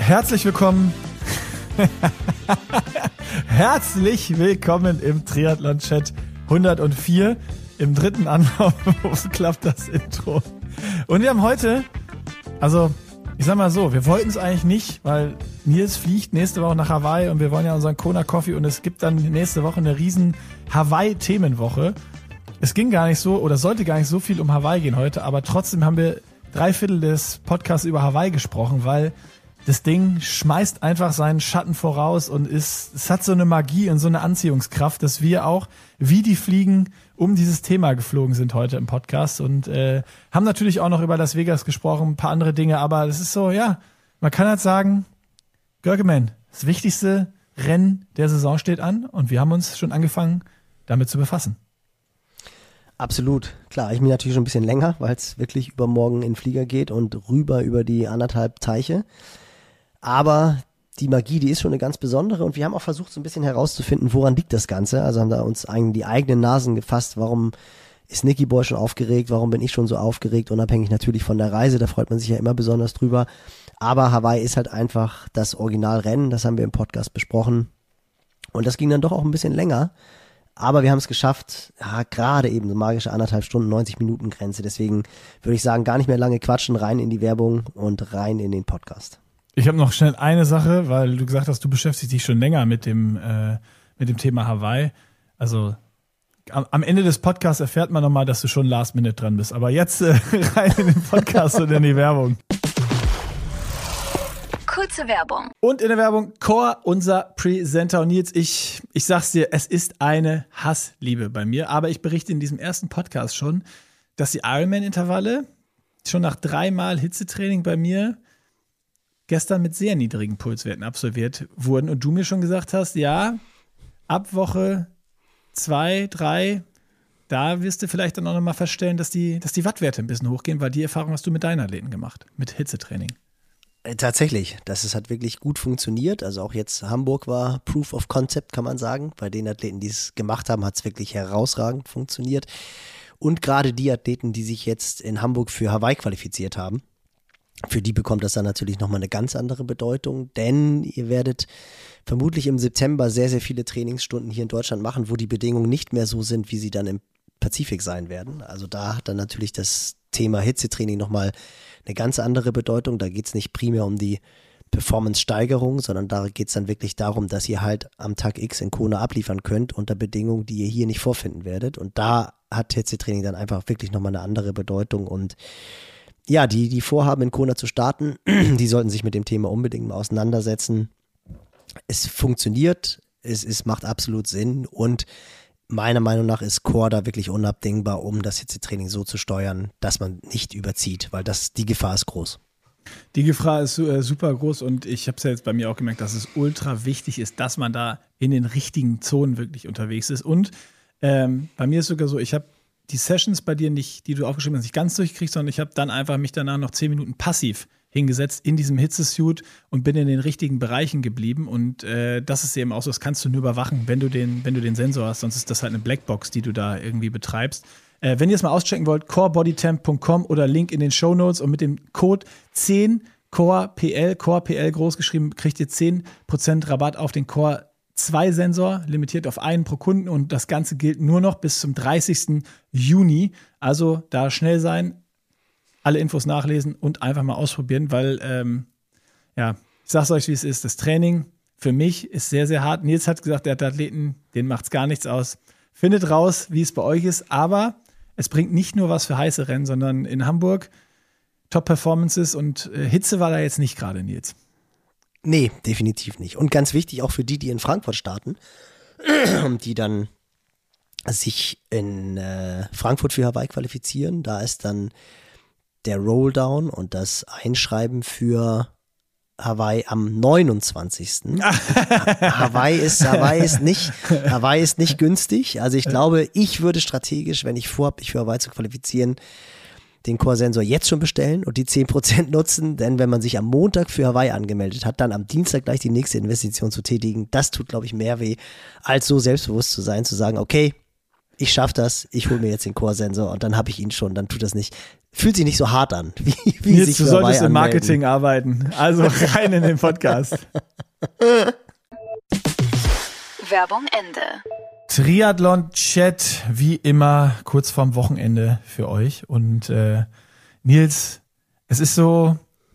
Herzlich willkommen. Herzlich willkommen im Triathlon-Chat 104. Im dritten Anlauf klappt das Intro. Und wir haben heute, also ich sag mal so, wir wollten es eigentlich nicht, weil Nils fliegt nächste Woche nach Hawaii und wir wollen ja unseren Kona Coffee und es gibt dann nächste Woche eine riesen Hawaii-Themenwoche. Es ging gar nicht so oder sollte gar nicht so viel um Hawaii gehen heute, aber trotzdem haben wir 3/4 des Podcasts über Hawaii gesprochen, weil das Ding schmeißt einfach seinen Schatten voraus und es hat so eine Magie und so eine Anziehungskraft, dass wir auch wie die Fliegen um dieses Thema geflogen sind heute im Podcast und haben natürlich auch noch über Las Vegas gesprochen, ein paar andere Dinge, aber das ist so, ja, man kann halt sagen, Görgeman, das wichtigste Rennen der Saison steht an und wir haben uns schon angefangen, damit zu befassen. Absolut, klar, ich bin natürlich schon ein bisschen länger, weil es wirklich übermorgen in den Flieger geht und rüber über die 1,5 Teiche. Aber die Magie, die ist schon eine ganz besondere und wir haben auch versucht, so ein bisschen herauszufinden, woran liegt das Ganze. Also haben da uns eigentlich die eigenen Nasen gefasst, warum ist Nicky Boy schon aufgeregt, warum bin ich schon so aufgeregt, unabhängig natürlich von der Reise, da freut man sich ja immer besonders drüber. Aber Hawaii ist halt einfach das Originalrennen, das haben wir im Podcast besprochen und das ging dann doch auch ein bisschen länger. Aber wir haben es geschafft, ja, gerade eben so magische 1,5 Stunden, 90-Minuten-Grenze. Deswegen würde ich sagen, gar nicht mehr lange quatschen, rein in die Werbung und rein in den Podcast. Ich habe noch schnell eine Sache, weil du gesagt hast, du beschäftigst dich schon länger mit dem Thema Hawaii. Also am Ende des Podcasts erfährt man nochmal, dass du schon Last Minute dran bist. Aber jetzt rein in den Podcast und in die Werbung. Kurze Werbung. Und in der Werbung Core, unser Presenter. Und Nils, ich sag's dir, es ist eine Hassliebe bei mir. Aber ich berichte in diesem ersten Podcast schon, dass die Ironman-Intervalle schon nach 3-mal Hitzetraining bei mir gestern mit sehr niedrigen Pulswerten absolviert wurden. Und du mir schon gesagt hast, ja, ab Woche 2, 3, da wirst du vielleicht dann auch nochmal feststellen, dass die Wattwerte ein bisschen hochgehen, weil die Erfahrung hast du mit deinen Athleten gemacht, mit Hitzetraining. Tatsächlich, das hat wirklich gut funktioniert. Also auch jetzt Hamburg war Proof of Concept, kann man sagen. Bei den Athleten, die es gemacht haben, hat es wirklich herausragend funktioniert. Und gerade die Athleten, die sich jetzt in Hamburg für Hawaii qualifiziert haben, für die bekommt das dann natürlich nochmal eine ganz andere Bedeutung, denn ihr werdet vermutlich im September sehr, sehr viele Trainingsstunden hier in Deutschland machen, wo die Bedingungen nicht mehr so sind, wie sie dann im Pazifik sein werden. Also da hat dann natürlich das Thema Hitzetraining nochmal eine ganz andere Bedeutung. Da geht es nicht primär um die Performance-Steigerung, sondern da geht es dann wirklich darum, dass ihr halt am Tag X in Kona abliefern könnt unter Bedingungen, die ihr hier nicht vorfinden werdet. Und da hat Hitzetraining dann einfach wirklich nochmal eine andere Bedeutung. Und ja, die vorhaben, in Kona zu starten, die sollten sich mit dem Thema unbedingt mal auseinandersetzen. Es funktioniert, es macht absolut Sinn und meiner Meinung nach ist Core da wirklich unabdingbar, um das Hitzetraining so zu steuern, dass man nicht überzieht, weil die Gefahr ist groß. Die Gefahr ist super groß und ich habe es ja jetzt bei mir auch gemerkt, dass es ultra wichtig ist, dass man da in den richtigen Zonen wirklich unterwegs ist. Und bei mir ist sogar so, ich habe die Sessions bei dir nicht, die du aufgeschrieben hast, nicht ganz durchgekriegt, sondern ich habe dann einfach mich danach noch 10 Minuten passiv hingesetzt in diesem Hitzesuit und bin in den richtigen Bereichen geblieben und das ist eben auch so, das kannst du nur überwachen, wenn du den Sensor hast, sonst ist das halt eine Blackbox, die du da irgendwie betreibst. Wenn ihr es mal auschecken wollt, corebodytemp.com oder Link in den Shownotes und mit dem Code 10 CorePL groß geschrieben, kriegt ihr 10% Rabatt auf den Core 2 Sensor, limitiert auf einen pro Kunden und das Ganze gilt nur noch bis zum 30. Juni. Also da schnell sein, alle Infos nachlesen und einfach mal ausprobieren, weil, ich sag's euch, wie es ist. Das Training für mich ist sehr, sehr hart. Nils hat gesagt, der hat Athleten, denen macht's gar nichts aus. Findet raus, wie es bei euch ist, aber es bringt nicht nur was für heiße Rennen, sondern in Hamburg Top-Performances und Hitze war da jetzt nicht gerade, Nils. Nee, definitiv nicht. Und ganz wichtig auch für die in Frankfurt starten, die dann sich in Frankfurt für Hawaii qualifizieren. Da ist dann der Rolldown und das Einschreiben für Hawaii am 29. Hawaii ist nicht günstig. Also ich glaube, ich würde strategisch, wenn ich vorhabe, mich für Hawaii zu qualifizieren, den Core-Sensor jetzt schon bestellen und die 10% nutzen, denn wenn man sich am Montag für Hawaii angemeldet hat, dann am Dienstag gleich die nächste Investition zu tätigen, das tut, glaube ich, mehr weh, als so selbstbewusst zu sein, zu sagen, okay, ich schaffe das, ich hole mir jetzt den Core-Sensor und dann habe ich ihn schon, dann tut das nicht, fühlt sich nicht so hart an, wie Nils, sich du solltest im Marketing arbeiten, also rein in den Podcast. Werbung Ende. Triathlon-Chat, wie immer, kurz vorm Wochenende für euch. Und Nils, es ist so,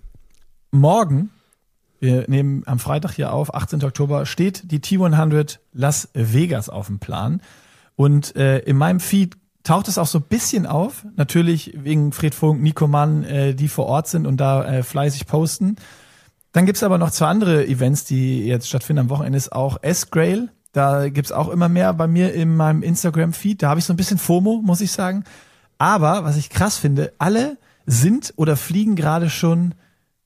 morgen, wir nehmen am Freitag hier auf, 18. Oktober, steht die T100 Las Vegas auf dem Plan. Und in meinem Feed taucht es auch so ein bisschen auf, natürlich wegen Fred Funk, Nico Mann, die vor Ort sind und da fleißig posten. Dann gibt's aber noch 2 andere Events, die jetzt stattfinden am Wochenende, ist auch S-Grail. Da gibt's auch immer mehr bei mir in meinem Instagram-Feed. Da habe ich so ein bisschen FOMO, muss ich sagen. Aber, was ich krass finde, alle sind oder fliegen gerade schon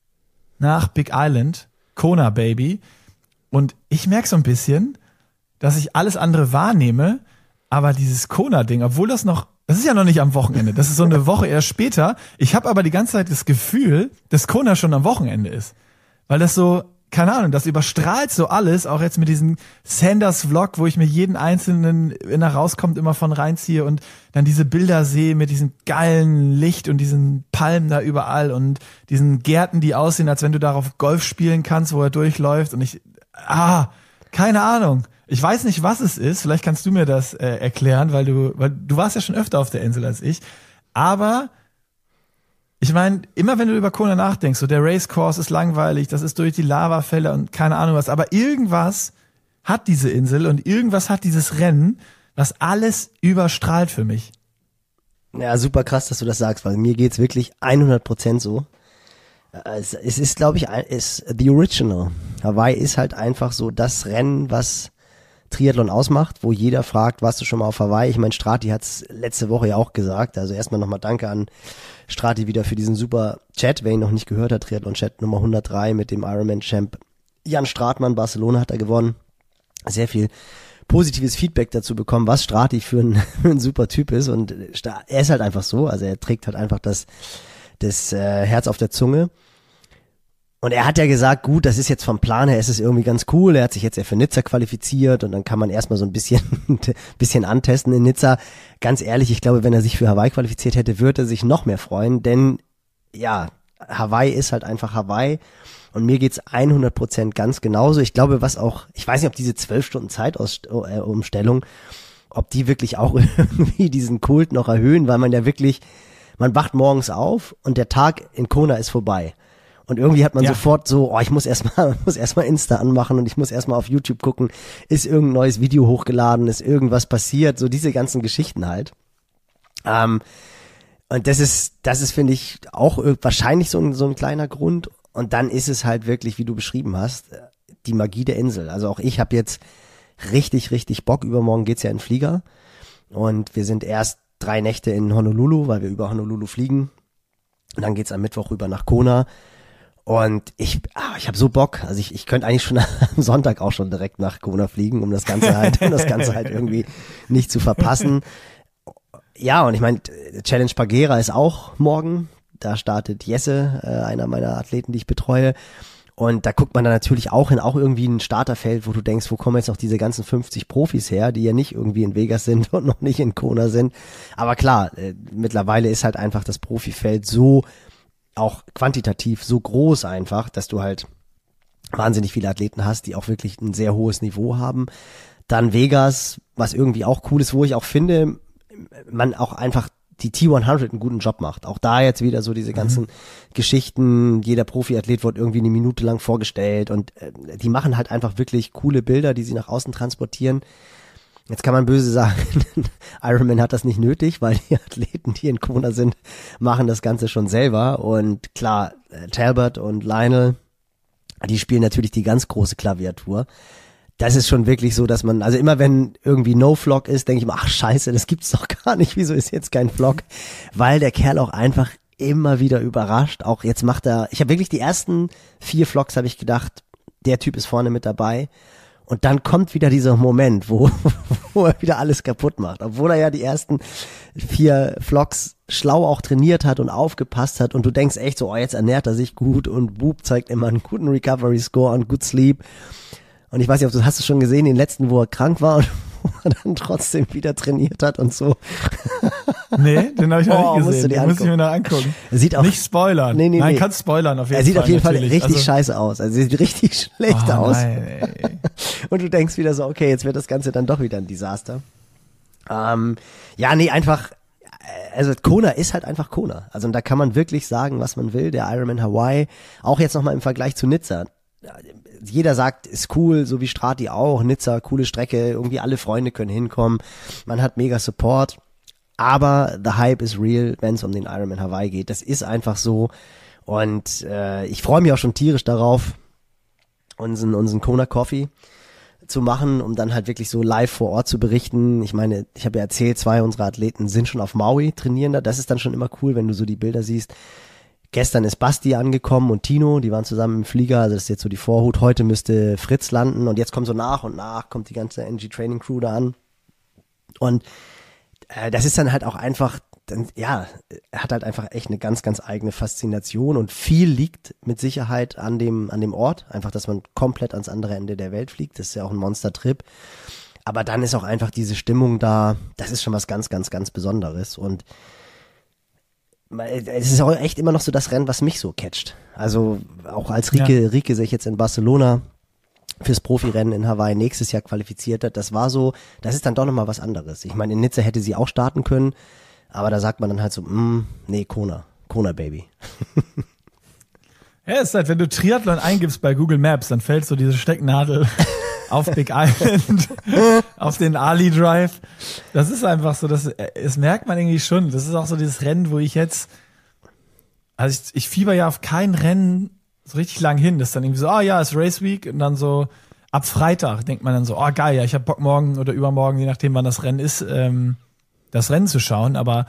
nach Big Island, Kona Baby. Und ich merke so ein bisschen, dass ich alles andere wahrnehme, aber dieses Kona-Ding, obwohl das ist ja noch nicht am Wochenende, das ist so eine Woche erst später. Ich habe aber die ganze Zeit das Gefühl, dass Kona schon am Wochenende ist. Weil das so, keine Ahnung, das überstrahlt so alles, auch jetzt mit diesem Sanders-Vlog, wo ich mir jeden einzelnen, wenn er rauskommt, immer von reinziehe und dann diese Bilder sehe mit diesem geilen Licht und diesen Palmen da überall und diesen Gärten, die aussehen, als wenn du darauf Golf spielen kannst, wo er durchläuft und keine Ahnung. Ich weiß nicht, was es ist, vielleicht kannst du mir das erklären, weil du warst ja schon öfter auf der Insel als ich, aber ich meine, immer wenn du über Kona nachdenkst, so der Racecourse ist langweilig, das ist durch die Lavafälle und keine Ahnung was, aber irgendwas hat diese Insel und irgendwas hat dieses Rennen, was alles überstrahlt für mich. Ja, super krass, dass du das sagst, weil mir geht's wirklich 100% so. Es ist, glaube ich, ist the original. Hawaii ist halt einfach so das Rennen, was Triathlon ausmacht, wo jeder fragt, warst du schon mal auf Hawaii? Ich meine, Strati hat's letzte Woche ja auch gesagt, also erstmal nochmal danke an Strati wieder für diesen super Chat, wer ihn noch nicht gehört hat, Triathlon-Chat Nummer 103 mit dem Ironman-Champ Jan Stratmann, Barcelona hat er gewonnen, sehr viel positives Feedback dazu bekommen, was Strati für ein super Typ ist und er ist halt einfach so, also er trägt halt einfach das Herz auf der Zunge. Und er hat ja gesagt, gut, das ist jetzt vom Plan her, ist es irgendwie ganz cool. Er hat sich jetzt ja für Nizza qualifiziert und dann kann man erstmal so ein bisschen antesten in Nizza. Ganz ehrlich, ich glaube, wenn er sich für Hawaii qualifiziert hätte, würde er sich noch mehr freuen, denn ja, Hawaii ist halt einfach Hawaii und mir geht's 100% ganz genauso. Ich glaube, ich weiß nicht, ob diese 12 Stunden Zeitumstellung, ob die wirklich auch irgendwie diesen Kult noch erhöhen, weil man ja wirklich, man wacht morgens auf und der Tag in Kona ist vorbei. Und irgendwie hat man sofort so, ich muss erstmal Insta anmachen und ich muss erstmal auf YouTube gucken, ist irgendein neues Video hochgeladen, ist irgendwas passiert, so diese ganzen Geschichten halt. Und das ist, finde ich, auch wahrscheinlich so ein kleiner Grund. Und dann ist es halt wirklich, wie du beschrieben hast, die Magie der Insel. Also auch ich habe jetzt richtig, richtig Bock. Übermorgen geht's ja in den Flieger. Und wir sind erst 3 Nächte in Honolulu, weil wir über Honolulu fliegen. Und dann geht's am Mittwoch rüber nach Kona. Und ich habe so Bock, also ich könnte eigentlich schon am Sonntag auch schon direkt nach Kona fliegen, um das Ganze halt irgendwie nicht zu verpassen. Ja, und ich meine, Challenge Pagera ist auch morgen, da startet Jesse, einer meiner Athleten, die ich betreue. Und da guckt man dann natürlich auch irgendwie ein Starterfeld, wo du denkst, wo kommen jetzt noch diese ganzen 50 Profis her, die ja nicht irgendwie in Vegas sind und noch nicht in Kona sind. Aber klar, mittlerweile ist halt einfach das Profifeld so auch quantitativ so groß einfach, dass du halt wahnsinnig viele Athleten hast, die auch wirklich ein sehr hohes Niveau haben. Dann Vegas, was irgendwie auch cool ist, wo ich auch finde, man auch einfach die T100 einen guten Job macht. Auch da jetzt wieder so diese ganzen Geschichten, jeder Profiathlet wird irgendwie eine Minute lang vorgestellt und die machen halt einfach wirklich coole Bilder, die sie nach außen transportieren. Jetzt kann man böse sagen, Ironman hat das nicht nötig, weil die Athleten, die in Kona sind, machen das Ganze schon selber. Und klar, Talbot und Lionel, die spielen natürlich die ganz große Klaviatur. Das ist schon wirklich so, dass man, also immer wenn irgendwie No-Vlog ist, denke ich mir, ach scheiße, das gibt's doch gar nicht, wieso ist jetzt kein Vlog? Weil der Kerl auch einfach immer wieder überrascht. Auch jetzt ich habe wirklich die ersten 4 Vlogs, habe ich gedacht, der Typ ist vorne mit dabei. Und dann kommt wieder dieser Moment, wo er wieder alles kaputt macht. Obwohl er ja die ersten 4 Vlogs schlau auch trainiert hat und aufgepasst hat. Und du denkst echt so, jetzt ernährt er sich gut und Boop zeigt immer einen guten Recovery Score und Good Sleep. Und ich weiß nicht, hast du schon gesehen, den letzten, wo er krank war und wo er dann trotzdem wieder trainiert hat und so. Nee, den habe ich noch nicht gesehen. Den muss ich mir noch angucken. Sieht auch, nicht spoilern. Nein, kannst spoilern auf jeden Fall. Er sieht auf jeden Fall natürlich. richtig scheiße aus. Also sieht richtig schlecht aus. Nein, ey. Und du denkst wieder so, okay, jetzt wird das Ganze dann doch wieder ein Desaster. Einfach, also Kona ist halt einfach Kona. Also da kann man wirklich sagen, was man will. Der Ironman Hawaii, auch jetzt nochmal im Vergleich zu Nizza. Jeder sagt, ist cool, so wie Strati auch. Nizza, coole Strecke, irgendwie alle Freunde können hinkommen. Man hat mega Support. Aber the hype is real, wenn es um den Ironman Hawaii geht. Das ist einfach so. Und ich freue mich auch schon tierisch darauf, unseren Kona Coffee zu machen, um dann halt wirklich so live vor Ort zu berichten. Ich meine, ich habe ja erzählt, 2 unserer Athleten sind schon auf Maui, trainieren da. Das ist dann schon immer cool, wenn du so die Bilder siehst. Gestern ist Basti angekommen und Tino, die waren zusammen im Flieger, also das ist jetzt so die Vorhut. Heute müsste Fritz landen und jetzt kommt so nach und nach, kommt die ganze NG Training Crew da an. Und das ist dann halt auch einfach, er hat halt einfach echt eine ganz, ganz eigene Faszination und viel liegt mit Sicherheit an dem Ort. Einfach, dass man komplett ans andere Ende der Welt fliegt. Das ist ja auch ein Monster-Trip. Aber dann ist auch einfach diese Stimmung da, das ist schon was ganz, ganz, ganz Besonderes. Und es ist auch echt immer noch so das Rennen, was mich so catcht. Also auch als Rieke sich jetzt in Barcelona fürs Profirennen in Hawaii nächstes Jahr qualifiziert hat, das ist dann doch nochmal was anderes. Ich meine, in Nizza hätte sie auch starten können, aber da sagt man dann halt so, nee, Kona Baby. Ja, es ist halt, wenn du Triathlon eingibst bei Google Maps, dann fällt so diese Stecknadel auf Big Island, auf den Ali Drive. Das ist einfach so, das merkt man irgendwie schon. Das ist auch so dieses Rennen, wo ich jetzt, also ich fieber ja auf kein Rennen so richtig lang hin. Das ist dann irgendwie so, ist Race Week und dann so ab Freitag denkt man dann so, geil, ja, ich habe Bock morgen oder übermorgen, je nachdem wann das Rennen ist, das Rennen zu schauen. Aber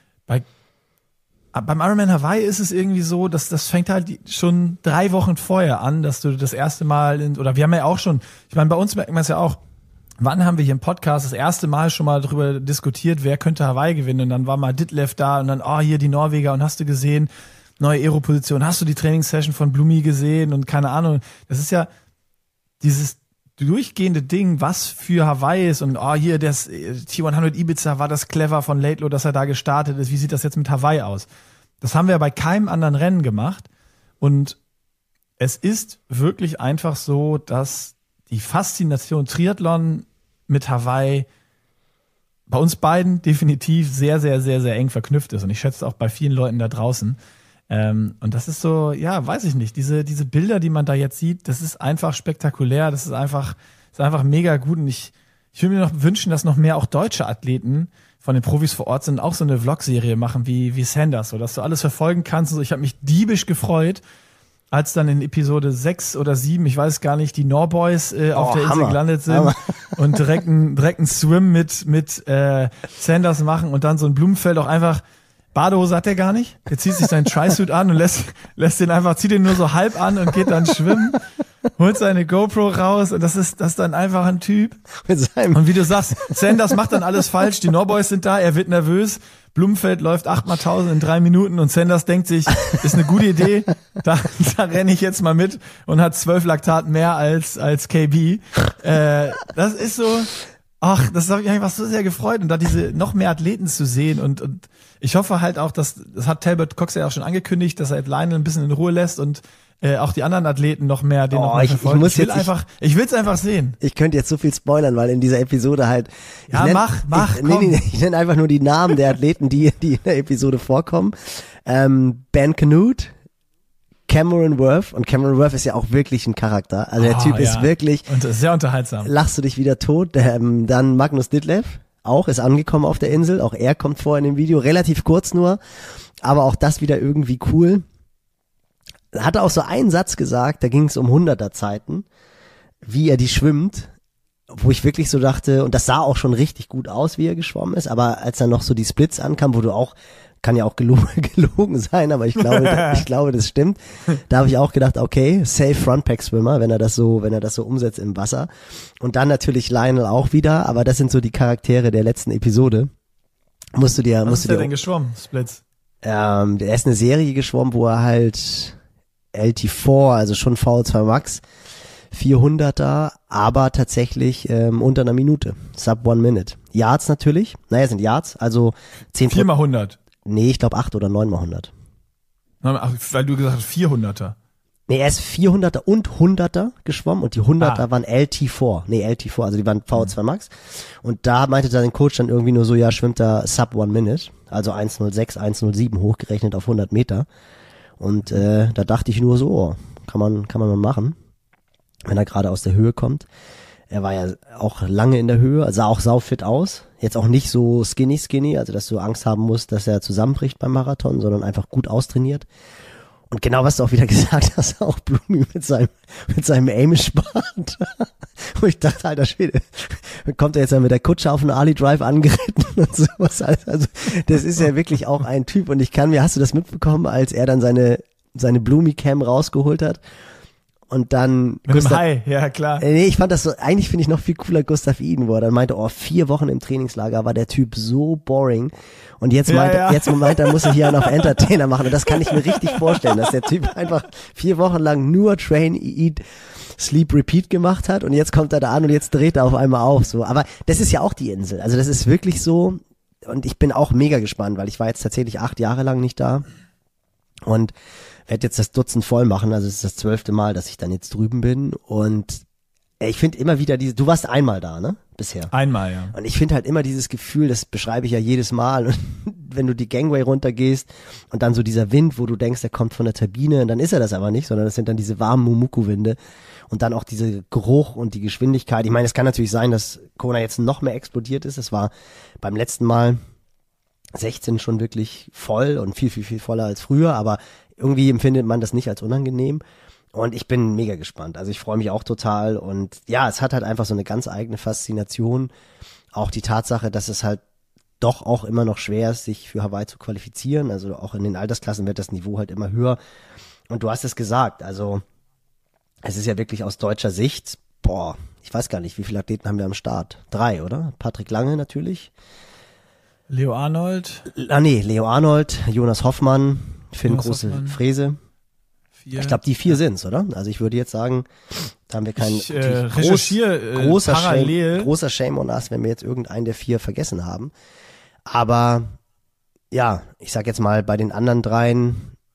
beim Ironman Hawaii ist es irgendwie so, dass das fängt halt schon 3 Wochen vorher an, dass du das erste Mal oder wir haben ja auch schon, ich meine, bei uns merkt man es ja auch, wann haben wir hier im Podcast das erste Mal schon mal darüber diskutiert, wer könnte Hawaii gewinnen und dann war mal Ditlev da und dann, hier die Norweger und hast du gesehen, neue Aero-Position, hast du die Trainingssession von Blumi gesehen und keine Ahnung, das ist ja dieses durchgehende Ding, was für Hawaii ist und hier das T100 Ibiza war das clever von Laidlaw, dass er da gestartet ist, wie sieht das jetzt mit Hawaii aus? Das haben wir bei keinem anderen Rennen gemacht und es ist wirklich einfach so, dass die Faszination Triathlon mit Hawaii bei uns beiden definitiv sehr, sehr, sehr, sehr eng verknüpft ist und ich schätze auch bei vielen Leuten da draußen. Und das ist so, weiß ich nicht, diese Bilder, die man da jetzt sieht, das ist einfach spektakulär, das ist einfach mega gut und ich würde mir noch wünschen, dass noch mehr auch deutsche Athleten von den Profis vor Ort sind, auch so eine Vlog-Serie machen wie Sanders, so dass du alles verfolgen kannst. Also ich habe mich diebisch gefreut, als dann in Episode 6 oder 7, ich weiß gar nicht, die Norboys auf der Insel gelandet sind und direkt einen Swim mit Sanders machen und dann so ein Blumenfeld auch einfach. Badehose hat er gar nicht. Der zieht sich seinen Tri-Suit an und lässt den einfach, zieht den nur so halb an und geht dann schwimmen, holt seine GoPro raus und das ist dann einfach ein Typ. Und wie du sagst, Sanders macht dann alles falsch, die Norboys sind da, er wird nervös, Blumenfeld läuft 8x1000 in 3 Minuten und Sanders denkt sich, ist eine gute Idee, da renne ich jetzt mal mit und hat 12 Laktat mehr als KB. Das ist so, das hat mich einfach so sehr gefreut und da diese noch mehr Athleten zu sehen und ich hoffe halt auch, das hat Talbot Cox ja auch schon angekündigt, dass er jetzt Lionel ein bisschen in Ruhe lässt und auch die anderen Athleten noch mehr den noch mehr verfolgen. Ich will es einfach sehen. Ich könnte jetzt so viel spoilern, weil in dieser Episode halt komm. Ich nenne einfach nur die Namen der Athleten, die in der Episode vorkommen. Ben Canute, Cameron Worth und Cameron Worth ist ja auch wirklich ein Charakter. Also der Typ ist wirklich und ist sehr unterhaltsam. Lachst du dich wieder tot. Dann Magnus Ditlev ist angekommen auf der Insel. Auch er kommt vor in dem Video, relativ kurz nur, aber auch das wieder irgendwie cool. Hat auch so einen Satz gesagt, da ging es um 100er Zeiten, wie er die schwimmt, wo ich wirklich so dachte, und das sah auch schon richtig gut aus, wie er geschwommen ist, aber als dann noch so die Splits ankamen, wo du auch, kann ja auch gelogen sein, aber ich glaube, das stimmt. Da habe ich auch gedacht, okay, safe Frontpack-Swimmer, wenn er das so umsetzt im Wasser. Und dann natürlich Lionel auch wieder, aber das sind so die Charaktere der letzten Episode. Was ist der denn geschwommen, Splits? Der ist eine Serie geschwommen, wo er halt LT4, also schon V2 Max, 400er, aber tatsächlich unter einer Minute. Sub 1 Minute. Yards natürlich. Naja, sind Yards, also 10. 4 mal 100. Nee, ich glaube 8 oder 9 mal 100. Ach, weil du gesagt hast 400er. Nee, er ist 400er und 100er geschwommen und die 100er waren LT4. Nee, LT4, also die waren VO2 Max. Und da meinte dann der Coach dann irgendwie nur so, ja, schwimmt da Sub 1 Minute, also 1,06, 1,07 hochgerechnet auf 100 Meter. Und da dachte ich nur so, oh, kann man mal machen, wenn er gerade aus der Höhe kommt. Er war ja auch lange in der Höhe, sah auch saufit aus. Jetzt auch nicht so skinny, also dass du Angst haben musst, dass er zusammenbricht beim Marathon, sondern einfach gut austrainiert. Und genau, was du auch wieder gesagt hast, auch Blumi mit seinem Amish-Bart. Wo ich dachte, alter Schwede, kommt er jetzt ja mit der Kutsche auf den Ali Drive angeritten und sowas. Also, das ist ja wirklich auch ein Typ. Und hast du das mitbekommen, als er dann seine Blumi-Cam rausgeholt hat? Und dann mit dem Hai, ja klar. Nee, ich fand das so, eigentlich finde ich noch viel cooler Gustav Iden, wo er dann meinte, 4 Wochen im Trainingslager war der Typ so boring. Und jetzt meint er, muss er hier einen auf Entertainer machen. Und das kann ich mir richtig vorstellen, dass der Typ einfach 4 Wochen lang nur Train, Eat, Sleep, Repeat gemacht hat. Und jetzt kommt er da an und jetzt dreht er auf einmal auf, so. Aber das ist ja auch die Insel. Also das ist wirklich so. Und ich bin auch mega gespannt, weil ich war jetzt tatsächlich 8 Jahre lang nicht da. Und werde jetzt das Dutzend voll machen, also es ist das 12. Mal, dass ich dann jetzt drüben bin und ich finde immer wieder du warst einmal da, ne? Bisher. Einmal, ja. Und ich finde halt immer dieses Gefühl, das beschreibe ich ja jedes Mal, und wenn du die Gangway runtergehst und dann so dieser Wind, wo du denkst, der kommt von der Turbine, und dann ist er das aber nicht, sondern das sind dann diese warmen Mumuku-Winde und dann auch dieser Geruch und die Geschwindigkeit. Ich meine, es kann natürlich sein, dass Kona jetzt noch mehr explodiert ist, es war beim letzten Mal 16 schon wirklich voll und viel, viel, viel voller als früher, aber irgendwie empfindet man das nicht als unangenehm und ich bin mega gespannt. Also ich freue mich auch total und ja, es hat halt einfach so eine ganz eigene Faszination. Auch die Tatsache, dass es halt doch auch immer noch schwer ist, sich für Hawaii zu qualifizieren. Also auch in den Altersklassen wird das Niveau halt immer höher. Und du hast es gesagt, also es ist ja wirklich aus deutscher Sicht, ich weiß gar nicht, wie viele Athleten haben wir am Start? 3, oder? Patrick Lange natürlich. Leo Arnold, Jonas Hoffmann, Finn Große-Fräse. 4. Ich glaube, die 4 sind's, oder? Also ich würde jetzt sagen, da haben wir keinen recherchiere parallel. Großer Shame on us, wenn wir jetzt irgendeinen der 4 vergessen haben. Aber ja, ich sag jetzt mal, bei den anderen 3,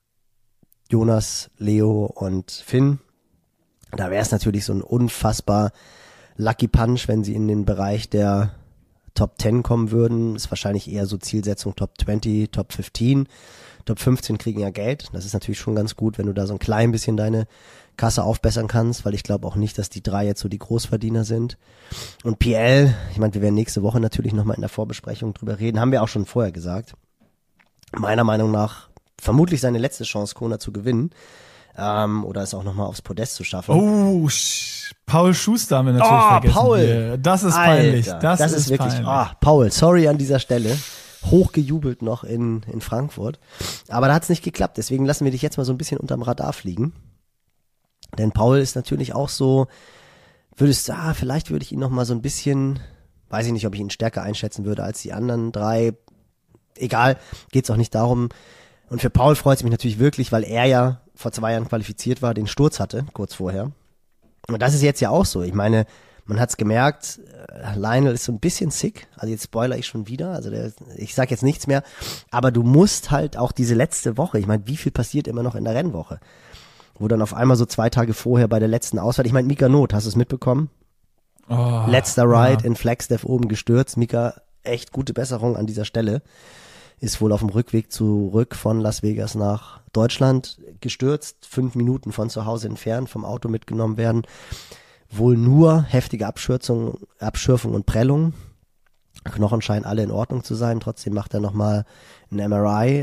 Jonas, Leo und Finn, da wäre es natürlich so ein unfassbar Lucky Punch, wenn sie in den Bereich der Top 10 kommen würden. Ist wahrscheinlich eher so Zielsetzung Top 20, Top 15. Top 15 kriegen ja Geld. Das ist natürlich schon ganz gut, wenn du da so ein klein bisschen deine Kasse aufbessern kannst, weil ich glaube auch nicht, dass die 3 jetzt so die Großverdiener sind. Und PL, ich meine, wir werden nächste Woche natürlich nochmal in der Vorbesprechung drüber reden, haben wir auch schon vorher gesagt. Meiner Meinung nach vermutlich seine letzte Chance, Kona zu gewinnen. Oder es auch nochmal aufs Podest zu schaffen. Oh, Paul Schuster haben wir natürlich vergessen. Paul! Das ist peinlich. Das ist wirklich peinlich. Paul, sorry an dieser Stelle. Hochgejubelt noch in Frankfurt. Aber da hat es nicht geklappt. Deswegen lassen wir dich jetzt mal so ein bisschen unterm Radar fliegen. Denn Paul ist natürlich auch so, vielleicht würde ich ihn noch mal so ein bisschen, weiß ich nicht, ob ich ihn stärker einschätzen würde als die anderen 3. Egal, geht's auch nicht darum. Und für Paul freut es mich natürlich wirklich, weil er ja vor 2 Jahren qualifiziert war, den Sturz hatte, kurz vorher. Und das ist jetzt ja auch so. Ich meine, man hat's gemerkt, Lionel ist so ein bisschen sick, also jetzt spoiler ich schon wieder, also ich sag jetzt nichts mehr, aber du musst halt auch diese letzte Woche, ich meine, wie viel passiert immer noch in der Rennwoche, wo dann auf einmal so 2 Tage vorher bei der letzten Ausfahrt, ich meine, Mika Not, hast du es mitbekommen? Letzter Ride in Flagstaff oben gestürzt, Mika, echt gute Besserung an dieser Stelle, ist wohl auf dem Rückweg zurück von Las Vegas nach Deutschland gestürzt, 5 Minuten von zu Hause entfernt, vom Auto mitgenommen werden, wohl nur heftige Abschürfung und Prellung. Knochen scheinen alle in Ordnung zu sein. Trotzdem macht er nochmal ein MRI.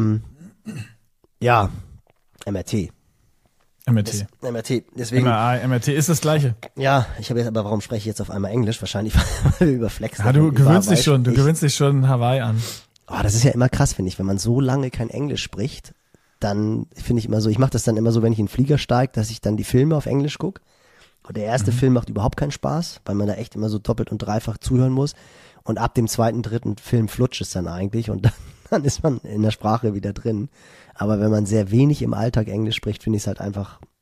MRT. Deswegen, MRT ist das Gleiche. Ja, aber warum spreche ich jetzt auf einmal Englisch? Wahrscheinlich, weil wir über Flex. Ja, du gewöhnst dich schon Hawaii an. Das ist ja immer krass, finde ich. Wenn man so lange kein Englisch spricht, dann finde ich immer so, ich mache das dann immer so, wenn ich in den Flieger steige, dass ich dann die Filme auf Englisch gucke. Und der erste Film macht überhaupt keinen Spaß, weil man da echt immer so doppelt und dreifach zuhören muss. Und ab dem 2., 3. Film flutscht es dann eigentlich und dann ist man in der Sprache wieder drin. Aber wenn man sehr wenig im Alltag Englisch spricht, finde ich es halt einfach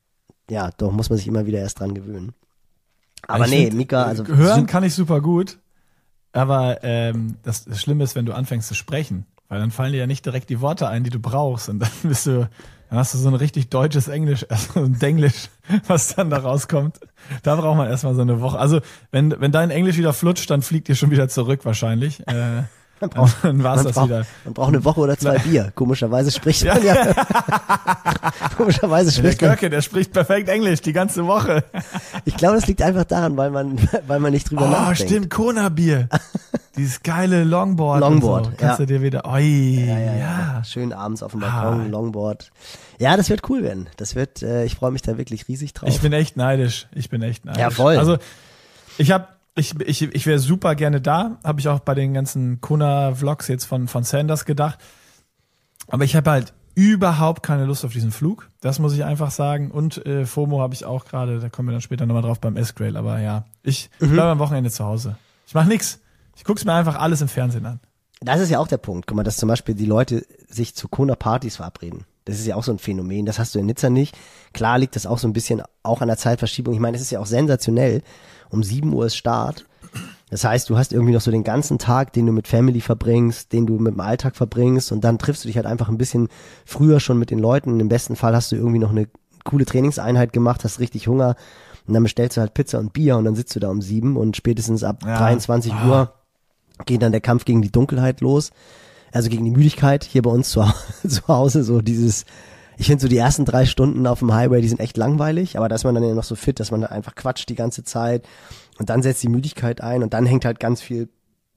ja, doch muss man sich immer wieder erst dran gewöhnen. Aber Mika, also hören kann ich super gut, aber das Schlimme ist, wenn du anfängst zu sprechen, weil dann fallen dir ja nicht direkt die Worte ein, die du brauchst und dann hast du so ein richtig deutsches Englisch, also ein Denglisch, was dann da rauskommt. Da braucht man erstmal so eine Woche. Also wenn dein Englisch wieder flutscht, dann fliegt ihr schon wieder zurück wahrscheinlich. Dann war's das wieder. Man braucht eine Woche oder 2 Bier. Komischerweise spricht man ja. Komischerweise spricht der Görke, der spricht perfekt Englisch die ganze Woche. Ich glaube, das liegt einfach daran, weil man nicht drüber nachdenkt. Oh, stimmt, Kona-Bier. Dieses geile Longboard. Longboard, so. Kannst du dir wieder, ja. Schön abends auf dem Balkon, Longboard. Ja, das wird cool werden. Das wird, ich freue mich da wirklich riesig drauf. Ich bin echt neidisch. Ja, voll. Also, ich wäre super gerne da, habe ich auch bei den ganzen Kona-Vlogs jetzt von Sanders gedacht. Aber ich habe halt überhaupt keine Lust auf diesen Flug. Das muss ich einfach sagen. Und FOMO habe ich auch gerade, da kommen wir dann später nochmal drauf beim S-Grail. Aber ja, ich bleibe am Wochenende zu Hause. Ich mache nichts. Ich guck's mir einfach alles im Fernsehen an. Das ist ja auch der Punkt. Guck mal, dass zum Beispiel die Leute sich zu Kona-Partys verabreden. Das ist ja auch so ein Phänomen. Das hast du in Nizza nicht. Klar liegt das auch so ein bisschen auch an der Zeitverschiebung. Ich meine, es ist ja auch sensationell. Um 7 Uhr ist Start. Das heißt, du hast irgendwie noch so den ganzen Tag, den du mit Family verbringst, den du mit dem Alltag verbringst und dann triffst du dich halt einfach ein bisschen früher schon mit den Leuten. Im besten Fall hast du irgendwie noch eine coole Trainingseinheit gemacht, hast richtig Hunger und dann bestellst du halt Pizza und Bier und dann sitzt du da um 7 und spätestens ab 23 Uhr geht dann der Kampf gegen die Dunkelheit los, also gegen die Müdigkeit hier bei uns zu Hause, so dieses, ich finde so die ersten 3 Stunden auf dem Highway, die sind echt langweilig, aber da ist man dann ja noch so fit, dass man da einfach quatscht die ganze Zeit und dann setzt die Müdigkeit ein und dann hängt halt ganz viel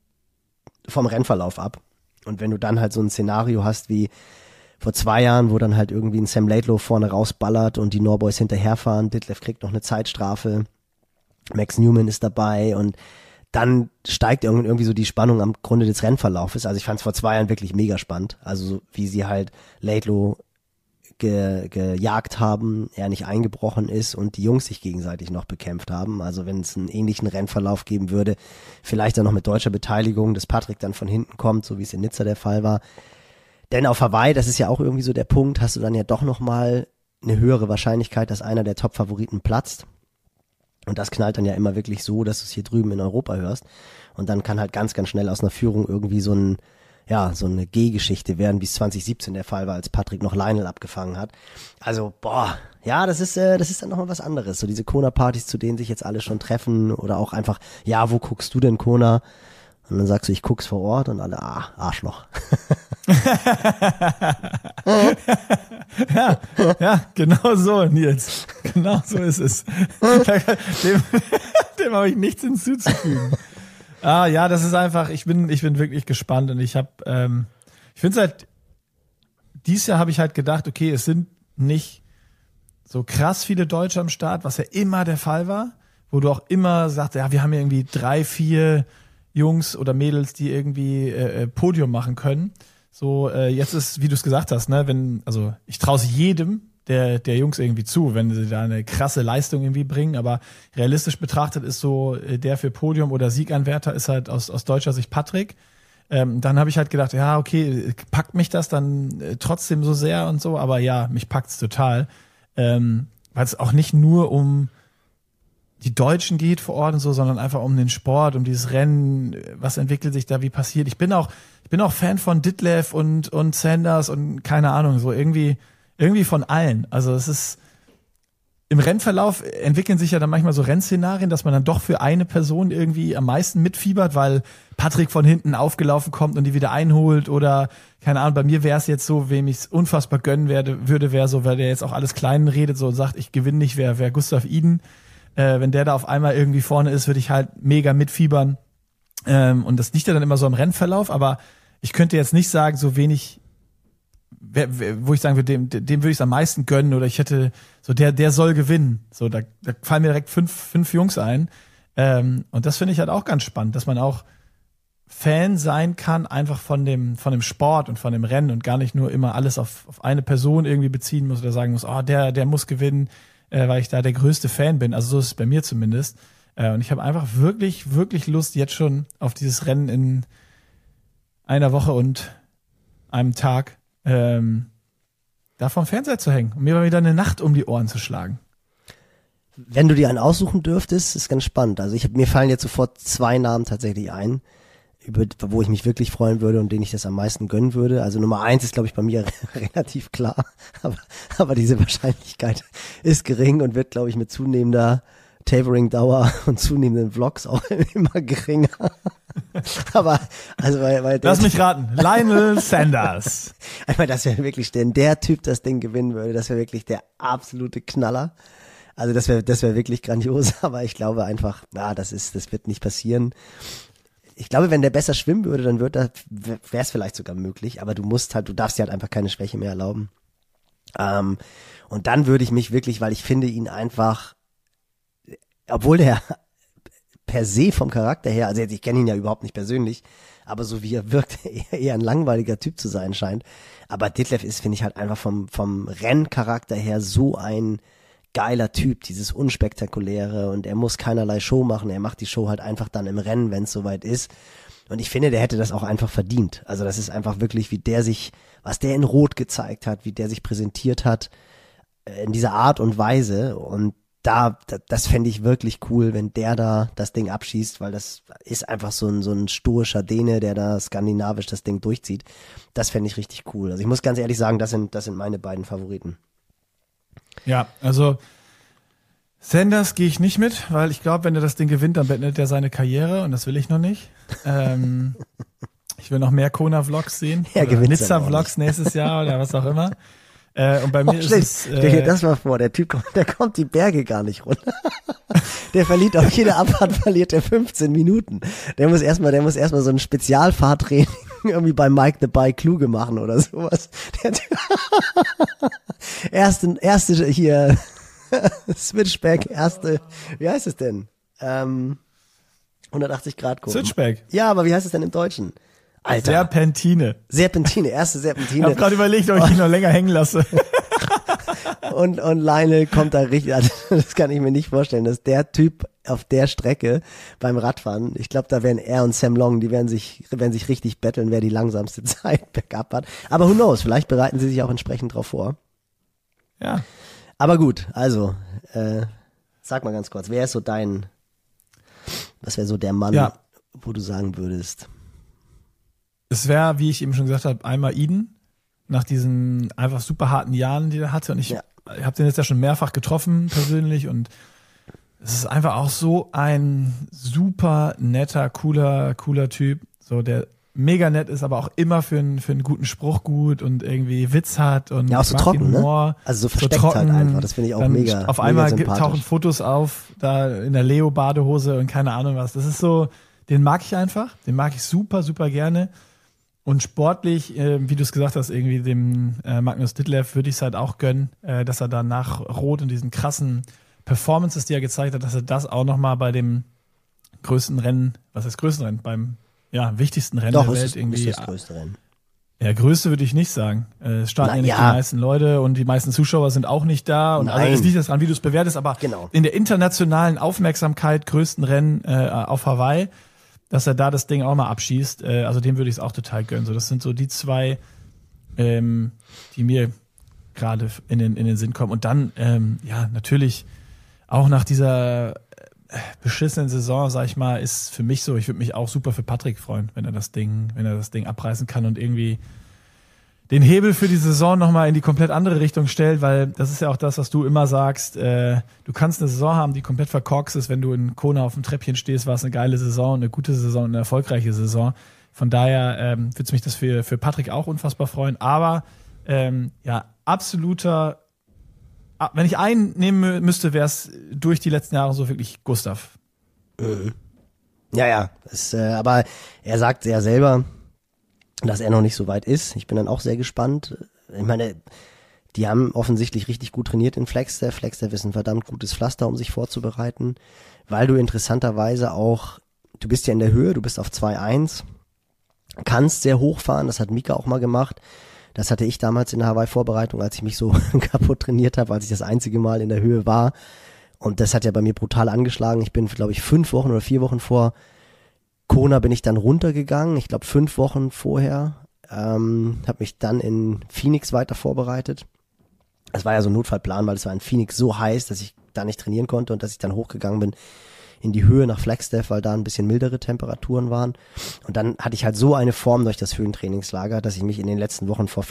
vom Rennverlauf ab. Und wenn du dann halt so ein Szenario hast wie vor 2 Jahren, wo dann halt irgendwie ein Sam Laidlow vorne rausballert und die Norboys hinterherfahren, Ditlev kriegt noch eine Zeitstrafe, Max Newman ist dabei und dann steigt irgendwie so die Spannung am Grunde des Rennverlaufes. Also ich fand es vor 2 Jahren wirklich mega spannend. Also so wie sie halt Laidlow gejagt haben, er nicht eingebrochen ist und die Jungs sich gegenseitig noch bekämpft haben. Also wenn es einen ähnlichen Rennverlauf geben würde, vielleicht dann noch mit deutscher Beteiligung, dass Patrick dann von hinten kommt, so wie es in Nizza der Fall war. Denn auf Hawaii, das ist ja auch irgendwie so der Punkt, hast du dann ja doch nochmal eine höhere Wahrscheinlichkeit, dass einer der Top-Favoriten platzt. Und das knallt dann ja immer wirklich so, dass du es hier drüben in Europa hörst. Und dann kann halt ganz, ganz schnell aus einer Führung irgendwie so eine G-Geschichte werden, wie es 2017 der Fall war, als Patrick noch Lionel abgefangen hat. Also, das ist dann nochmal was anderes. So diese Kona-Partys, zu denen sich jetzt alle schon treffen oder auch einfach, ja, wo guckst du denn Kona? Und dann sagst du, ich guck's vor Ort und alle, Arschloch. Ja, genau so, Nils. Genau so ist es. Dem habe ich nichts hinzuzufügen. Ja, das ist einfach, ich bin wirklich gespannt und ich finde es halt, dieses Jahr habe ich halt gedacht, okay, es sind nicht so krass viele Deutsche am Start, was ja immer der Fall war, wo du auch immer sagst, ja, wir haben ja irgendwie 3, 4 Jungs oder Mädels, die irgendwie Podium machen können. So, jetzt ist, wie du es gesagt hast, ne, ich traue es jedem der Jungs irgendwie zu, wenn sie da eine krasse Leistung irgendwie bringen, aber realistisch betrachtet ist so, der für Podium oder Sieganwärter ist halt aus deutscher Sicht Patrick. Dann habe ich halt gedacht, ja, okay, packt mich das dann trotzdem so sehr und so, aber ja, mich packt's total, weil es auch nicht nur um die Deutschen geht vor Ort und so, sondern einfach um den Sport, um dieses Rennen, was entwickelt sich da, wie passiert. Ich bin auch Fan von Ditlev und Sanders und keine Ahnung, so irgendwie von allen. Also es ist, im Rennverlauf entwickeln sich ja dann manchmal so Rennszenarien, dass man dann doch für eine Person irgendwie am meisten mitfiebert, weil Patrick von hinten aufgelaufen kommt und die wieder einholt oder, keine Ahnung, bei mir wäre es jetzt so, wem ich es unfassbar gönnen würde, wäre so, weil der jetzt auch alles klein redet so und sagt, ich gewinne nicht, wäre Gustav Iden. Wenn der da auf einmal irgendwie vorne ist, würde ich halt mega mitfiebern. Und das liegt ja dann immer so am Rennverlauf, aber ich könnte jetzt nicht sagen, so wenig, wo ich sagen würde, dem würde ich es am meisten gönnen oder ich hätte, so der soll gewinnen. So, da fallen mir direkt fünf Jungs ein. Und das finde ich halt auch ganz spannend, dass man auch Fan sein kann, einfach von dem Sport und von dem Rennen und gar nicht nur immer alles auf eine Person irgendwie beziehen muss oder sagen muss, der muss gewinnen, weil ich da der größte Fan bin. Also so ist es bei mir zumindest. Und ich habe einfach wirklich, wirklich Lust jetzt schon auf dieses Rennen in einer Woche und einem Tag, da vorm Fernseher zu hängen und mir mal wieder eine Nacht um die Ohren zu schlagen. Wenn du dir einen aussuchen dürftest, ist ganz spannend. Also mir fallen jetzt sofort 2 Namen tatsächlich ein, wo ich mich wirklich freuen würde und denen ich das am meisten gönnen würde. Also Nummer 1 ist, glaube ich, bei mir relativ klar, aber diese Wahrscheinlichkeit ist gering und wird, glaube ich, mit zunehmender Tapering-Dauer und zunehmenden Vlogs auch immer geringer. Aber, also, weil lass mich raten, Lionel Sanders. Ich meine, das wäre wirklich, wenn der Typ das Ding gewinnen würde, das wäre wirklich der absolute Knaller. Also das wäre wirklich grandios, aber ich glaube einfach, das wird nicht passieren. Ich glaube, wenn der besser schwimmen würde, dann wäre es vielleicht sogar möglich, aber du darfst dir halt einfach keine Schwäche mehr erlauben. Und dann würde ich mich wirklich, weil ich finde ihn einfach, obwohl der per se vom Charakter her, also ich kenne ihn ja überhaupt nicht persönlich, aber so wie er wirkt, eher ein langweiliger Typ zu sein scheint. Aber Ditlev ist, finde ich, halt einfach vom Renncharakter her so ein geiler Typ, dieses Unspektakuläre, und er muss keinerlei Show machen, er macht die Show halt einfach dann im Rennen, wenn es soweit ist. Und ich finde, der hätte das auch einfach verdient. Also das ist einfach wirklich, was der in Rot gezeigt hat, wie der sich präsentiert hat, in dieser Art und Weise. Und das fände ich wirklich cool, wenn der da das Ding abschießt, weil das ist einfach so ein stoischer Däne, der da skandinavisch das Ding durchzieht. Das fände ich richtig cool. Also ich muss ganz ehrlich sagen, das sind meine beiden Favoriten. Ja, also Sanders gehe ich nicht mit, weil ich glaube, wenn er das Ding gewinnt, dann beendet er seine Karriere und das will ich noch nicht. Ich will noch mehr Kona-Vlogs sehen. Nizza-Vlogs nächstes Jahr oder was auch immer. Und bei mir ist es... Stell dir das mal vor, der Typ der kommt die Berge gar nicht runter. Der verliert auf jede Abfahrt, verliert er 15 Minuten. Der muss erstmal so ein Spezialfahrtraining irgendwie bei Mike the Bike Kluge machen oder sowas. Erste hier, Switchback, wie heißt es denn? 180 Grad Kurve. Switchback. Ja, aber wie heißt es denn im Deutschen? Alter. Serpentine, erste Serpentine. Ich habe gerade überlegt, ob ich ihn noch länger hängen lasse. Und Lionel kommt da richtig, also das kann ich mir nicht vorstellen, dass der Typ auf der Strecke beim Radfahren, ich glaube, da werden er und Sam Long, die werden sich richtig betteln, wer die langsamste Zeit bergab hat. Aber who knows, vielleicht bereiten sie sich auch entsprechend drauf vor. Ja. Aber gut, also, sag mal ganz kurz, was wäre so der Mann, wo du sagen würdest? Es wäre, wie ich eben schon gesagt habe, einmal Eden, nach diesen einfach super harten Jahren, die er hatte. Und ich habe den jetzt ja schon mehrfach getroffen, persönlich. Und es ist einfach auch so ein super netter, cooler Typ. So, der mega nett ist, aber auch immer für einen guten Spruch gut und irgendwie Witz hat. Und ja, auch so trocken, ne? Also so versteckt so halt einfach. Das finde ich auch dann mega. Auf mega einmal tauchen Fotos auf, da in der Leo-Badehose und keine Ahnung was. Das ist so, den mag ich einfach. Den mag ich super, super gerne. Und sportlich, wie du es gesagt hast, irgendwie dem Magnus Ditlev würde ich es halt auch gönnen, dass er da nach Rot und diesen krassen Performances, die er gezeigt hat, dass er das auch nochmal bei dem größten Rennen, was heißt größten Rennen, beim wichtigsten Rennen der Welt irgendwie. Ist das größte Rennen. Ja, größte würde ich nicht sagen. Es starten ja nicht die meisten Leute und die meisten Zuschauer sind auch nicht da. Und also es liegt das dran, wie du es bewertest, aber in der internationalen Aufmerksamkeit größten Rennen auf Hawaii, dass er da das Ding auch mal abschießt, also dem würde ich es auch total gönnen. So, das sind so die zwei, die mir gerade in den Sinn kommen. Und dann, natürlich auch nach dieser beschissenen Saison, sag ich mal, ist für mich so, ich würde mich auch super für Patrick freuen, wenn er das Ding abreißen kann und irgendwie den Hebel für die Saison nochmal in die komplett andere Richtung stellt, weil das ist ja auch das, was du immer sagst, du kannst eine Saison haben, die komplett verkorkst ist, wenn du in Kona auf dem Treppchen stehst, war es eine geile Saison, eine gute Saison, eine erfolgreiche Saison. Von daher würde es mich das für Patrick auch unfassbar freuen, aber absoluter, wenn ich einen nehmen müsste, wäre es durch die letzten Jahre so wirklich Gustav. Ja, aber er sagt ja selber, dass er noch nicht so weit ist. Ich bin dann auch sehr gespannt. Ich meine, die haben offensichtlich richtig gut trainiert in Flagstaff. Flagstaff ist ein verdammt gutes Pflaster, um sich vorzubereiten, weil du interessanterweise auch, du bist ja in der Höhe, du bist auf 2,1, kannst sehr hoch fahren, das hat Mika auch mal gemacht. Das hatte ich damals in der Hawaii-Vorbereitung, als ich mich so kaputt trainiert habe, als ich das einzige Mal in der Höhe war. Und das hat ja bei mir brutal angeschlagen. Ich bin, glaube ich, 5 Wochen oder 4 Wochen vor Kona bin ich dann runtergegangen, ich glaube 5 Wochen vorher, habe mich dann in Phoenix weiter vorbereitet. Es war ja so ein Notfallplan, weil es war in Phoenix so heiß, dass ich da nicht trainieren konnte und dass ich dann hochgegangen bin in die Höhe nach Flagstaff, weil da ein bisschen mildere Temperaturen waren. Und dann hatte ich halt so eine Form durch das Höhentrainingslager, dass ich mich in den letzten Wochen vor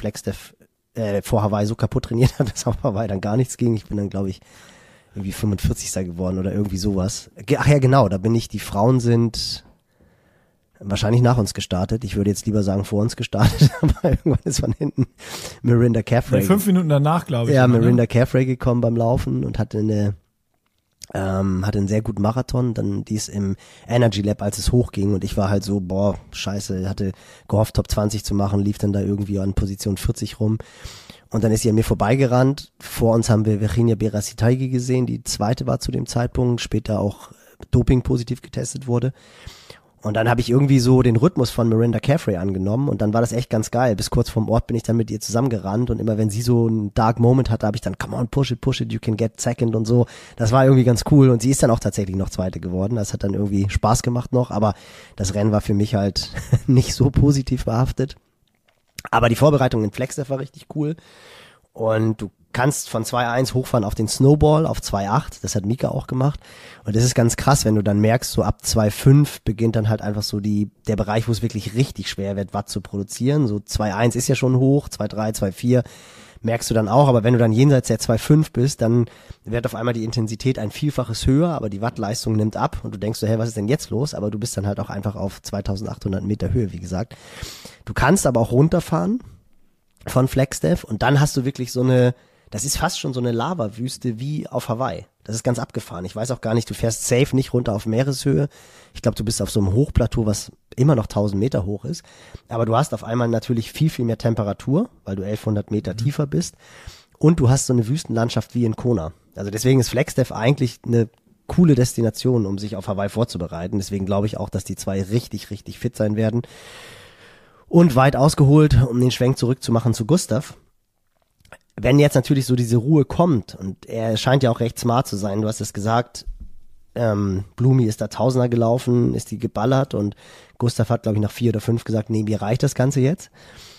Hawaii so kaputt trainiert habe, dass auf Hawaii dann gar nichts ging. Ich bin dann, glaube ich, irgendwie 45. geworden oder irgendwie sowas. Ach ja, genau, da bin ich, die Frauen sind wahrscheinlich nach uns gestartet. Ich würde jetzt lieber sagen vor uns gestartet, aber irgendwann ist von hinten Mirinda Caffrey. 5 Minuten danach, glaube ich. Ja, Mirinda Caffrey gekommen beim Laufen und hatte einen sehr guten Marathon, dann dies im Energy Lab, als es hochging und ich war halt so, boah, scheiße, hatte gehofft, Top 20 zu machen, lief dann da irgendwie an Position 40 rum und dann ist sie an mir vorbeigerannt. Vor uns haben wir Virginia Berasitaigi gesehen, die zweite war zu dem Zeitpunkt, später auch Doping positiv getestet wurde. Und dann habe ich irgendwie so den Rhythmus von Mirinda Caffrey angenommen und dann war das echt ganz geil. Bis kurz vorm Ort bin ich dann mit ihr zusammengerannt und immer wenn sie so einen Dark Moment hatte, habe ich dann, come on, push it, you can get second und so. Das war irgendwie ganz cool und sie ist dann auch tatsächlich noch Zweite geworden. Das hat dann irgendwie Spaß gemacht noch, aber das Rennen war für mich halt nicht so positiv behaftet. Aber die Vorbereitung in Flagstaff war richtig cool und du kannst von 2,1 hochfahren auf den Snowball auf 2,8, das hat Mika auch gemacht und das ist ganz krass, wenn du dann merkst, so ab 2,5 beginnt dann halt einfach so der Bereich, wo es wirklich richtig schwer wird, Watt zu produzieren, so 2,1 ist ja schon hoch, 2,3, 2,4 merkst du dann auch, aber wenn du dann jenseits der 2,5 bist, dann wird auf einmal die Intensität ein Vielfaches höher, aber die Wattleistung nimmt ab und du denkst so, hey, was ist denn jetzt los? Aber du bist dann halt auch einfach auf 2800 Meter Höhe, wie gesagt. Du kannst aber auch runterfahren von Flagstaff und dann hast du wirklich das ist fast schon so eine Lavawüste wie auf Hawaii. Das ist ganz abgefahren. Ich weiß auch gar nicht, du fährst safe nicht runter auf Meereshöhe. Ich glaube, du bist auf so einem Hochplateau, was immer noch 1000 Meter hoch ist. Aber du hast auf einmal natürlich viel, viel mehr Temperatur, weil du 1100 Meter tiefer bist. Und du hast so eine Wüstenlandschaft wie in Kona. Also deswegen ist Flagstaff eigentlich eine coole Destination, um sich auf Hawaii vorzubereiten. Deswegen glaube ich auch, dass die zwei richtig, richtig fit sein werden. Und weit ausgeholt, um den Schwenk zurückzumachen zu Gustav. Wenn jetzt natürlich so diese Ruhe kommt und er scheint ja auch recht smart zu sein, du hast es gesagt, Blumi ist da Tausender gelaufen, ist die geballert und Gustav hat, glaube ich, nach 4 oder 5 gesagt, nee, mir reicht das Ganze jetzt.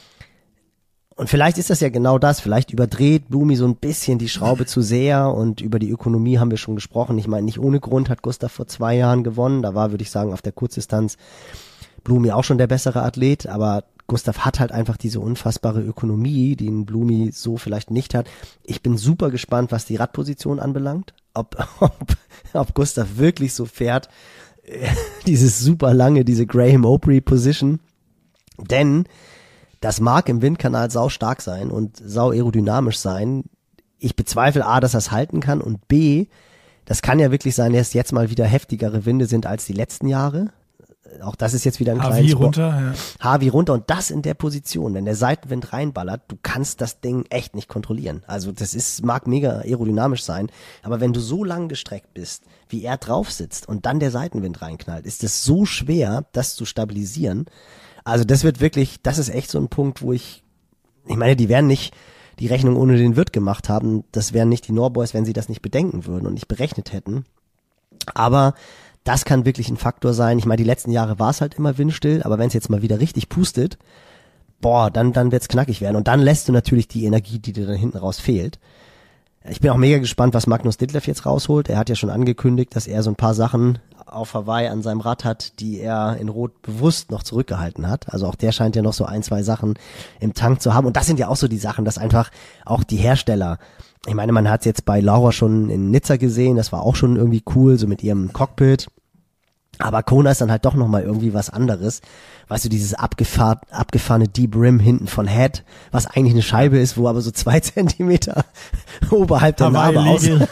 Und vielleicht ist das ja genau das, vielleicht überdreht Blumi so ein bisschen die Schraube zu sehr und über die Ökonomie haben wir schon gesprochen. Ich meine, nicht ohne Grund hat Gustav vor 2 Jahren gewonnen, da war, würde ich sagen, auf der Kurzdistanz Blumi auch schon der bessere Athlet, aber Gustav hat halt einfach diese unfassbare Ökonomie, die ein Blumi so vielleicht nicht hat. Ich bin super gespannt, was die Radposition anbelangt. Ob Gustav wirklich so fährt, dieses super lange, diese Graham Opry Position. Denn das mag im Windkanal sau stark sein und sau aerodynamisch sein. Ich bezweifle A, dass er es halten kann und B, das kann ja wirklich sein, dass jetzt mal wieder heftigere Winde sind als die letzten Jahre. Auch das ist jetzt wieder ein kleines Harvey runter und das in der Position, wenn der Seitenwind reinballert, du kannst das Ding echt nicht kontrollieren. Also mag mega aerodynamisch sein, aber wenn du so lang gestreckt bist, wie er drauf sitzt und dann der Seitenwind reinknallt, ist es so schwer, das zu stabilisieren. Also das ist echt so ein Punkt, wo ich meine, die werden nicht die Rechnung ohne den Wirt gemacht haben, das wären nicht die Norboys, wenn sie das nicht bedenken würden und nicht berechnet hätten. Aber das kann wirklich ein Faktor sein. Ich meine, die letzten Jahre war es halt immer windstill, aber wenn es jetzt mal wieder richtig pustet, dann wird's knackig werden. Und dann lässt du natürlich die Energie, die dir dann hinten raus fehlt. Ich bin auch mega gespannt, was Magnus Ditlev jetzt rausholt. Er hat ja schon angekündigt, dass er so ein paar Sachen auf Hawaii an seinem Rad hat, die er in Rot bewusst noch zurückgehalten hat. Also auch der scheint ja noch so 1, 2 Sachen im Tank zu haben. Und das sind ja auch so die Sachen, dass einfach auch die Hersteller, ich meine, man hat es jetzt bei Laura schon in Nizza gesehen, das war auch schon irgendwie cool, so mit ihrem Cockpit. Aber Kona ist dann halt doch nochmal irgendwie was anderes. Weißt du, dieses abgefahrene Deep Rim hinten von Head, was eigentlich eine Scheibe ist, wo aber so 2 Zentimeter oberhalb der Narbe aussieht.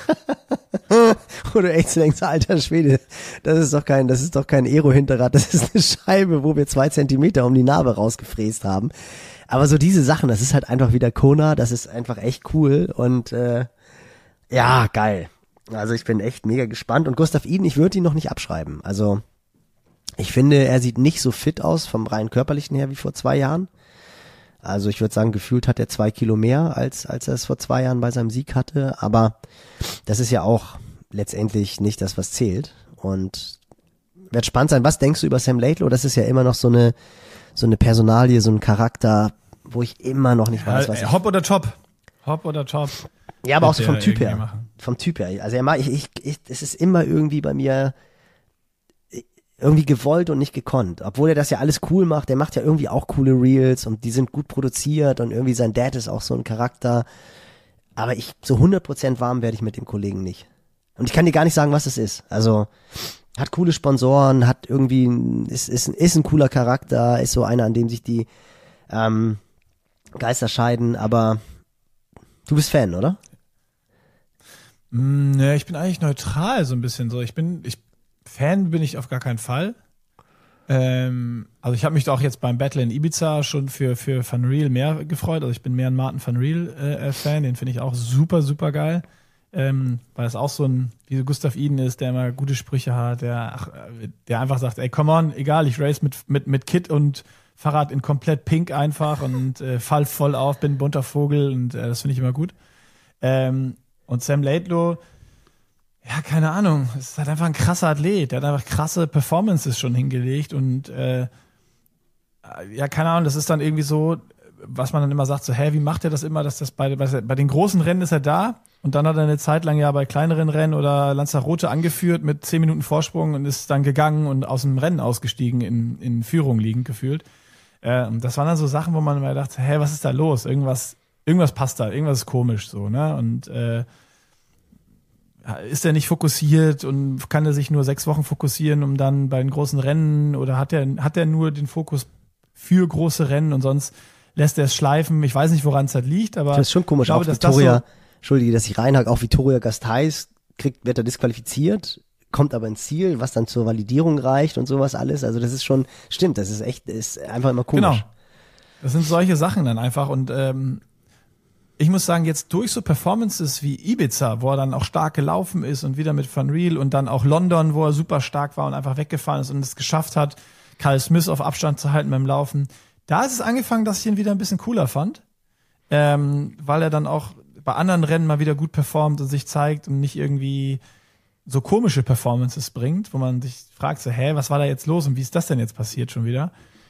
Wo du echt so denkst, alter Schwede, das ist doch kein Aero-Hinterrad, das ist eine Scheibe, wo wir 2 Zentimeter um die Narbe rausgefräst haben. Aber so diese Sachen, das ist halt einfach wieder Kona, das ist einfach echt cool und ja, geil. Also ich bin echt mega gespannt und Gustav Iden, ich würde ihn noch nicht abschreiben. Also ich finde, er sieht nicht so fit aus vom rein körperlichen her wie vor 2 Jahren. Also ich würde sagen, gefühlt hat er 2 Kilo mehr, als er es vor 2 Jahren bei seinem Sieg hatte. Aber das ist ja auch letztendlich nicht das, was zählt. Und wird spannend sein. Was denkst du über Sam Laidlow? Das ist ja immer noch so eine Personalie, so ein Charakter, wo ich immer noch nicht weiß, was Hop oder Top? Hop oder Top? Ja, aber auch so vom Typ her. Machen. vom Typ her. Also es ist immer irgendwie bei mir irgendwie gewollt und nicht gekonnt. Obwohl er das ja alles cool macht. Der macht ja irgendwie auch coole Reels und die sind gut produziert und irgendwie sein Dad ist auch so ein Charakter. Aber so 100% warm werde ich mit dem Kollegen nicht. Und ich kann dir gar nicht sagen, was es ist. Also, hat coole Sponsoren, hat irgendwie, ist ein cooler Charakter, ist so einer, an dem sich die Geister scheiden, aber du bist Fan, oder? Ne, ich bin eigentlich neutral so ein bisschen so. Fan bin ich auf gar keinen Fall. Also ich habe mich da auch jetzt beim Battle in Ibiza schon für Van Riel mehr gefreut. Also ich bin mehr ein Martin Van Riel Fan, den finde ich auch super, super geil. Weil es auch so ein, wie Gustav Iden ist, der immer gute Sprüche hat, der einfach sagt, ey, come on, egal, ich race mit Kit und Fahrrad in komplett pink einfach und fall voll auf, bin ein bunter Vogel und das finde ich immer gut. Und Sam Laidlow, ja, keine Ahnung, es ist halt einfach ein krasser Athlet, der hat einfach krasse Performances schon hingelegt und ja, keine Ahnung, das ist dann irgendwie so, was man dann immer sagt, so, wie macht er das immer, dass das bei den großen Rennen ist er da und dann hat er eine Zeit lang ja bei kleineren Rennen oder Lanzarote angeführt mit 10 Minuten Vorsprung und ist dann gegangen und aus dem Rennen ausgestiegen, in Führung liegend gefühlt. Das waren dann so Sachen, wo man immer dachte, was ist da los? Irgendwas passt da, irgendwas ist komisch so, ne? Und ist er nicht fokussiert und kann er sich nur 6 Wochen fokussieren, um dann bei den großen Rennen oder hat er nur den Fokus für große Rennen und sonst lässt er es schleifen? Ich weiß nicht, woran es halt liegt, aber das ist schon komisch. Ich glaube, auch Vittoria, Entschuldige, dass ich reinhake, auch Vittoria Gasteiz wird er disqualifiziert, kommt aber ins Ziel, was dann zur Validierung reicht und sowas alles. Also das ist schon, stimmt, das ist einfach immer komisch. Genau. Das sind solche Sachen dann einfach und ich muss sagen, jetzt durch so Performances wie Ibiza, wo er dann auch stark gelaufen ist und wieder mit Van Riel und dann auch London, wo er super stark war und einfach weggefahren ist und es geschafft hat, Kyle Smith auf Abstand zu halten beim Laufen. Da ist es angefangen, dass ich ihn wieder ein bisschen cooler fand, weil er dann auch bei anderen Rennen mal wieder gut performt und sich zeigt und nicht irgendwie so komische Performances bringt, wo man sich fragt, so, was war da jetzt los und wie ist das denn jetzt passiert schon wieder?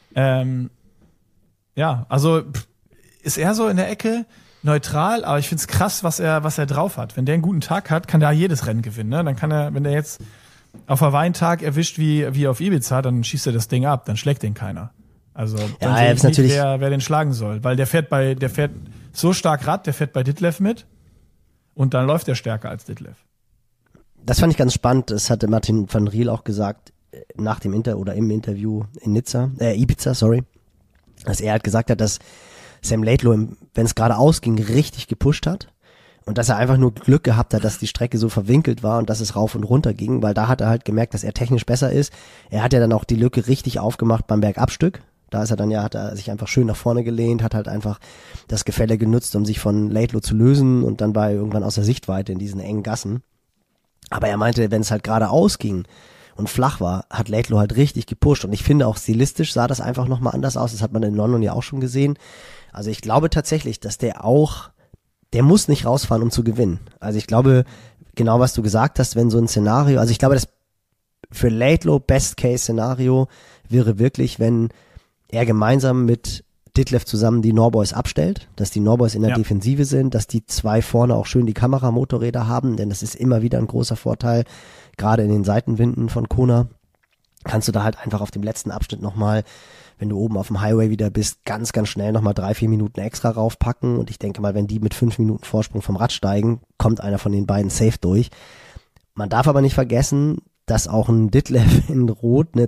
Ja, also ist er so in der Ecke neutral, aber ich find's krass, was er drauf hat. Wenn der einen guten Tag hat, kann der jedes Rennen gewinnen. Ne? Dann kann er, wenn der jetzt auf Weintag erwischt wie auf Ibiza, dann schießt er das Ding ab, dann schlägt den keiner. Also dann sehe ich nicht, wer den schlagen soll. Weil der fährt so stark Rad, der fährt bei Ditlev mit und dann läuft er stärker als Ditlev. Das fand ich ganz spannend. Das hatte Martin van Riel auch gesagt nach dem im Interview in Ibiza, dass er halt gesagt hat, dass Sam Laidlow, wenn es gerade ausging, richtig gepusht hat und dass er einfach nur Glück gehabt hat, dass die Strecke so verwinkelt war und dass es rauf und runter ging, weil da hat er halt gemerkt, dass er technisch besser ist. Er hat ja dann auch die Lücke richtig aufgemacht beim Bergabstück. Da ist er dann hat er sich einfach schön nach vorne gelehnt, hat halt einfach das Gefälle genutzt, um sich von Laidlow zu lösen und dann war er irgendwann aus der Sichtweite in diesen engen Gassen. Aber er meinte, wenn es halt gerade ausging und flach war, hat Laidlow halt richtig gepusht und ich finde auch stilistisch sah das einfach nochmal anders aus. Das hat man in London ja auch schon gesehen. Also ich glaube tatsächlich, dass der muss nicht rausfahren, um zu gewinnen. Also ich glaube, genau was du gesagt hast, wenn so ein Szenario, also ich glaube, das für Laidlow Best-Case-Szenario wäre wirklich, wenn er gemeinsam mit Ditlev zusammen die Norboys abstellt, dass die Norboys in der Defensive sind, dass die 2 vorne auch schön die Kameramotorräder haben, denn das ist immer wieder ein großer Vorteil, gerade in den Seitenwinden von Kona kannst du da halt einfach auf dem letzten Abschnitt nochmal, wenn du oben auf dem Highway wieder bist, ganz, ganz schnell nochmal 3-4 Minuten extra raufpacken und ich denke mal, wenn die mit 5 Minuten Vorsprung vom Rad steigen, kommt einer von den beiden safe durch. Man darf aber nicht vergessen, dass auch ein Ditlev in Rot eine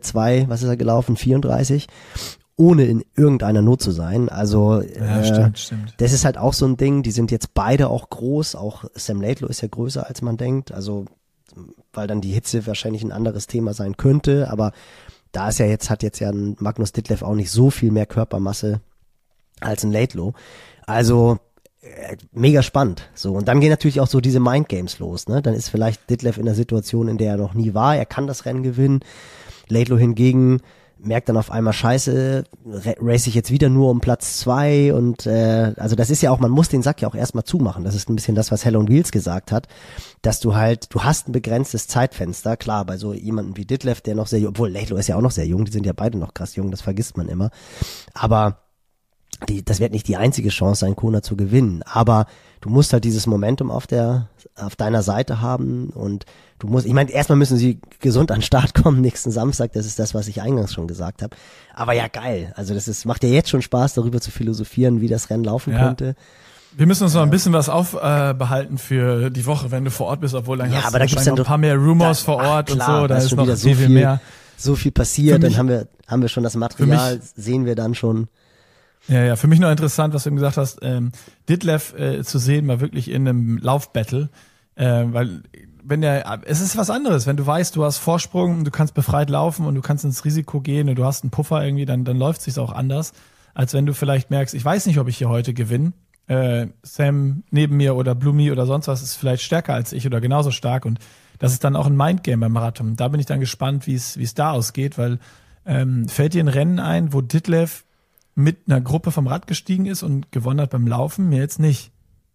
34, ohne in irgendeiner Not zu sein. Also stimmt. das ist halt auch so ein Ding, die sind jetzt beide auch groß, auch Sam Laidlow ist ja größer als man denkt, also weil dann die Hitze wahrscheinlich ein anderes Thema sein könnte, aber da ist hat jetzt ein Magnus Ditlev auch nicht so viel mehr Körpermasse als ein Laidlow. Also mega spannend. So, und dann gehen natürlich auch so diese Mindgames los, ne? Dann ist vielleicht Ditlev in der Situation, in der er noch nie war, er kann das Rennen gewinnen. Laidlow hingegen merkt dann auf einmal, scheiße, race ich jetzt wieder nur um Platz 2 und also das ist ja auch, man muss den Sack ja auch erstmal zumachen. Das ist ein bisschen das, was Hell on Wheels gesagt hat, dass du hast ein begrenztes Zeitfenster, klar, bei so jemandem wie Ditlev, der noch sehr jung, obwohl Laidlow ist ja auch noch sehr jung, die sind ja beide noch krass jung, das vergisst man immer, aber das wird nicht die einzige Chance sein, Kona zu gewinnen, aber du musst halt dieses Momentum auf deiner Seite haben und ich meine, erstmal müssen sie gesund an den Start kommen nächsten Samstag, das ist das, was ich eingangs schon gesagt habe. Aber ja, geil, also macht ja jetzt schon Spaß, darüber zu philosophieren, wie das Rennen laufen könnte. Wir müssen uns noch ein bisschen was aufbehalten für die Woche, wenn du vor Ort bist, obwohl dann hast aber du da gibt's noch ein paar mehr Rumors vor Ort und so, da ist noch viel mehr. So viel passiert, dann haben wir schon das Material, sehen wir dann schon. Ja, für mich noch interessant, was du eben gesagt hast, Ditlev zu sehen, mal wirklich in einem Laufbattle, weil es ist was anderes, wenn du weißt, du hast Vorsprung, du kannst befreit laufen und du kannst ins Risiko gehen und du hast einen Puffer irgendwie, dann läuft es sich auch anders, als wenn du vielleicht merkst, ich weiß nicht, ob ich hier heute gewinne, Sam neben mir oder Blumi oder sonst was ist vielleicht stärker als ich oder genauso stark und das ist dann auch ein Mindgame beim Marathon. Da bin ich dann gespannt, wie es da ausgeht, weil fällt dir ein Rennen ein, wo Ditlev mit einer Gruppe vom Rad gestiegen ist und gewonnen hat beim Laufen? Mir jetzt nicht.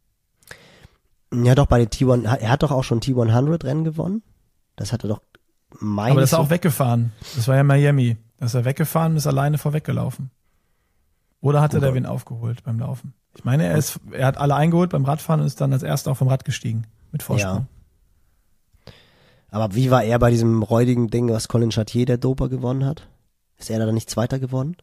Ja, doch, bei den T1, er hat doch auch schon T100-Rennen gewonnen. Das hat er doch, aber das ist auch weggefahren. Das war ja Miami. Da ist er weggefahren und ist alleine vorweggelaufen. Oder hat er da wen aufgeholt beim Laufen? Ich meine, er hat alle eingeholt beim Radfahren und ist dann als erster auch vom Rad gestiegen. Mit Vorsprung. Ja. Aber wie war er bei diesem räudigen Ding, was Colin Chartier, der Doper, gewonnen hat? Ist er da nicht Zweiter geworden?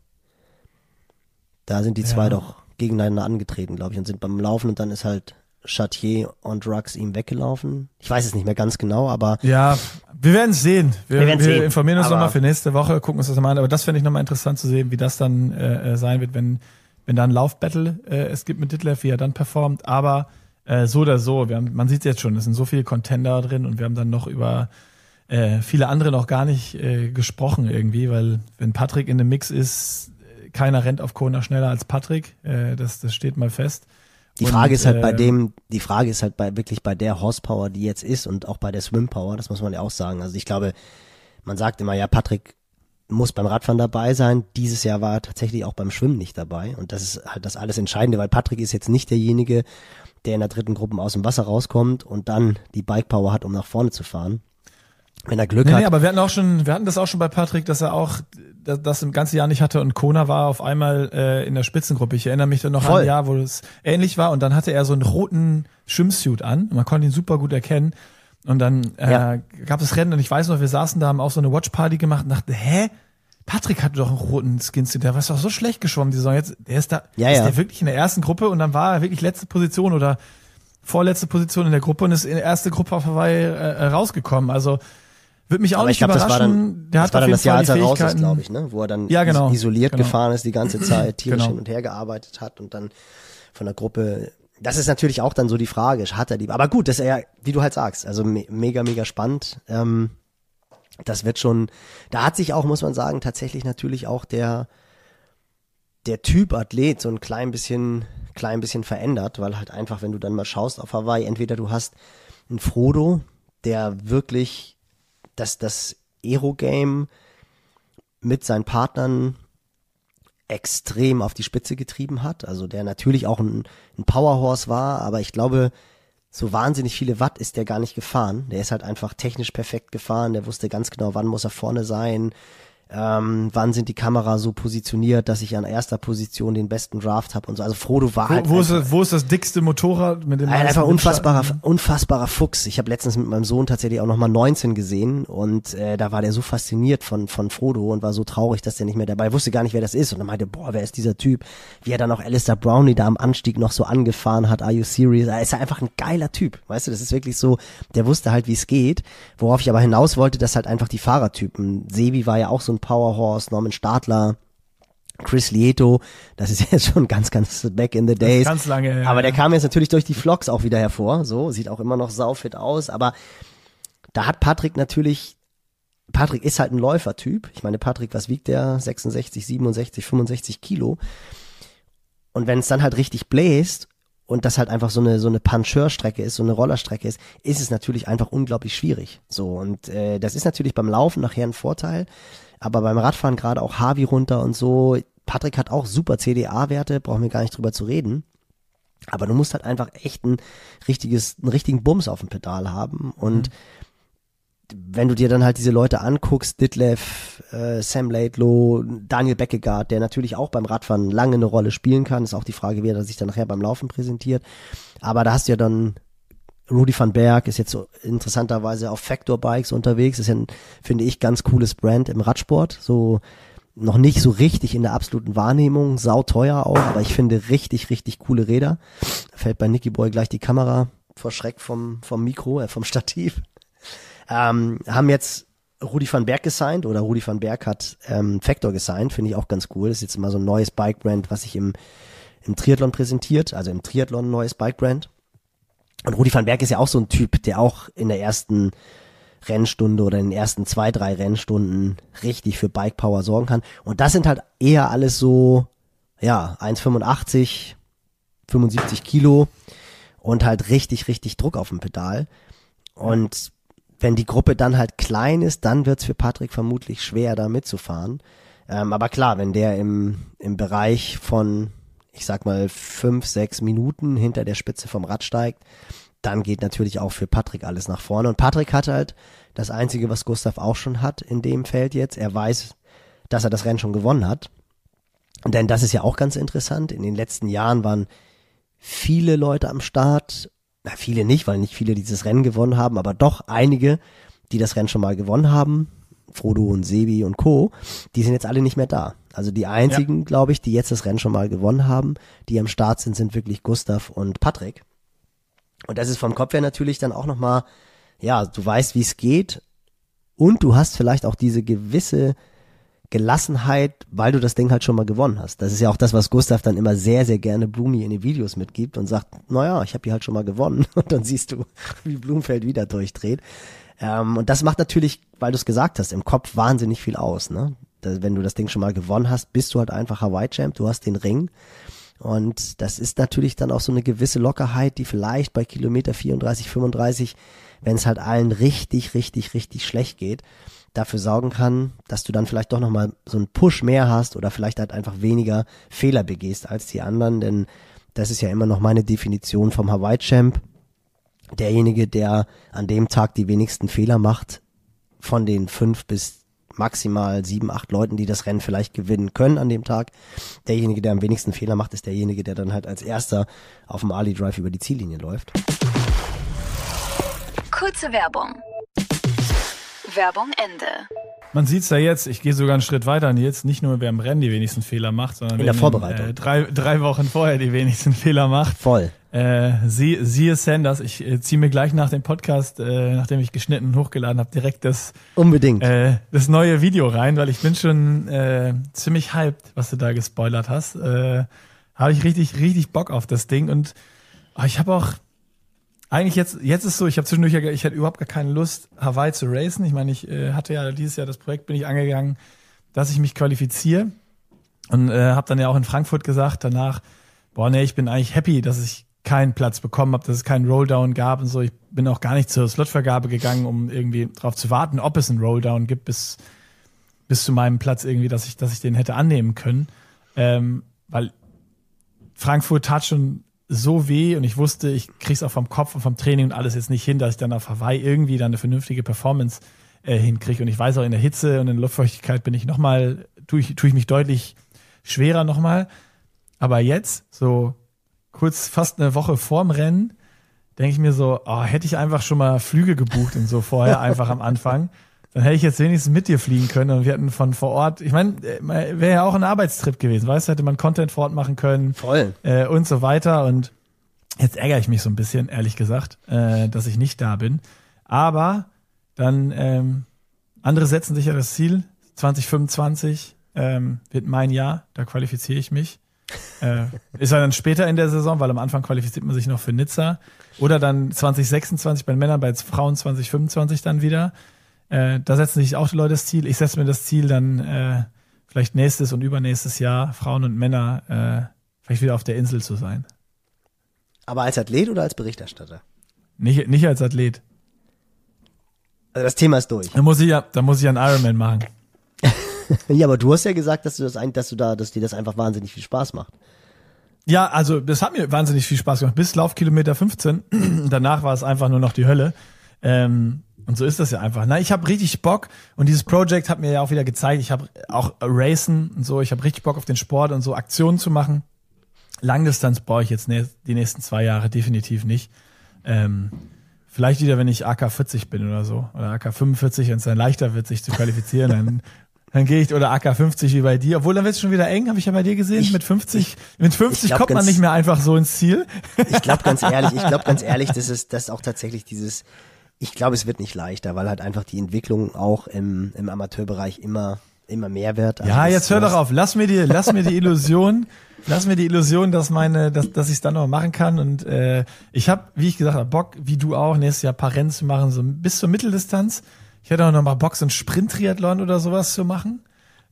Da sind die zwei doch gegeneinander angetreten, glaube ich, und sind beim Laufen und dann ist halt Chartier und Drugs ihm weggelaufen. Ich weiß es nicht mehr ganz genau, aber... Ja, wir werden es sehen. Wir informieren uns nochmal für nächste Woche, gucken uns das mal an. Aber das fände ich nochmal interessant zu sehen, wie das dann sein wird, wenn da ein Laufbattle es gibt mit Ditlev, wie er dann performt. Aber so oder so, man sieht es jetzt schon, es sind so viele Contender drin und wir haben dann noch über viele andere noch gar nicht gesprochen irgendwie, weil wenn Patrick in dem Mix ist, keiner rennt auf Kona schneller als Patrick, das steht mal fest. Die Frage ist halt wirklich bei der Horsepower, die jetzt ist und auch bei der Swimpower, das muss man ja auch sagen. Also ich glaube, man sagt immer, ja, Patrick muss beim Radfahren dabei sein. Dieses Jahr war er tatsächlich auch beim Schwimmen nicht dabei und das ist halt das alles Entscheidende, weil Patrick ist jetzt nicht derjenige, der in der dritten Gruppe aus dem Wasser rauskommt und dann die Bikepower hat, um nach vorne zu fahren. Wenn er Glück hat. Nee, aber wir hatten das auch schon bei Patrick, dass er auch das im ganzen Jahr nicht hatte und Kona war auf einmal in der Spitzengruppe. Ich erinnere mich dann noch an ein Jahr, wo es ähnlich war und dann hatte er so einen roten Schwimmsuit an und man konnte ihn super gut erkennen und dann gab es Rennen und ich weiß noch, wir saßen da, haben auch so eine Watchparty gemacht und dachten, Patrick hatte doch einen roten Skinsuit, der war doch so schlecht geschwommen die Saison, jetzt, der ist da, ist der wirklich in der ersten Gruppe und dann war er wirklich letzte Position oder vorletzte Position in der Gruppe und ist in der erste Gruppe auf Hawaii rausgekommen, also würde mich auch nicht überraschen. Der hat auf jeden Fall die Fähigkeiten, glaube ich, ne, wo er dann isoliert gefahren ist die ganze Zeit, tierisch hin und her gearbeitet hat und dann von der Gruppe. Das ist natürlich auch dann so die Frage, hat er die? Aber gut, das ist ja, wie du halt sagst, also mega, mega spannend. Das wird schon. Da hat sich auch, muss man sagen, tatsächlich natürlich auch der Typ Athlet so ein klein bisschen verändert, weil halt einfach, wenn du dann mal schaust auf Hawaii, entweder du hast einen Frodo, der wirklich das Aero-Game mit seinen Partnern extrem auf die Spitze getrieben hat, also der natürlich auch ein Powerhorse war, aber ich glaube, so wahnsinnig viele Watt ist der gar nicht gefahren. Der ist halt einfach technisch perfekt gefahren, der wusste ganz genau, wann muss er vorne sein, wann sind die Kameras so positioniert, dass ich an erster Position den besten Draft habe und so. Also Frodo war wo ist das dickste Motorrad mit dem einfach unfassbarer Fuchs. Ich habe letztens mit meinem Sohn tatsächlich auch nochmal 19 gesehen und da war der so fasziniert von Frodo und war so traurig, dass der nicht mehr dabei, er wusste gar nicht, wer das ist und dann meinte, wer ist dieser Typ? Wie er dann auch Alistair Brownlee da am Anstieg noch so angefahren hat, Are You Serious? Er ist einfach ein geiler Typ, weißt du, das ist wirklich so, der wusste halt, wie es geht, worauf ich aber hinaus wollte, dass halt einfach die Fahrertypen, Sebi war ja auch so ein Powerhorse, Norman Stadler, Chris Lieto, das ist jetzt schon ganz back in the days. Ganz lange, aber der kam jetzt natürlich durch die Vlogs auch wieder hervor, so, sieht auch immer noch saufit aus, aber da hat Patrick ist halt ein Läufertyp. Ich meine, Patrick, was wiegt der? 66, 67, 65 Kilo. Und wenn es dann halt richtig bläst und das halt einfach so eine Puncheur-Strecke ist, so eine Rollerstrecke ist es natürlich einfach unglaublich schwierig. So, und das ist natürlich beim Laufen nachher ein Vorteil, aber beim Radfahren gerade auch Harvey runter und so. Patrick hat auch super CDA-Werte, brauchen wir gar nicht drüber zu reden. Aber du musst halt einfach echt einen richtigen Bums auf dem Pedal haben und wenn du dir dann halt diese Leute anguckst, Ditlev, Sam Laidlow, Daniel Beckegaard, der natürlich auch beim Radfahren lange eine Rolle spielen kann, ist auch die Frage, wie er sich dann nachher beim Laufen präsentiert. Aber da hast du ja dann Rudy van Berg, ist jetzt so interessanterweise auf Factor Bikes unterwegs, ist ja ein, finde ich, ganz cooles Brand im Radsport, so noch nicht so richtig in der absoluten Wahrnehmung, sauteuer auch, aber ich finde richtig, richtig coole Räder. Da fällt bei Nicky Boy gleich die Kamera vor Schreck vom Mikro, vom Stativ. Haben jetzt Rudy van Berg gesigned oder Rudy van Berg hat Factor gesigned, finde ich auch ganz cool. Das ist jetzt mal so ein neues Bike-Brand, was sich im Triathlon präsentiert, also im Triathlon ein neues Bike-Brand. Und Rudy van Berg ist ja auch so ein Typ, der auch in der ersten Rennstunde oder in den ersten 2-3 Rennstunden richtig für Bike Power sorgen kann. Und das sind halt eher alles so, 1,85, 75 Kilo und halt richtig, richtig Druck auf dem Pedal. Und wenn die Gruppe dann halt klein ist, dann wird's für Patrick vermutlich schwer, da mitzufahren. Aber klar, wenn der im Bereich von, ich sag mal, 5-6 Minuten hinter der Spitze vom Rad steigt, dann geht natürlich auch für Patrick alles nach vorne. Und Patrick hat halt das Einzige, was Gustav auch schon hat in dem Feld jetzt. Er weiß, dass er das Rennen schon gewonnen hat. Denn das ist ja auch ganz interessant. In den letzten Jahren waren viele Leute am Start. Na, viele nicht, weil nicht viele dieses Rennen gewonnen haben, aber doch einige, die das Rennen schon mal gewonnen haben. Frodo und Sebi und Co., die sind jetzt alle nicht mehr da. Also die einzigen, glaube ich, die jetzt das Rennen schon mal gewonnen haben, die am Start sind wirklich Gustav und Patrick. Und das ist vom Kopf her natürlich dann auch nochmal, du weißt, wie es geht und du hast vielleicht auch diese gewisse Gelassenheit, weil du das Ding halt schon mal gewonnen hast. Das ist ja auch das, was Gustav dann immer sehr, sehr gerne Blumi in den Videos mitgibt und sagt, ich habe die halt schon mal gewonnen. Und dann siehst du, wie Blumfeld wieder durchdreht. Und das macht natürlich, weil du es gesagt hast, im Kopf wahnsinnig viel aus. Ne? Wenn du das Ding schon mal gewonnen hast, bist du halt einfach Hawaii-Champ, du hast den Ring. Und das ist natürlich dann auch so eine gewisse Lockerheit, die vielleicht bei Kilometer 34, 35, wenn es halt allen richtig, richtig, richtig schlecht geht, dafür sorgen kann, dass du dann vielleicht doch nochmal so einen Push mehr hast oder vielleicht halt einfach weniger Fehler begehst als die anderen, denn das ist ja immer noch meine Definition vom Hawaii-Champ. Derjenige, der an dem Tag die wenigsten Fehler macht, von den 5 bis maximal 7, 8 Leuten, die das Rennen vielleicht gewinnen können an dem Tag. Derjenige, der am wenigsten Fehler macht, ist derjenige, der dann halt als erster auf dem Ali Drive über die Ziellinie läuft. Kurze Werbung. Werbung Ende. Man sieht's ja jetzt, ich gehe sogar einen Schritt weiter, Nils, nicht nur wer im Rennen die wenigsten Fehler macht, sondern in der Vorbereitung. Drei Wochen vorher die wenigsten Fehler macht. Voll. Siehe Sanders, ich ziehe mir gleich nach dem Podcast, nachdem ich geschnitten und hochgeladen habe, direkt das neue Video rein, weil ich bin schon ziemlich hyped, was du da gespoilert hast. Habe ich richtig, richtig Bock auf das Ding und ich habe auch eigentlich jetzt ist so, ich habe zwischendurch, ich hatte überhaupt gar keine Lust, Hawaii zu racen. Ich meine, ich hatte ja dieses Jahr das Projekt, bin ich angegangen, dass ich mich qualifiziere und habe dann ja auch in Frankfurt gesagt danach, ich bin eigentlich happy, dass ich keinen Platz bekommen habe, dass es keinen Rolldown gab und so. Ich bin auch gar nicht zur Slotvergabe gegangen, um irgendwie drauf zu warten, ob es einen Rolldown gibt bis zu meinem Platz irgendwie, dass ich den hätte annehmen können. Weil Frankfurt tat schon so weh und ich wusste, ich krieg's auch vom Kopf und vom Training und alles jetzt nicht hin, dass ich dann auf Hawaii irgendwie dann eine vernünftige Performance hinkriege. Und ich weiß auch, in der Hitze und in der Luftfeuchtigkeit bin ich tue ich mich deutlich schwerer nochmal. Aber jetzt, so kurz fast eine Woche vorm Rennen, denke ich mir so, hätte ich einfach schon mal Flüge gebucht und so vorher einfach am Anfang, dann hätte ich jetzt wenigstens mit dir fliegen können und wir hätten von vor Ort, ich meine, wäre ja auch ein Arbeitstrip gewesen, weißt du, hätte man Content vor Ort machen können. Voll. Und so weiter und jetzt ärgere ich mich so ein bisschen, ehrlich gesagt, dass ich nicht da bin. Aber dann, andere setzen sich ja das Ziel, 2025 wird mein Jahr, da qualifiziere ich mich. Ist ja dann später in der Saison, weil am Anfang qualifiziert man sich noch für Nizza. Oder dann 2026 bei den Männern, bei Frauen 2025 dann wieder. Da setzen sich auch die Leute das Ziel. Ich setze mir das Ziel dann vielleicht nächstes und übernächstes Jahr, Frauen und Männer, vielleicht wieder auf der Insel zu sein. Aber als Athlet oder als Berichterstatter? Nicht als Athlet. Also das Thema ist durch. Da muss ich einen Ironman machen. Ja, aber du hast ja gesagt, dass dir das einfach wahnsinnig viel Spaß macht. Ja, also das hat mir wahnsinnig viel Spaß gemacht. Bis Laufkilometer 15. Danach war es einfach nur noch die Hölle. Und Und so ist das ja einfach. Na, ich habe richtig Bock und dieses Project hat mir ja auch wieder gezeigt, ich habe auch Racen und so, ich habe richtig Bock auf den Sport und so Aktionen zu machen. Langdistanz brauche ich jetzt die nächsten 2 Jahre definitiv nicht. Vielleicht wieder, wenn ich AK 40 bin oder so. Oder AK 45, wenn es dann leichter wird, sich zu qualifizieren, dann gehe ich, oder AK 50 wie bei dir. Obwohl, dann wird es schon wieder eng, habe ich ja bei dir gesehen. Mit 50 kommt man nicht mehr einfach so ins Ziel. Ich glaube ganz ehrlich, das ist auch tatsächlich dieses, ich glaube, es wird nicht leichter, weil halt einfach die Entwicklung auch im Amateurbereich immer mehr wird. Also ja, jetzt hör doch auf. Lass mir die Illusion, dass ich es dann noch machen kann. Und ich habe, wie ich gesagt habe, Bock, wie du auch, nächstes Jahr ein paar Rennen zu machen, so bis zur Mitteldistanz. Ich hätte auch noch mal Bock, so einen Sprint-Triathlon oder sowas zu machen.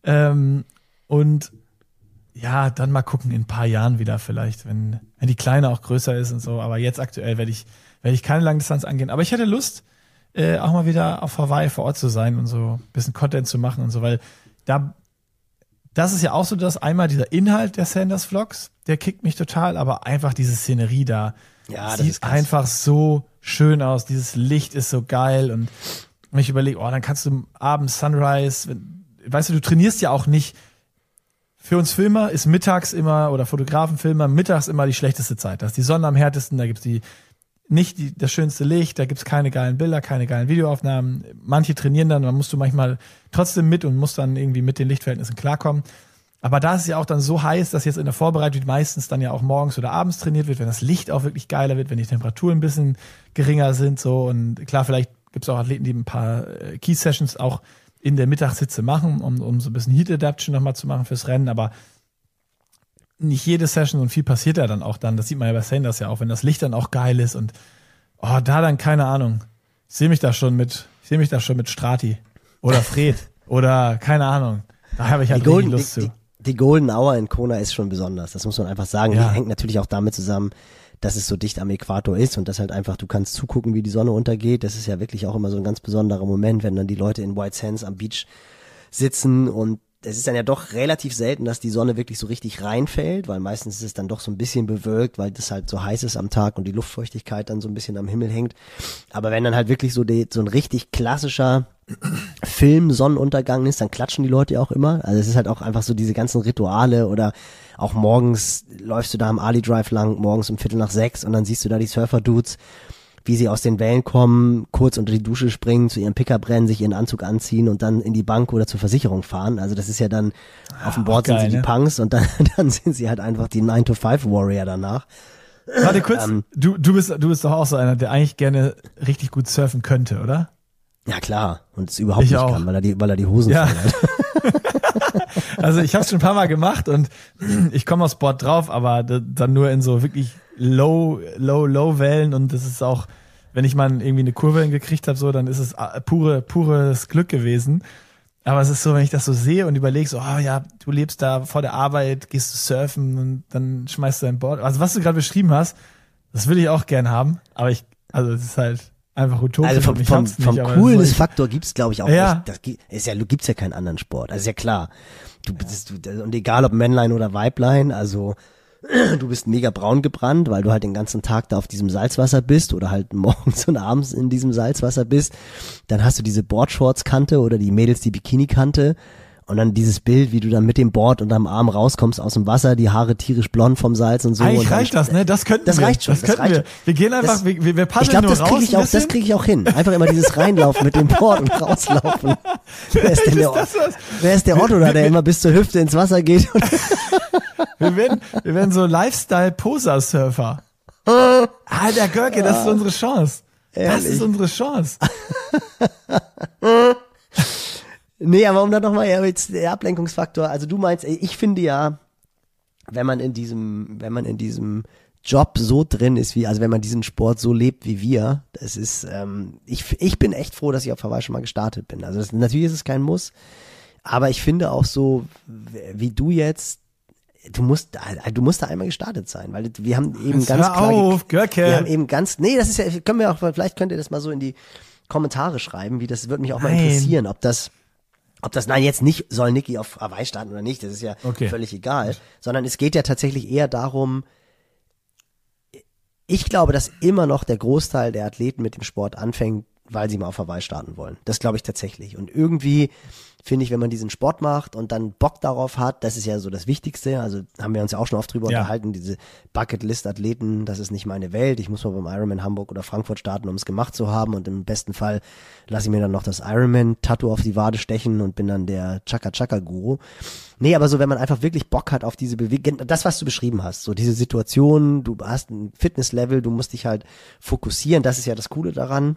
Und ja, dann mal gucken, in ein paar Jahren wieder vielleicht, wenn die Kleine auch größer ist und so. Aber jetzt aktuell werde ich keine Langdistanz angehen. Aber ich hätte Lust, auch mal wieder auf Hawaii vor Ort zu sein und so ein bisschen Content zu machen und so, weil das ist ja auch so, dass einmal dieser Inhalt der Sanders Vlogs, der kickt mich total, aber einfach diese Szenerie da, sieht einfach so schön aus. Dieses Licht ist so geil und ich überlege, dann kannst du abends Sunrise, weißt du trainierst ja auch nicht. Für uns Filmer ist mittags immer, oder Fotografenfilmer, mittags immer die schlechteste Zeit. Da ist die Sonne am härtesten, da gibt's das schönste Licht, da gibt's keine geilen Bilder, keine geilen Videoaufnahmen. Manche trainieren dann musst du manchmal trotzdem mit und musst dann irgendwie mit den Lichtverhältnissen klarkommen. Aber da ist es ja auch dann so heiß, dass jetzt in der Vorbereitung meistens dann ja auch morgens oder abends trainiert wird, wenn das Licht auch wirklich geiler wird, wenn die Temperaturen ein bisschen geringer sind, so. Und klar, vielleicht gibt's auch Athleten, die ein paar Key-Sessions auch in der Mittagshitze machen, um so ein bisschen Heat-Adaption nochmal zu machen fürs Rennen, aber nicht jede Session und viel passiert ja dann auch dann. Das sieht man ja bei Sanders ja auch, wenn das Licht dann auch geil ist und da dann keine Ahnung. Ich sehe mich da schon mit Strati oder Fred oder keine Ahnung. Da habe ich halt richtig Lust zu. Die Golden Hour in Kona ist schon besonders. Das muss man einfach sagen. Ja. Die hängt natürlich auch damit zusammen, dass es so dicht am Äquator ist und dass halt einfach, du kannst zugucken, wie die Sonne untergeht. Das ist ja wirklich auch immer so ein ganz besonderer Moment, wenn dann die Leute in White Sands am Beach sitzen und es ist dann ja doch relativ selten, dass die Sonne wirklich so richtig reinfällt, weil meistens ist es dann doch so ein bisschen bewölkt, weil das halt so heiß ist am Tag und die Luftfeuchtigkeit dann so ein bisschen am Himmel hängt. Aber wenn dann halt wirklich so ein richtig klassischer Film-Sonnenuntergang ist, dann klatschen die Leute ja auch immer. Also es ist halt auch einfach so diese ganzen Rituale oder auch morgens läufst du da am Ali Drive lang, morgens um 5:45 und dann siehst du da die Surfer-Dudes, wie sie aus den Wellen kommen, kurz unter die Dusche springen, zu ihrem Pickup rennen, sich ihren Anzug anziehen und dann in die Bank oder zur Versicherung fahren. Also das ist ja dann, auf dem Board sind sie die Punks und dann sind sie halt einfach die 9-to-5-Warrior danach. Warte kurz, du bist doch auch so einer, der eigentlich gerne richtig gut surfen könnte, oder? Ja klar, und es überhaupt nicht kann, weil er die Hosen voll hat. Also ich habe es schon ein paar Mal gemacht und ich komme aufs Board drauf, aber dann nur in so wirklich low Wellen und das ist auch, wenn ich mal irgendwie eine Kurve hingekriegt habe, so, dann ist es pures Glück gewesen. Aber es ist so, wenn ich das so sehe und überlege, so, du lebst da vor der Arbeit, gehst du surfen und dann schmeißt du dein Board. Also was du gerade beschrieben hast, das will ich auch gern haben, aber es ist halt einfach utopisch. Also vom Coolness-Faktor gibt's, glaube ich, auch nicht. Gibt's ja keinen anderen Sport. Also ist ja klar. Und egal ob Männlein oder Weiblein, also du bist mega braun gebrannt, weil du halt den ganzen Tag da auf diesem Salzwasser bist oder halt morgens und abends in diesem Salzwasser bist. Dann hast du diese Boardshorts-Kante oder die Mädels die Bikini-Kante. Und dann dieses Bild, wie du dann mit dem Board unterm Arm rauskommst aus dem Wasser, die Haare tierisch blond vom Salz und so. Eigentlich reicht das, ne? Das reicht schon. Wir gehen einfach, wir paddeln nur raus. Das kriege ich auch hin. Einfach immer dieses Reinlaufen mit dem Board und rauslaufen. Wer ist der Otto da, der immer bis zur Hüfte ins Wasser geht? Wir werden so Lifestyle-Poser-Surfer. Der Görke, das ist unsere Chance. Das ist unsere Chance. Nee, aber um dann nochmal jetzt der Ablenkungsfaktor, also du meinst, ich finde ja, wenn man in diesem Job so drin ist also wenn man diesen Sport so lebt wie wir, das ist, ich bin echt froh, dass ich auf Hawaii schon mal gestartet bin. Also natürlich ist es kein Muss, aber ich finde auch so, wie du jetzt, du musst da einmal gestartet sein, weil wir haben eben vielleicht könnt ihr das mal so in die Kommentare schreiben, das würde mich auch mal interessieren, ob das jetzt nicht, soll Niki auf Hawaii starten oder nicht, das ist ja völlig egal, sondern es geht ja tatsächlich eher darum, ich glaube, dass immer noch der Großteil der Athleten mit dem Sport anfängt, weil sie mal auf Hawaii starten wollen. Das glaube ich tatsächlich. Und irgendwie finde ich, wenn man diesen Sport macht und dann Bock darauf hat, das ist ja so das Wichtigste. Also haben wir uns ja auch schon oft drüber unterhalten, diese Bucketlist-Athleten, das ist nicht meine Welt. Ich muss mal beim Ironman Hamburg oder Frankfurt starten, um es gemacht zu haben. Und im besten Fall lasse ich mir dann noch das Ironman-Tattoo auf die Wade stechen und bin dann der Chaka-Chaka-Guru. Nee, aber so, wenn man einfach wirklich Bock hat auf diese Bewegung, das, was du beschrieben hast, so diese Situation, du hast ein Fitnesslevel, du musst dich halt fokussieren, das ist ja das Coole daran.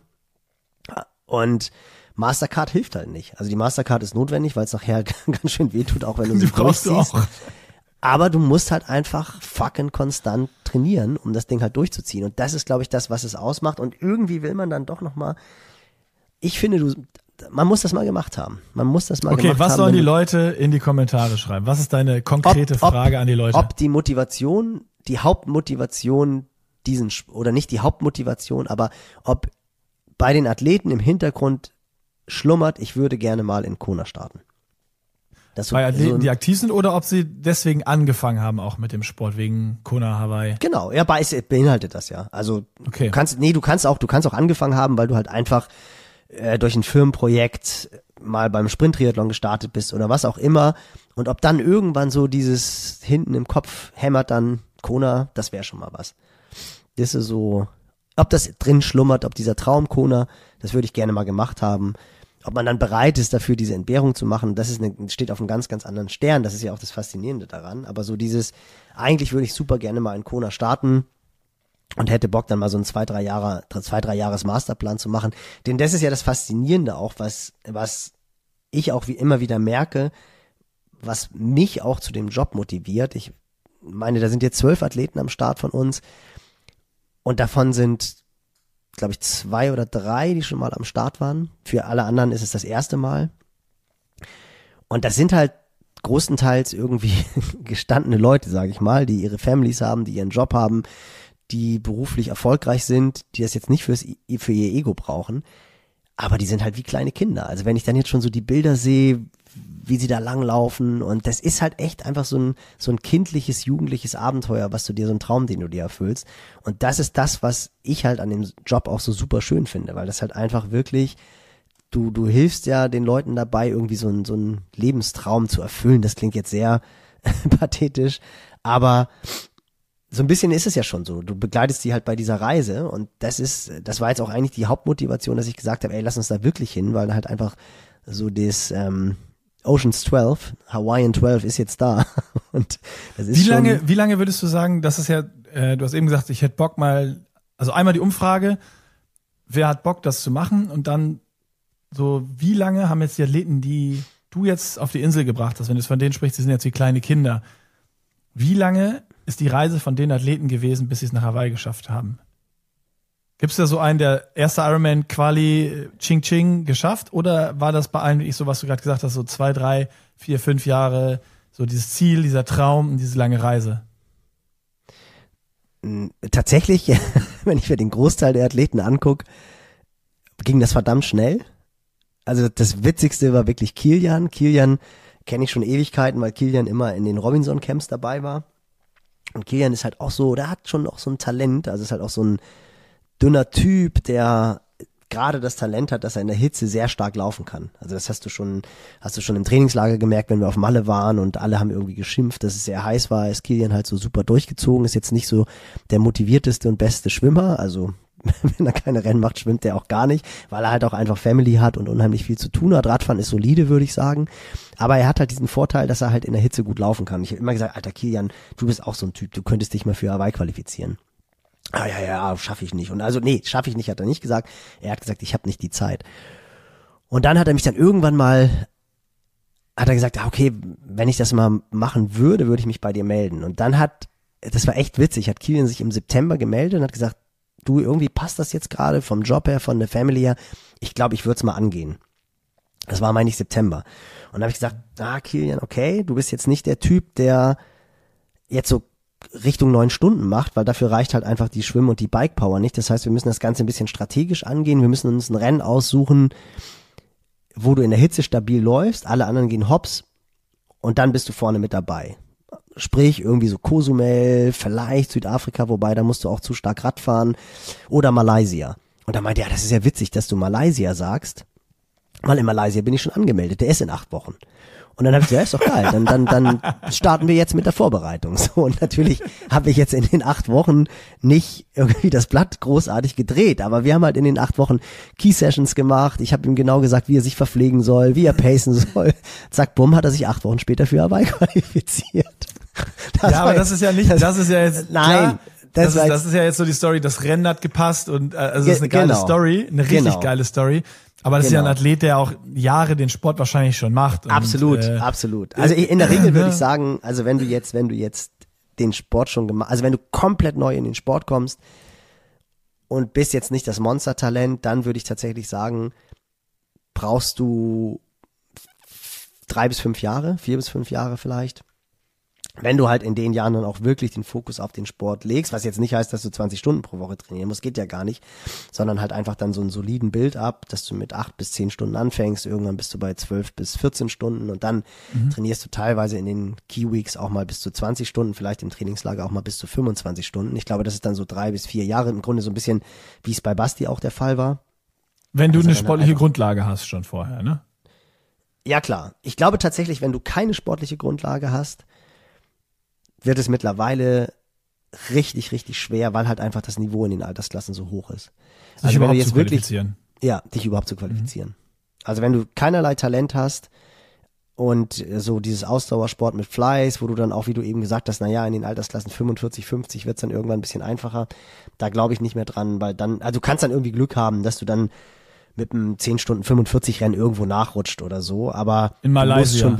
Und Mastercard hilft halt nicht. Also die Mastercard ist notwendig, weil es nachher ganz schön wehtut, auch wenn du sie durchziehst. Aber du musst halt einfach fucking konstant trainieren, um das Ding halt durchzuziehen. Und das ist, glaube ich, das, was es ausmacht. Und irgendwie will man dann doch nochmal, ich finde, man muss das mal gemacht haben. Man muss das mal gemacht haben. Okay, was sollen die Leute in die Kommentare schreiben? Was ist deine konkrete Frage an die Leute? Ob die Motivation, die Hauptmotivation oder nicht die Hauptmotivation, aber ob bei den Athleten im Hintergrund schlummert, ich würde gerne mal in Kona starten. Bei Athleten, die aktiv sind, oder ob sie deswegen angefangen haben, auch mit dem Sport, wegen Kona, Hawaii? Genau, ja, beinhaltet das ja. Also okay. Du kannst auch angefangen haben, weil du halt einfach durch ein Firmenprojekt mal beim Sprint-Triathlon gestartet bist oder was auch immer. Und ob dann irgendwann so dieses hinten im Kopf hämmert dann Kona, das wäre schon mal was. Das ist so, ob das drin schlummert, ob dieser Traum Kona, das würde ich gerne mal gemacht haben. Ob man dann bereit ist, dafür diese Entbehrung zu machen, das steht auf einem ganz, ganz anderen Stern. Das ist ja auch das Faszinierende daran. Aber so eigentlich würde ich super gerne mal in Kona starten und hätte Bock, dann mal so einen 2-3 Jahres Masterplan zu machen. Denn das ist ja das Faszinierende auch, was ich auch wie immer wieder merke, was mich auch zu dem Job motiviert. Ich meine, da sind jetzt 12 Athleten am Start von uns. Und davon sind, glaube ich, 2 oder 3, die schon mal am Start waren. Für alle anderen ist es das erste Mal. Und das sind halt großenteils irgendwie gestandene Leute, sage ich mal, die ihre Families haben, die ihren Job haben, die beruflich erfolgreich sind, die das jetzt nicht für ihr Ego brauchen. Aber die sind halt wie kleine Kinder. Also wenn ich dann jetzt schon so die Bilder sehe, wie sie da langlaufen, und das ist halt echt einfach so ein kindliches, jugendliches Abenteuer, so ein Traum, den du dir erfüllst. Und das ist das, was ich halt an dem Job auch so super schön finde, weil das halt einfach wirklich, du hilfst ja den Leuten dabei, irgendwie so einen Lebenstraum zu erfüllen. Das klingt jetzt sehr pathetisch, aber so ein bisschen ist es ja schon so. Du begleitest die halt bei dieser Reise, und das war jetzt auch eigentlich die Hauptmotivation, dass ich gesagt habe, ey, lass uns da wirklich hin, weil halt einfach so das Oceans 12, Hawaiian 12 ist jetzt da. Und das ist wie lange würdest du sagen, das ist ja, du hast eben gesagt, ich hätte Bock mal, also einmal die Umfrage, wer hat Bock, das zu machen, und dann so, wie lange haben jetzt die Athleten, die du jetzt auf die Insel gebracht hast, wenn du von denen sprichst, die sind jetzt wie kleine Kinder, wie lange ist die Reise von den Athleten gewesen, bis sie es nach Hawaii geschafft haben? Gibt es da so einen, der erste Ironman Quali Ching Ching geschafft, oder war das bei allen wirklich so, was du gerade gesagt hast, so 2, 3, 4, 5 Jahre, so dieses Ziel, dieser Traum und diese lange Reise? Tatsächlich, wenn ich mir den Großteil der Athleten angucke, ging das verdammt schnell. Also das Witzigste war wirklich Kilian. Kilian kenne ich schon Ewigkeiten, weil Kilian immer in den Robinson-Camps dabei war. Und Kilian ist halt auch so, der hat schon auch so ein Talent, also ist halt auch so ein dünner Typ, der gerade das Talent hat, dass er in der Hitze sehr stark laufen kann. Also das hast du schon im Trainingslager gemerkt, wenn wir auf Malle waren und alle haben irgendwie geschimpft, dass es sehr heiß war, ist Kilian halt so super durchgezogen, ist jetzt nicht so der motivierteste und beste Schwimmer, also wenn er keine Rennen macht, schwimmt er auch gar nicht, weil er halt auch einfach Family hat und unheimlich viel zu tun hat. Radfahren ist solide, würde ich sagen. Aber er hat halt diesen Vorteil, dass er halt in der Hitze gut laufen kann. Ich habe immer gesagt, Alter Kilian, du bist auch so ein Typ, du könntest dich mal für Hawaii qualifizieren. Ah, ja, schaffe ich nicht. Und also, nee, schaffe ich nicht, hat er nicht gesagt. Er hat gesagt, ich habe nicht die Zeit. Und dann hat er mich dann irgendwann mal, hat er gesagt, okay, wenn ich das mal machen würde, würde ich mich bei dir melden. Und dann das war echt witzig, hat Kilian sich im September gemeldet und hat gesagt, du, irgendwie passt das jetzt gerade vom Job her, von der Family her. Ich glaube, ich würde es mal angehen. Das war, meine ich, September. Und dann habe ich gesagt, Kilian, okay, du bist jetzt nicht der Typ, der jetzt so Richtung 9 Stunden macht, weil dafür reicht halt einfach die Schwimm- und die Bike-Power nicht. Das heißt, wir müssen das Ganze ein bisschen strategisch angehen. Wir müssen uns ein Rennen aussuchen, wo du in der Hitze stabil läufst, alle anderen gehen hops und dann bist du vorne mit dabei. Sprich, irgendwie so Cozumel, vielleicht Südafrika, wobei da musst du auch zu stark Rad fahren, oder Malaysia. Und da meinte er, das ist ja witzig, dass du Malaysia sagst, weil in Malaysia bin ich schon angemeldet, der ist in 8 Wochen. Und dann habe ich gesagt, ja, ist doch geil, dann starten wir jetzt mit der Vorbereitung. So, und natürlich habe ich jetzt in den 8 Wochen nicht irgendwie das Blatt großartig gedreht, aber wir haben halt in den 8 Wochen Key Sessions gemacht. Ich habe ihm genau gesagt, wie er sich verpflegen soll, wie er pacen soll. Zack, bumm, hat er sich 8 Wochen später für Hawaii qualifiziert. Aber das ist ja nicht, das ist ja jetzt, nein. Klar, das ist ja jetzt so die Story, das Rennen hat gepasst und also das ist eine geile Story, eine richtig geile Story. Aber das ist ja ein Athlet, der auch Jahre den Sport wahrscheinlich schon macht. Und, absolut. Also in der Regel würde ich sagen, also wenn du jetzt den Sport schon gemacht, also wenn du komplett neu in den Sport kommst und bist jetzt nicht das Monstertalent, dann würde ich tatsächlich sagen, brauchst du 3 bis 5 Jahre, 4 bis 5 Jahre vielleicht. Wenn du halt in den Jahren dann auch wirklich den Fokus auf den Sport legst, was jetzt nicht heißt, dass du 20 Stunden pro Woche trainieren musst, geht ja gar nicht, sondern halt einfach dann so einen soliden Build ab, dass du mit 8 bis 10 Stunden anfängst, irgendwann bist du bei 12 bis 14 Stunden und dann trainierst du teilweise in den Key Weeks auch mal bis zu 20 Stunden, vielleicht im Trainingslager auch mal bis zu 25 Stunden. Ich glaube, das ist dann so 3 bis 4 Jahre, im Grunde so ein bisschen, wie es bei Basti auch der Fall war. Wenn du eine sportliche Grundlage hast schon vorher, ne? Ja, klar. Ich glaube tatsächlich, wenn du keine sportliche Grundlage hast, wird es mittlerweile richtig, richtig schwer, weil halt einfach das Niveau in den Altersklassen so hoch ist. Sich überhaupt zu qualifizieren. Ja, dich überhaupt zu qualifizieren. Also wenn du keinerlei Talent hast und so dieses Ausdauersport mit Fleiß, wo du dann auch, wie du eben gesagt hast, naja, in den Altersklassen 45, 50 wird's dann irgendwann ein bisschen einfacher. Da glaube ich nicht mehr dran, weil dann, also du kannst dann irgendwie Glück haben, dass du dann mit einem 10 Stunden 45 Rennen irgendwo nachrutscht oder so, aber in Malaysia.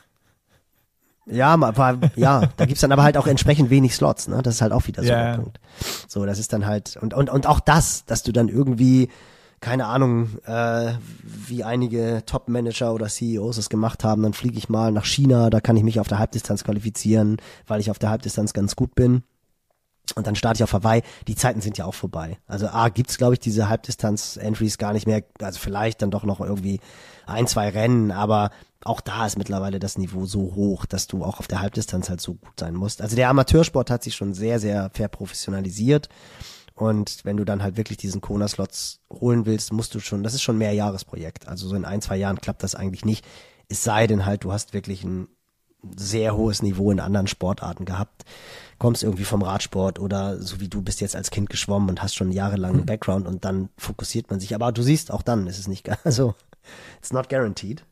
Ja, da gibt's dann aber halt auch entsprechend wenig Slots, ne? Das ist halt auch wieder so der Punkt. So, das ist dann halt, und auch das, dass du dann irgendwie, keine Ahnung, wie einige Top-Manager oder CEOs es gemacht haben, dann fliege ich mal nach China, da kann ich mich auf der Halbdistanz qualifizieren, weil ich auf der Halbdistanz ganz gut bin. Und dann starte ich auf Hawaii. Die Zeiten sind ja auch vorbei. Also gibt's, glaube ich, diese Halbdistanz-Entries gar nicht mehr. Also vielleicht dann doch noch irgendwie 1, 2 Rennen, aber auch da ist mittlerweile das Niveau so hoch, dass du auch auf der Halbdistanz halt so gut sein musst. Also der Amateursport hat sich schon sehr, sehr verprofessionalisiert. Und wenn du dann halt wirklich diesen Kona-Slots holen willst, musst du schon, das ist schon ein Mehrjahresprojekt. Also so in 1, 2 Jahren klappt das eigentlich nicht. Es sei denn halt, du hast wirklich ein sehr hohes Niveau in anderen Sportarten gehabt, kommst irgendwie vom Radsport oder so wie du bist jetzt als Kind geschwommen und hast schon jahrelang einen Background und dann fokussiert man sich. Aber du siehst, auch dann ist es nicht, also it's not guaranteed.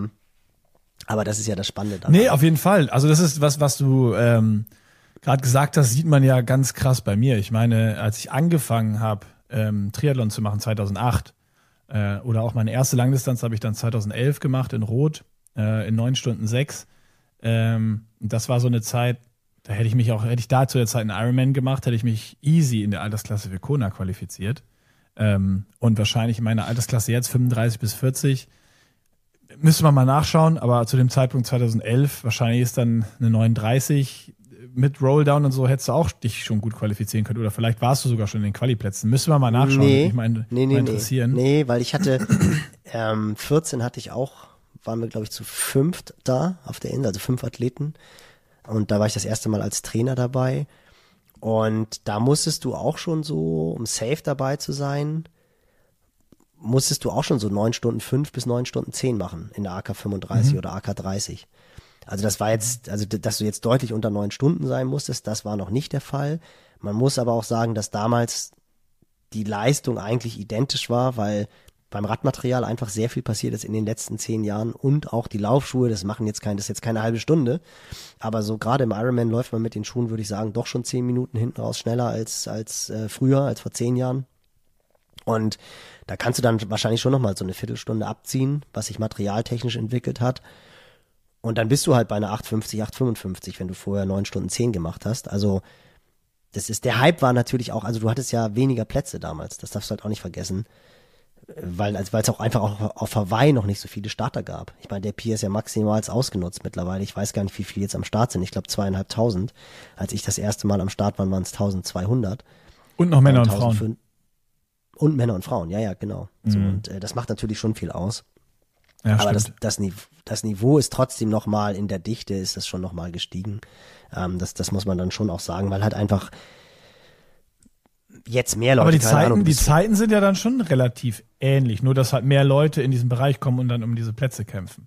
Aber das ist ja das Spannende daran. Nee, auf jeden Fall. Also das ist was du gerade gesagt hast, sieht man ja ganz krass bei mir. Ich meine, als ich angefangen habe, Triathlon zu machen 2008 oder auch meine erste Langdistanz habe ich dann 2011 gemacht in Rot in 9 Stunden 6. Das war so eine Zeit, da hätte ich da zu der Zeit einen Ironman gemacht, hätte ich mich easy in der Altersklasse für Kona qualifiziert. Und wahrscheinlich in meiner Altersklasse jetzt 35 bis 40. Müsste man mal nachschauen, aber zu dem Zeitpunkt 2011, wahrscheinlich ist dann eine 39 mit Rolldown und so, hättest du auch dich schon gut qualifizieren können. Oder vielleicht warst du sogar schon in den Quali-Plätzen. Müsste man mal nachschauen, würde mich mal interessieren. Nee, weil ich hatte, 14 hatte ich auch, waren wir, glaube ich, zu 5 da auf der Insel, also 5 Athleten. Und da war ich das erste Mal als Trainer dabei. Und da musstest du auch schon so, um safe dabei zu sein, musstest du auch schon so 9 Stunden 5 bis 9 Stunden 10 machen in der AK 35 oder AK 30. Also das war jetzt, also dass du jetzt deutlich unter 9 Stunden sein musstest, das war noch nicht der Fall. Man muss aber auch sagen, dass damals die Leistung eigentlich identisch war, weil beim Radmaterial einfach sehr viel passiert ist in den letzten 10 Jahren und auch die Laufschuhe, das ist jetzt keine halbe Stunde, aber so gerade im Ironman läuft man mit den Schuhen, würde ich sagen, doch schon 10 Minuten hinten raus schneller als früher, als vor 10 Jahren. Und da kannst du dann wahrscheinlich schon nochmal so eine Viertelstunde abziehen, was sich materialtechnisch entwickelt hat. Und dann bist du halt bei einer 8,50, 8,55, wenn du vorher 9 Stunden 10 gemacht hast. Also der Hype war natürlich auch, also du hattest ja weniger Plätze damals, das darfst du halt auch nicht vergessen. Weil es auch einfach auch auf Hawaii noch nicht so viele Starter gab. Ich meine, der Pier ist ja maximal ausgenutzt mittlerweile. Ich weiß gar nicht, wie viele jetzt am Start sind. Ich glaube 2.500. Als ich das erste Mal am Start war, waren es 1.200. Und noch Männer und Frauen. Und Männer und Frauen, ja, genau. So, und das macht natürlich schon viel aus. Ja, aber das Niveau ist trotzdem nochmal, in der Dichte ist das schon nochmal gestiegen. Das muss man dann schon auch sagen, weil halt einfach Jetzt mehr Leute, Aber keine Ahnung. die Zeiten sind ja dann schon relativ ähnlich, nur dass halt mehr Leute in diesen Bereich kommen und dann um diese Plätze kämpfen.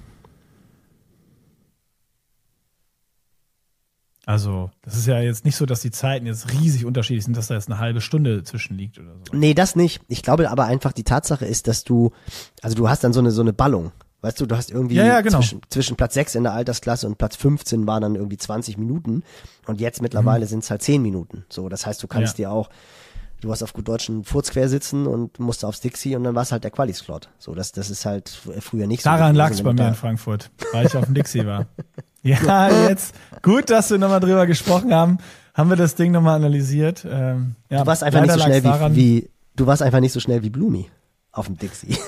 Also, das ist ja jetzt nicht so, dass die Zeiten jetzt riesig unterschiedlich sind, dass da jetzt eine halbe Stunde zwischen liegt oder so. Nee, das nicht. Ich glaube aber einfach, die Tatsache ist, dass du hast dann so eine Ballung. Weißt du hast irgendwie genau. zwischen Platz 6 in der Altersklasse und Platz 15 waren dann irgendwie 20 Minuten und jetzt mittlerweile sind es halt 10 Minuten. So, das heißt, du kannst dir auch, du hast auf gut Deutsch einen Furz quer sitzen und musst aufs Dixie und dann war es halt der Quali-Slot. So, das ist halt früher nicht so. Daran lag es bei mir in Frankfurt, weil ich auf dem Dixie war. Ja, jetzt, gut, dass wir nochmal drüber gesprochen haben wir das Ding nochmal analysiert. Ja, du warst einfach nicht so schnell du warst einfach nicht so schnell wie Blumi auf dem Dixie.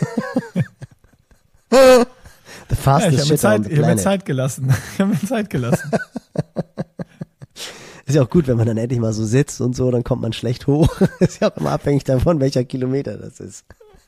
The fastest shit on the planet. Ich habe mir Zeit gelassen. Ist ja auch gut, wenn man dann endlich mal so sitzt und so, dann kommt man schlecht hoch. Ist ja auch immer abhängig davon, welcher Kilometer das ist.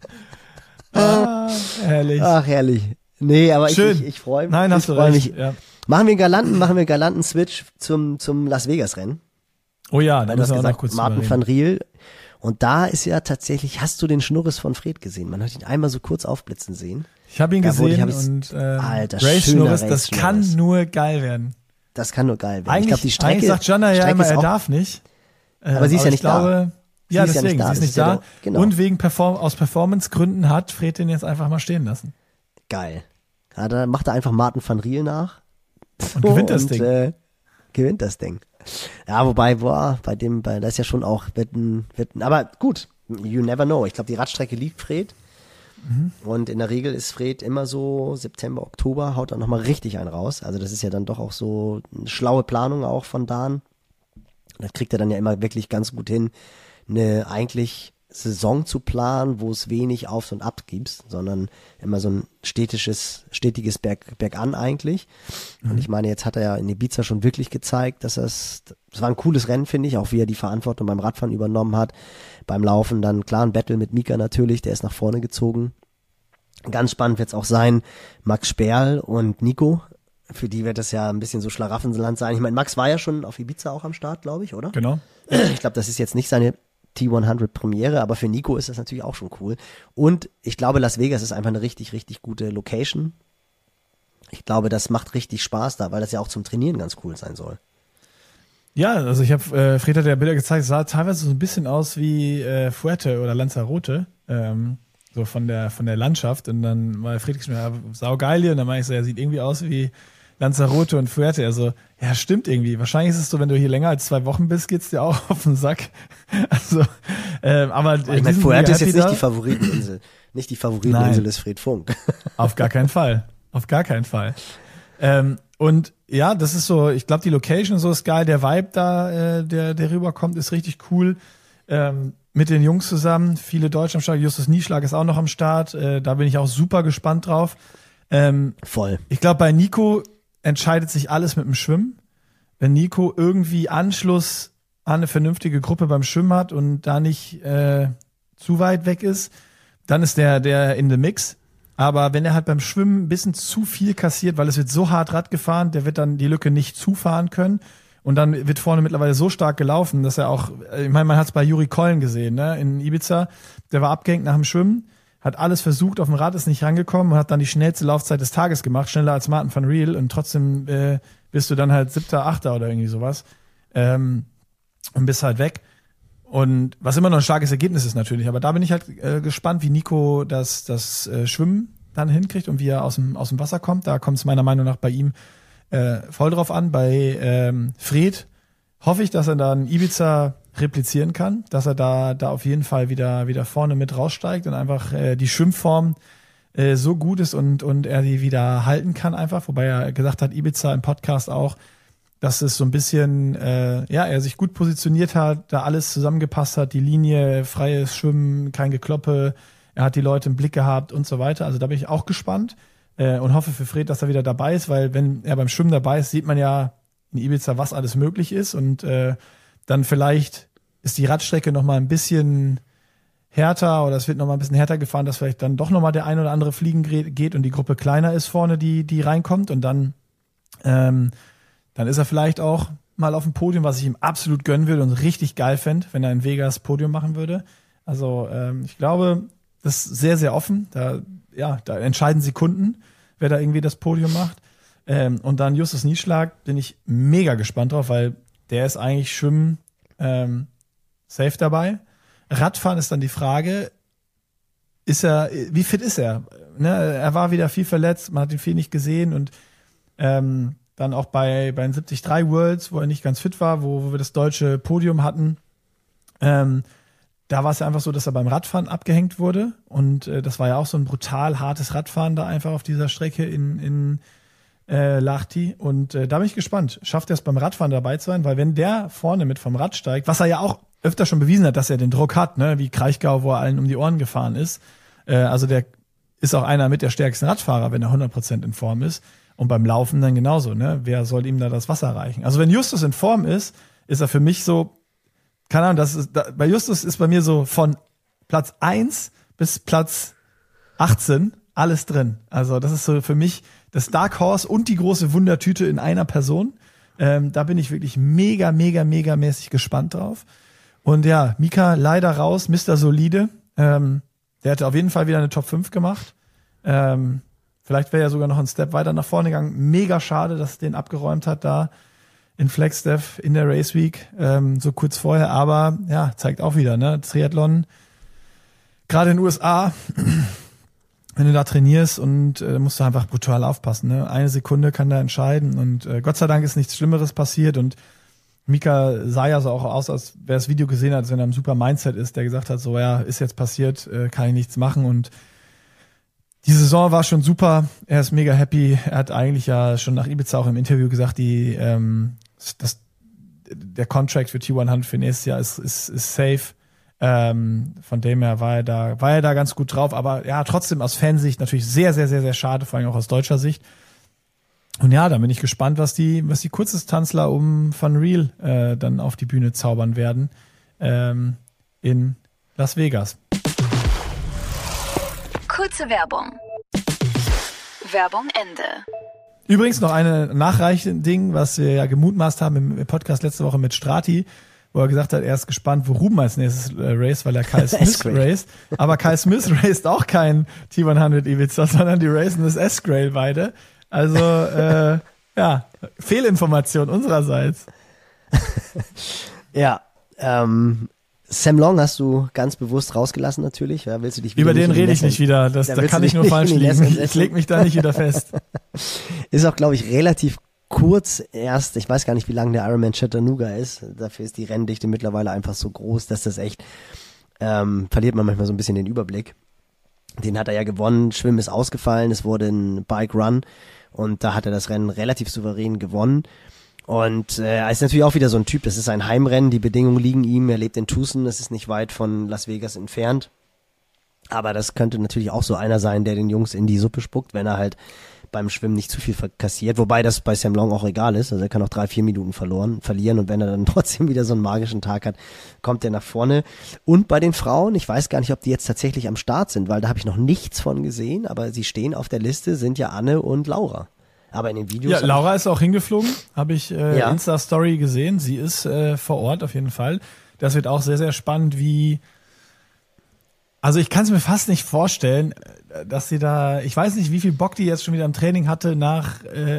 Herrlich. Ach, herrlich. Nee, aber ich freue mich. Nein, hast du recht. Ja. Machen wir einen galanten Switch zum Las Vegas Rennen. Oh ja, da müssen wir auch gesagt, noch kurz Martin van Riel. Und da ist ja tatsächlich, hast du den Schnurres von Fred gesehen? Man hat ihn einmal so kurz aufblitzen sehen. Ich habe ihn gesehen und Alter, Race Schnurres, das kann nur geil werden. Das kann nur geil werden. Eigentlich, ich glaube, die Strecke sagt Jana ja immer, er darf nicht. Aber sie ist ja nicht da. Ja, deswegen, sie ist nicht da. Genau. Und aus Performance-Gründen hat Fred den jetzt einfach mal stehen lassen. Geil. Ja, da macht er einfach Martin van Riel nach. Und gewinnt das Ding. Gewinnt das Ding. Ja, wobei, da ist ja schon auch Wetten, aber gut, you never know. Ich glaube, die Radstrecke liegt Fred. Und in der Regel ist Fred immer so September, Oktober, haut er nochmal richtig einen raus. Also das ist ja dann doch auch so eine schlaue Planung auch von Dan. Da kriegt er dann ja immer wirklich ganz gut hin, eine eigentlich Saison zu planen, wo es wenig Aufs und Abs gibt, sondern immer so ein stetiges Bergan eigentlich. Und ich meine, jetzt hat er ja in Ibiza schon wirklich gezeigt, dass das war ein cooles Rennen, finde ich, auch wie er die Verantwortung beim Radfahren übernommen hat. Beim Laufen dann klar ein Battle mit Mika natürlich, der ist nach vorne gezogen. Ganz spannend wird es auch sein, Max Sperl und Nico. Für die wird das ja ein bisschen so Schlaraffenland sein. Ich meine, Max war ja schon auf Ibiza auch am Start, glaube ich, oder? Genau. Ich glaube, das ist jetzt nicht seine T100 Premiere, aber für Nico ist das natürlich auch schon cool. Und ich glaube, Las Vegas ist einfach eine richtig, richtig gute Location. Ich glaube, das macht richtig Spaß da, weil das ja auch zum Trainieren ganz cool sein soll. Ja, also ich habe, Fred hat ja Bilder gezeigt, sah teilweise so ein bisschen aus wie Fuerte oder Lanzarote, so von der Landschaft. Und dann war Fred geschrieben, ja, saugeil hier. Und dann meinte ich so, er sieht irgendwie aus wie Lanzarote und Fuerte. Also, ja, stimmt irgendwie. Wahrscheinlich ist es so, wenn du hier länger als 2 Wochen bist, geht's dir auch auf den Sack. Also, aber ich meine, Fuerte ist jetzt nicht die Favoriteninsel. Nicht die Favoriteninsel des Fred Funk. Auf gar keinen Fall. Auf gar keinen Fall. Und ja, das ist so, ich glaube, die Location so ist geil, der Vibe da, der rüberkommt, ist richtig cool. Mit den Jungs zusammen, viele Deutsche am Start, Justus Nieschlag ist auch noch am Start, da bin ich auch super gespannt drauf. Voll. Ich glaube, bei Nico entscheidet sich alles mit dem Schwimmen. Wenn Nico irgendwie Anschluss an eine vernünftige Gruppe beim Schwimmen hat und da nicht zu weit weg ist, dann ist der in the mix. Aber wenn er halt beim Schwimmen ein bisschen zu viel kassiert, weil es wird so hart Rad gefahren, der wird dann die Lücke nicht zufahren können. Und dann wird vorne mittlerweile so stark gelaufen, dass er auch, ich meine, man hat es bei Juri Kollen gesehen, ne, in Ibiza, der war abgehängt nach dem Schwimmen, hat alles versucht, auf dem Rad ist nicht rangekommen und hat dann die schnellste Laufzeit des Tages gemacht, schneller als Martin van Riel und trotzdem bist du dann halt 7., 8. oder irgendwie sowas und bist halt weg. Und was immer noch ein starkes Ergebnis ist natürlich, aber da bin ich halt gespannt, wie Nico das Schwimmen dann hinkriegt und wie er aus dem Wasser kommt. Da kommt es meiner Meinung nach bei ihm voll drauf an. Bei Fred hoffe ich, dass er dann Ibiza replizieren kann, dass er da auf jeden Fall wieder vorne mit raussteigt und einfach die Schwimmform so gut ist und er die wieder halten kann einfach. Wobei er gesagt hat, Ibiza im Podcast auch, dass es so ein bisschen, er sich gut positioniert hat, da alles zusammengepasst hat, die Linie, freies Schwimmen, kein Gekloppe, er hat die Leute im Blick gehabt und so weiter. Also da bin ich auch gespannt und hoffe für Fred, dass er wieder dabei ist, weil wenn er beim Schwimmen dabei ist, sieht man ja in Ibiza, was alles möglich ist und dann vielleicht ist die Radstrecke noch mal ein bisschen härter oder es wird noch mal ein bisschen härter gefahren, dass vielleicht dann doch noch mal der ein oder andere fliegen geht und die Gruppe kleiner ist vorne, die reinkommt und dann ist er vielleicht auch mal auf dem Podium, was ich ihm absolut gönnen würde und richtig geil fände, wenn er in Vegas Podium machen würde. Also ich glaube, das ist sehr, sehr offen. Da entscheiden Sekunden, wer da irgendwie das Podium macht. Und dann Justus Nieschlag, bin ich mega gespannt drauf, weil der ist eigentlich Schwimmen safe dabei. Radfahren ist dann die Frage, wie fit ist er? Ne, er war wieder viel verletzt, man hat ihn viel nicht gesehen und dann auch bei den 73 Worlds, wo er nicht ganz fit war, wo wir das deutsche Podium hatten, da war es ja einfach so, dass er beim Radfahren abgehängt wurde und das war ja auch so ein brutal hartes Radfahren da einfach auf dieser Strecke in Lahti und da bin ich gespannt, schafft er es beim Radfahren dabei zu sein, weil wenn der vorne mit vom Rad steigt, was er ja auch öfter schon bewiesen hat, dass er den Druck hat, ne, wie Kraichgau, wo er allen um die Ohren gefahren ist, also der ist auch einer mit der stärksten Radfahrer, wenn er 100% in Form ist. Und beim Laufen dann genauso, ne? Wer soll ihm da das Wasser reichen? Also wenn Justus in Form ist er für mich so, keine Ahnung, bei Justus ist bei mir so von Platz 1 bis Platz 18 alles drin. Also das ist so für mich das Dark Horse und die große Wundertüte in einer Person. Da bin ich wirklich mega, mega, mega mäßig gespannt drauf. Und ja, Mika leider raus, Mr. Solide. Der hätte auf jeden Fall wieder eine Top 5 gemacht. Vielleicht wäre er sogar noch einen Step weiter nach vorne gegangen. Mega schade, dass es den abgeräumt hat da in Flagstaff in der Race Week, so kurz vorher. Aber ja, zeigt auch wieder, ne? Triathlon, gerade in den USA, wenn du da trainierst und musst du einfach brutal aufpassen. Ne? Eine Sekunde kann da entscheiden und Gott sei Dank ist nichts Schlimmeres passiert und Mika sah ja so auch aus, als wer das Video gesehen hat, als wenn er im super Mindset ist, der gesagt hat, so ja, ist jetzt passiert, kann ich nichts machen und die Saison war schon super, er ist mega happy, er hat eigentlich ja schon nach Ibiza auch im Interview gesagt, der Contract für T100 für nächstes Jahr ist safe, von dem her war er da ganz gut drauf, aber ja, trotzdem aus Fansicht natürlich sehr, sehr, sehr, sehr schade, vor allem auch aus deutscher Sicht. Und ja, da bin ich gespannt, was die Kurzdistanzler um Van Riel dann auf die Bühne zaubern werden in Las Vegas. Kurze Werbung. Werbung Ende. Übrigens noch eine Nachreichen-Ding, was wir ja gemutmaßt haben im Podcast letzte Woche mit Strati, wo er gesagt hat, er ist gespannt, wo Ruben als nächstes race, weil er Kyle Smith raced. Aber Kyle Smith raced auch kein T100 Ibiza, sondern die racen das S-Grail beide. Also, ja, Fehlinformation unsererseits. Ja, Sam Long hast du ganz bewusst rausgelassen natürlich. Ja, willst du dich über den rede ich nicht wieder. Da kann ich nur falsch liegen. Ich leg mich da nicht wieder fest. Ist auch, glaube ich, relativ kurz erst. Ich weiß gar nicht, wie lang der Ironman Chattanooga ist. Dafür ist die Renndichte mittlerweile einfach so groß, dass das echt verliert man manchmal so ein bisschen den Überblick. Den hat er ja gewonnen. Schwimmen ist ausgefallen. Es wurde ein Bike Run und da hat er das Rennen relativ souverän gewonnen. Und er ist natürlich auch wieder so ein Typ, das ist ein Heimrennen, die Bedingungen liegen ihm, er lebt in Tucson, das ist nicht weit von Las Vegas entfernt. Aber das könnte natürlich auch so einer sein, der den Jungs in die Suppe spuckt, wenn er halt beim Schwimmen nicht zu viel kassiert. Wobei das bei Sam Long auch egal ist, also er kann auch 3-4 Minuten verlieren und wenn er dann trotzdem wieder so einen magischen Tag hat, kommt er nach vorne. Und bei den Frauen, ich weiß gar nicht, ob die jetzt tatsächlich am Start sind, weil da habe ich noch nichts von gesehen, aber sie stehen auf der Liste, sind ja Anne und Laura. Aber in den Videos. Ja, Laura ist auch hingeflogen, habe ich Insta-Story gesehen. Sie ist vor Ort auf jeden Fall. Das wird auch sehr, sehr spannend, also ich kann es mir fast nicht vorstellen, dass sie da, ich weiß nicht, wie viel Bock die jetzt schon wieder im Training hatte nach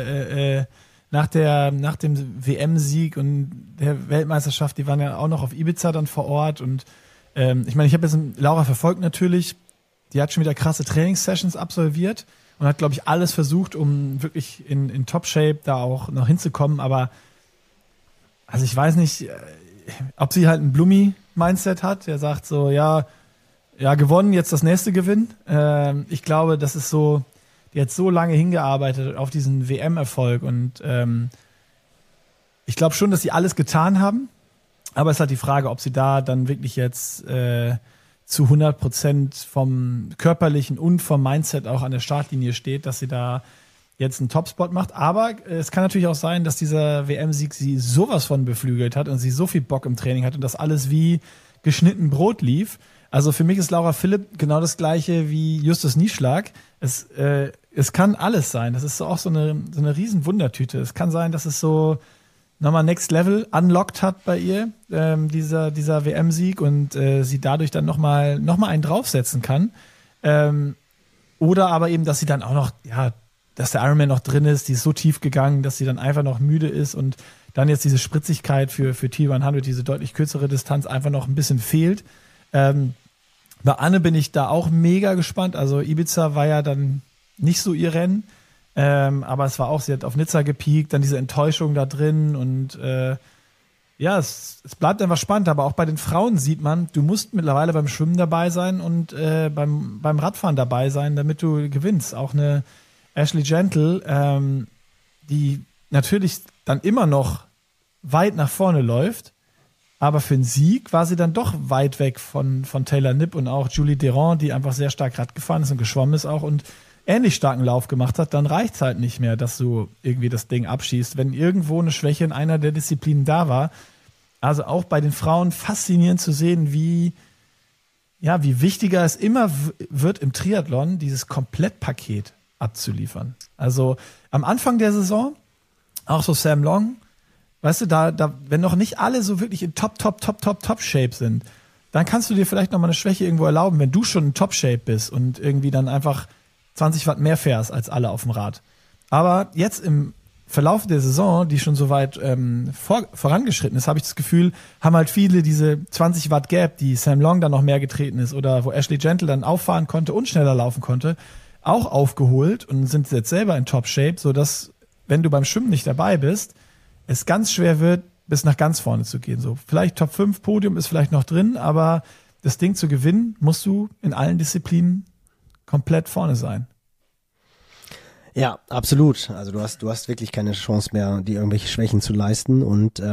dem WM-Sieg und der Weltmeisterschaft. Die waren ja auch noch auf Ibiza dann vor Ort und ich meine, ich habe jetzt Laura verfolgt natürlich. Die hat schon wieder krasse Trainingssessions absolviert. Und hat, glaube ich, alles versucht, um wirklich in Top-Shape da auch noch hinzukommen. Aber also ich weiß nicht, ob sie halt ein Blumi-Mindset hat. Der sagt so, ja, gewonnen, jetzt das nächste gewinnen. Ich glaube, das ist so, die hat so lange hingearbeitet auf diesen WM-Erfolg. Und ich glaube schon, dass sie alles getan haben. Aber es ist halt die Frage, ob sie da dann wirklich jetzt zu 100% vom Körperlichen und vom Mindset auch an der Startlinie steht, dass sie da jetzt einen Topspot macht. Aber es kann natürlich auch sein, dass dieser WM-Sieg sie sowas von beflügelt hat und sie so viel Bock im Training hat und das alles wie geschnitten Brot lief. Also für mich ist Laura Philipp genau das gleiche wie Justus Nieschlag. Es kann alles sein. Das ist auch so eine riesen Wundertüte. Es kann sein, dass es so nochmal Next Level unlocked hat bei ihr, dieser WM-Sieg und sie dadurch dann nochmal einen draufsetzen kann. Oder aber eben, dass sie dann auch noch, ja, dass der Ironman noch drin ist, die ist so tief gegangen, dass sie dann einfach noch müde ist und dann jetzt diese Spritzigkeit für T100, diese deutlich kürzere Distanz einfach noch ein bisschen fehlt. Bei Anne bin ich da auch mega gespannt. Also Ibiza war ja dann nicht so ihr Rennen, aber es war auch, sie hat auf Nizza gepiekt, dann diese Enttäuschung da drin und ja, es bleibt einfach spannend, aber auch bei den Frauen sieht man, du musst mittlerweile beim Schwimmen dabei sein und beim Radfahren dabei sein, damit du gewinnst. Auch eine Ashley Gentle, die natürlich dann immer noch weit nach vorne läuft, aber für einen Sieg war sie dann doch weit weg von Taylor Knipp und auch Julie Derand, die einfach sehr stark Rad gefahren ist und geschwommen ist auch und ähnlich starken Lauf gemacht hat, dann reicht es halt nicht mehr, dass du irgendwie das Ding abschießt, wenn irgendwo eine Schwäche in einer der Disziplinen da war. Also auch bei den Frauen faszinierend zu sehen, wie wichtiger es immer wird im Triathlon, dieses Komplettpaket abzuliefern. Also am Anfang der Saison, auch so Sam Long, weißt du, da, wenn noch nicht alle so wirklich in Top-Shape sind, dann kannst du dir vielleicht nochmal eine Schwäche irgendwo erlauben, wenn du schon in Top-Shape bist und irgendwie dann einfach 20 Watt mehr fährst als alle auf dem Rad. Aber jetzt im Verlauf der Saison, die schon so weit vorangeschritten ist, habe ich das Gefühl, haben halt viele diese 20 Watt Gap, die Sam Long dann noch mehr getreten ist oder wo Ashley Gentle dann auffahren konnte und schneller laufen konnte, auch aufgeholt und sind jetzt selber in Top-Shape, sodass, wenn du beim Schwimmen nicht dabei bist, es ganz schwer wird, bis nach ganz vorne zu gehen. So, vielleicht Top 5 Podium ist vielleicht noch drin, aber das Ding zu gewinnen, musst du in allen Disziplinen komplett vorne sein. Ja, absolut. Also du hast wirklich keine Chance mehr, dir irgendwelche Schwächen zu leisten und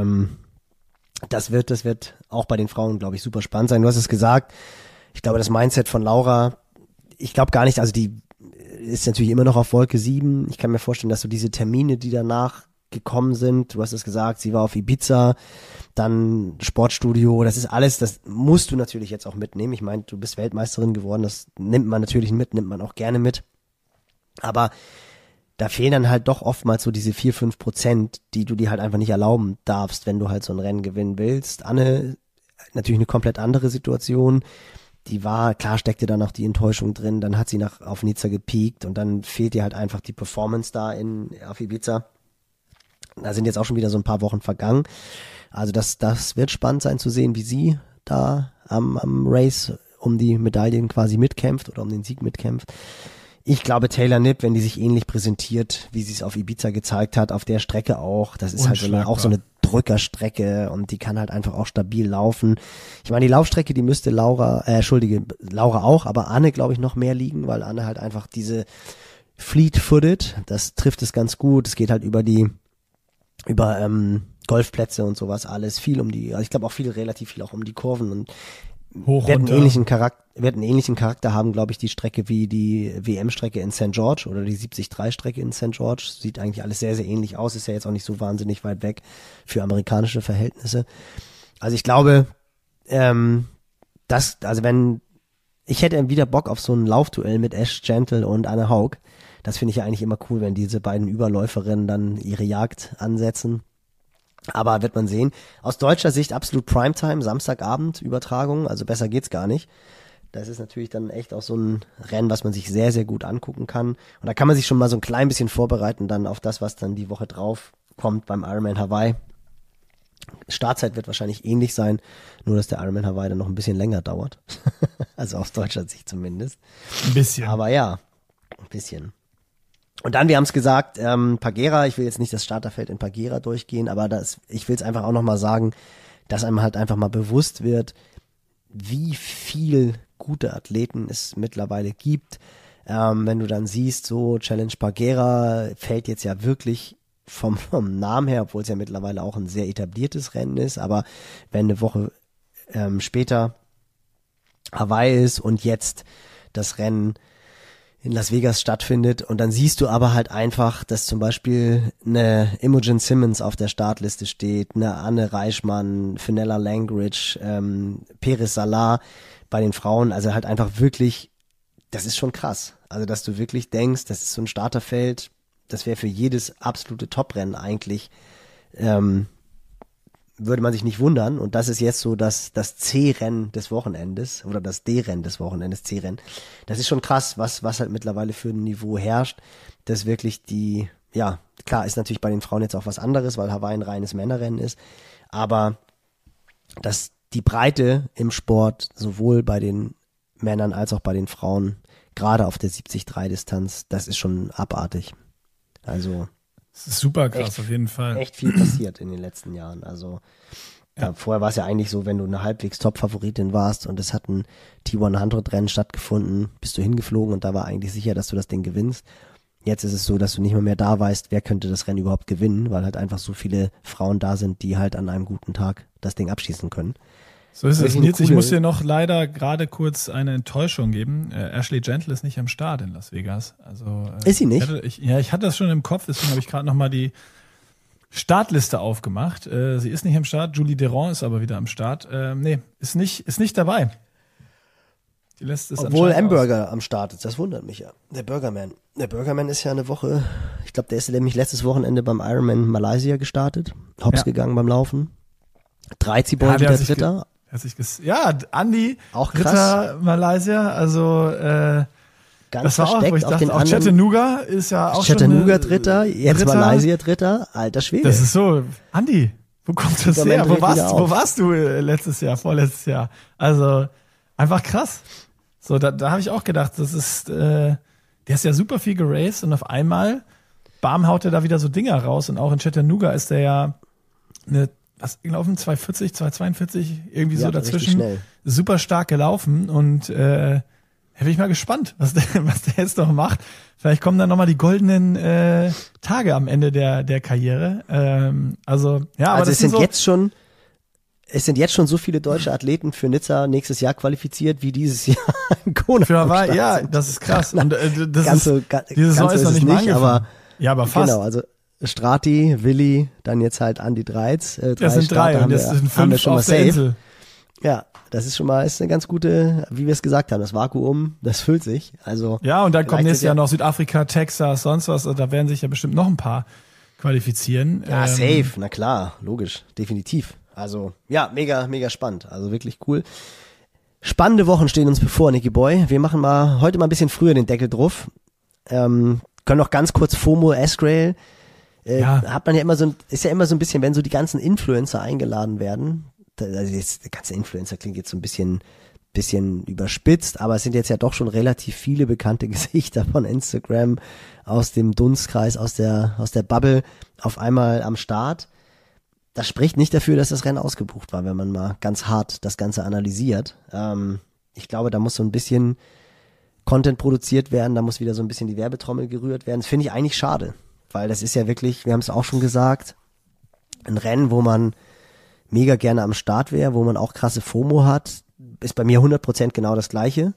das wird auch bei den Frauen, glaube ich, super spannend sein. Du hast es gesagt, ich glaube, das Mindset von Laura, ich glaube gar nicht, also die ist natürlich immer noch auf Wolke 7. Ich kann mir vorstellen, dass so diese Termine, die danach gekommen sind, du hast es gesagt, sie war auf Ibiza, dann Sportstudio, das ist alles, das musst du natürlich jetzt auch mitnehmen. Ich meine, du bist Weltmeisterin geworden, das nimmt man natürlich mit, nimmt man auch gerne mit. Aber da fehlen dann halt doch oftmals so diese 4-5%, die du dir halt einfach nicht erlauben darfst, wenn du halt so ein Rennen gewinnen willst. Anne, natürlich eine komplett andere Situation. Die war, klar steckte da noch die Enttäuschung drin, dann hat sie auf Nizza gepiekt und dann fehlt ihr halt einfach die Performance da auf Ibiza. Da sind jetzt auch schon wieder so ein paar Wochen vergangen. Also das wird spannend sein zu sehen, wie sie da am Race um die Medaillen quasi mitkämpft oder um den Sieg mitkämpft. Ich glaube, Taylor Knipp, wenn die sich ähnlich präsentiert, wie sie es auf Ibiza gezeigt hat, auf der Strecke auch, das ist halt auch so eine Drückerstrecke und die kann halt einfach auch stabil laufen. Ich meine, die Laufstrecke, die müsste Laura auch, aber Anne, glaube ich, noch mehr liegen, weil Anne halt einfach diese Fleet-footed, das trifft es ganz gut. Es geht halt über Golfplätze und sowas alles, viel also ich glaube auch relativ viel auch um die Kurven und wird einen ähnlichen Charakter haben, glaube ich, die Strecke wie die WM-Strecke in St. George oder die 73-Strecke in St. George. Sieht eigentlich alles sehr, sehr ähnlich aus, ist ja jetzt auch nicht so wahnsinnig weit weg für amerikanische Verhältnisse. Also ich glaube, ich hätte wieder Bock auf so ein Laufduell mit Ash Gentle und Anne Haug. Das finde ich ja eigentlich immer cool, wenn diese beiden Überläuferinnen dann ihre Jagd ansetzen. Aber wird man sehen. Aus deutscher Sicht absolut Primetime, Samstagabend Übertragung, also besser geht's gar nicht. Das ist natürlich dann echt auch so ein Rennen, was man sich sehr, sehr gut angucken kann. Und da kann man sich schon mal so ein klein bisschen vorbereiten dann auf das, was dann die Woche drauf kommt beim Ironman Hawaii. Startzeit wird wahrscheinlich ähnlich sein, nur dass der Ironman Hawaii dann noch ein bisschen länger dauert. Also aus deutscher Sicht zumindest. Ein bisschen. Aber ja, ein bisschen. Und dann, wir haben es gesagt, Pagera, ich will jetzt nicht das Starterfeld in Pagera durchgehen, aber ich will es einfach auch nochmal sagen, dass einem halt einfach mal bewusst wird, wie viel gute Athleten es mittlerweile gibt. Wenn du dann siehst, so Challenge Pagera fällt jetzt ja wirklich vom Namen her, obwohl es ja mittlerweile auch ein sehr etabliertes Rennen ist, aber wenn eine Woche später Hawaii ist und jetzt das Rennen in Las Vegas stattfindet und dann siehst du aber halt einfach, dass zum Beispiel eine Imogen Simmons auf der Startliste steht, eine Anne Reichmann, Fenella Langridge, Perez Salah bei den Frauen, also halt einfach wirklich, das ist schon krass. Also dass du wirklich denkst, das ist so ein Starterfeld, das wäre für jedes absolute Top-Rennen eigentlich würde man sich nicht wundern. Und das ist jetzt so das C-Rennen des Wochenendes oder das D-Rennen des Wochenendes, C-Rennen. Das ist schon krass, was halt mittlerweile für ein Niveau herrscht, dass wirklich klar ist natürlich bei den Frauen jetzt auch was anderes, weil Hawaii ein reines Männerrennen ist, aber dass die Breite im Sport sowohl bei den Männern als auch bei den Frauen, gerade auf der 70-3-Distanz, das ist schon abartig. Also das ist super krass, auf jeden Fall. Echt viel passiert in den letzten Jahren. Also vorher war es ja eigentlich so, wenn du eine halbwegs Top-Favoritin warst und es hat ein T100-Rennen stattgefunden, bist du hingeflogen und da war eigentlich sicher, dass du das Ding gewinnst. Jetzt ist es so, dass du nicht mehr da weißt, wer könnte das Rennen überhaupt gewinnen, weil halt einfach so viele Frauen da sind, die halt an einem guten Tag das Ding abschießen können. So ist es. Nils, ich muss dir noch leider gerade kurz eine Enttäuschung geben. Ashley Gentle ist nicht am Start in Las Vegas. Also, ist sie nicht? Ich hatte das schon im Kopf, deswegen habe ich gerade nochmal die Startliste aufgemacht. Sie ist nicht am Start, Julie Deron ist aber wieder am Start. Nee, ist nicht dabei. Die lässt es obwohl Hamburger am Start ist, das wundert mich ja. Der Burgerman. Der Burgerman ist ja eine Woche, ich glaube, der ist nämlich letztes Wochenende beim Ironman Malaysia gestartet, hops gegangen beim Laufen. 13 wieder Dritter. Andi, auch Dritter Malaysia, also ganz das war versteckt auch, wo ich auf dachte, den auch anderen. Chattanooga ist ja auch Chattanooga schon Dritter, jetzt Dritter. Malaysia Dritter, alter Schwede. Das ist so, Andi, wo kommt das Superman her? Wo dreht warst du vorletztes Jahr? Also einfach krass. So, da habe ich auch gedacht, das ist, der ist ja super viel geraced und auf einmal, bam, haut er da wieder so Dinger raus und auch in Chattanooga ist der ja gelaufen, 240, 242, irgendwie so dazwischen. Super stark gelaufen und bin ich mal gespannt, was der jetzt noch macht. Vielleicht kommen dann nochmal die goldenen Tage am Ende der Karriere. Aber das es sind jetzt schon so viele deutsche Athleten für Nizza nächstes Jahr qualifiziert, wie dieses Jahr in Kona. Für Hawaii, ja, das ist krass. Und diese Saison ist noch nicht mal aber fast. Genau, also Strati, Willi, dann jetzt halt Andi Dreiz. Das sind drei und jetzt sind 5 auf der Insel. Ja, das ist eine ganz gute, wie wir es gesagt haben, das Vakuum, das füllt sich. Also ja, und dann kommt nächstes Jahr noch Südafrika, Texas, sonst was. Da werden sich ja bestimmt noch ein paar qualifizieren. Ja, safe, na klar, logisch, definitiv. Also ja, mega, mega spannend. Also wirklich cool. Spannende Wochen stehen uns bevor, Nicky Boy. Wir machen heute mal ein bisschen früher den Deckel drauf. Können noch ganz kurz FOMO, S-Grail. Hat man ja immer ist ja immer so ein bisschen, wenn so die ganzen Influencer eingeladen werden. Also jetzt, der ganze Influencer klingt jetzt so ein bisschen überspitzt, aber es sind jetzt ja doch schon relativ viele bekannte Gesichter von Instagram aus dem Dunstkreis, aus der Bubble auf einmal am Start. Das spricht nicht dafür, dass das Rennen ausgebucht war, wenn man mal ganz hart das Ganze analysiert. Ich glaube, da muss so ein bisschen Content produziert werden, da muss wieder so ein bisschen die Werbetrommel gerührt werden. Das finde ich eigentlich schade, weil das ist ja wirklich, wir haben es auch schon gesagt, ein Rennen, wo man mega gerne am Start wäre, wo man auch krasse FOMO hat, ist bei mir 100% genau das Gleiche.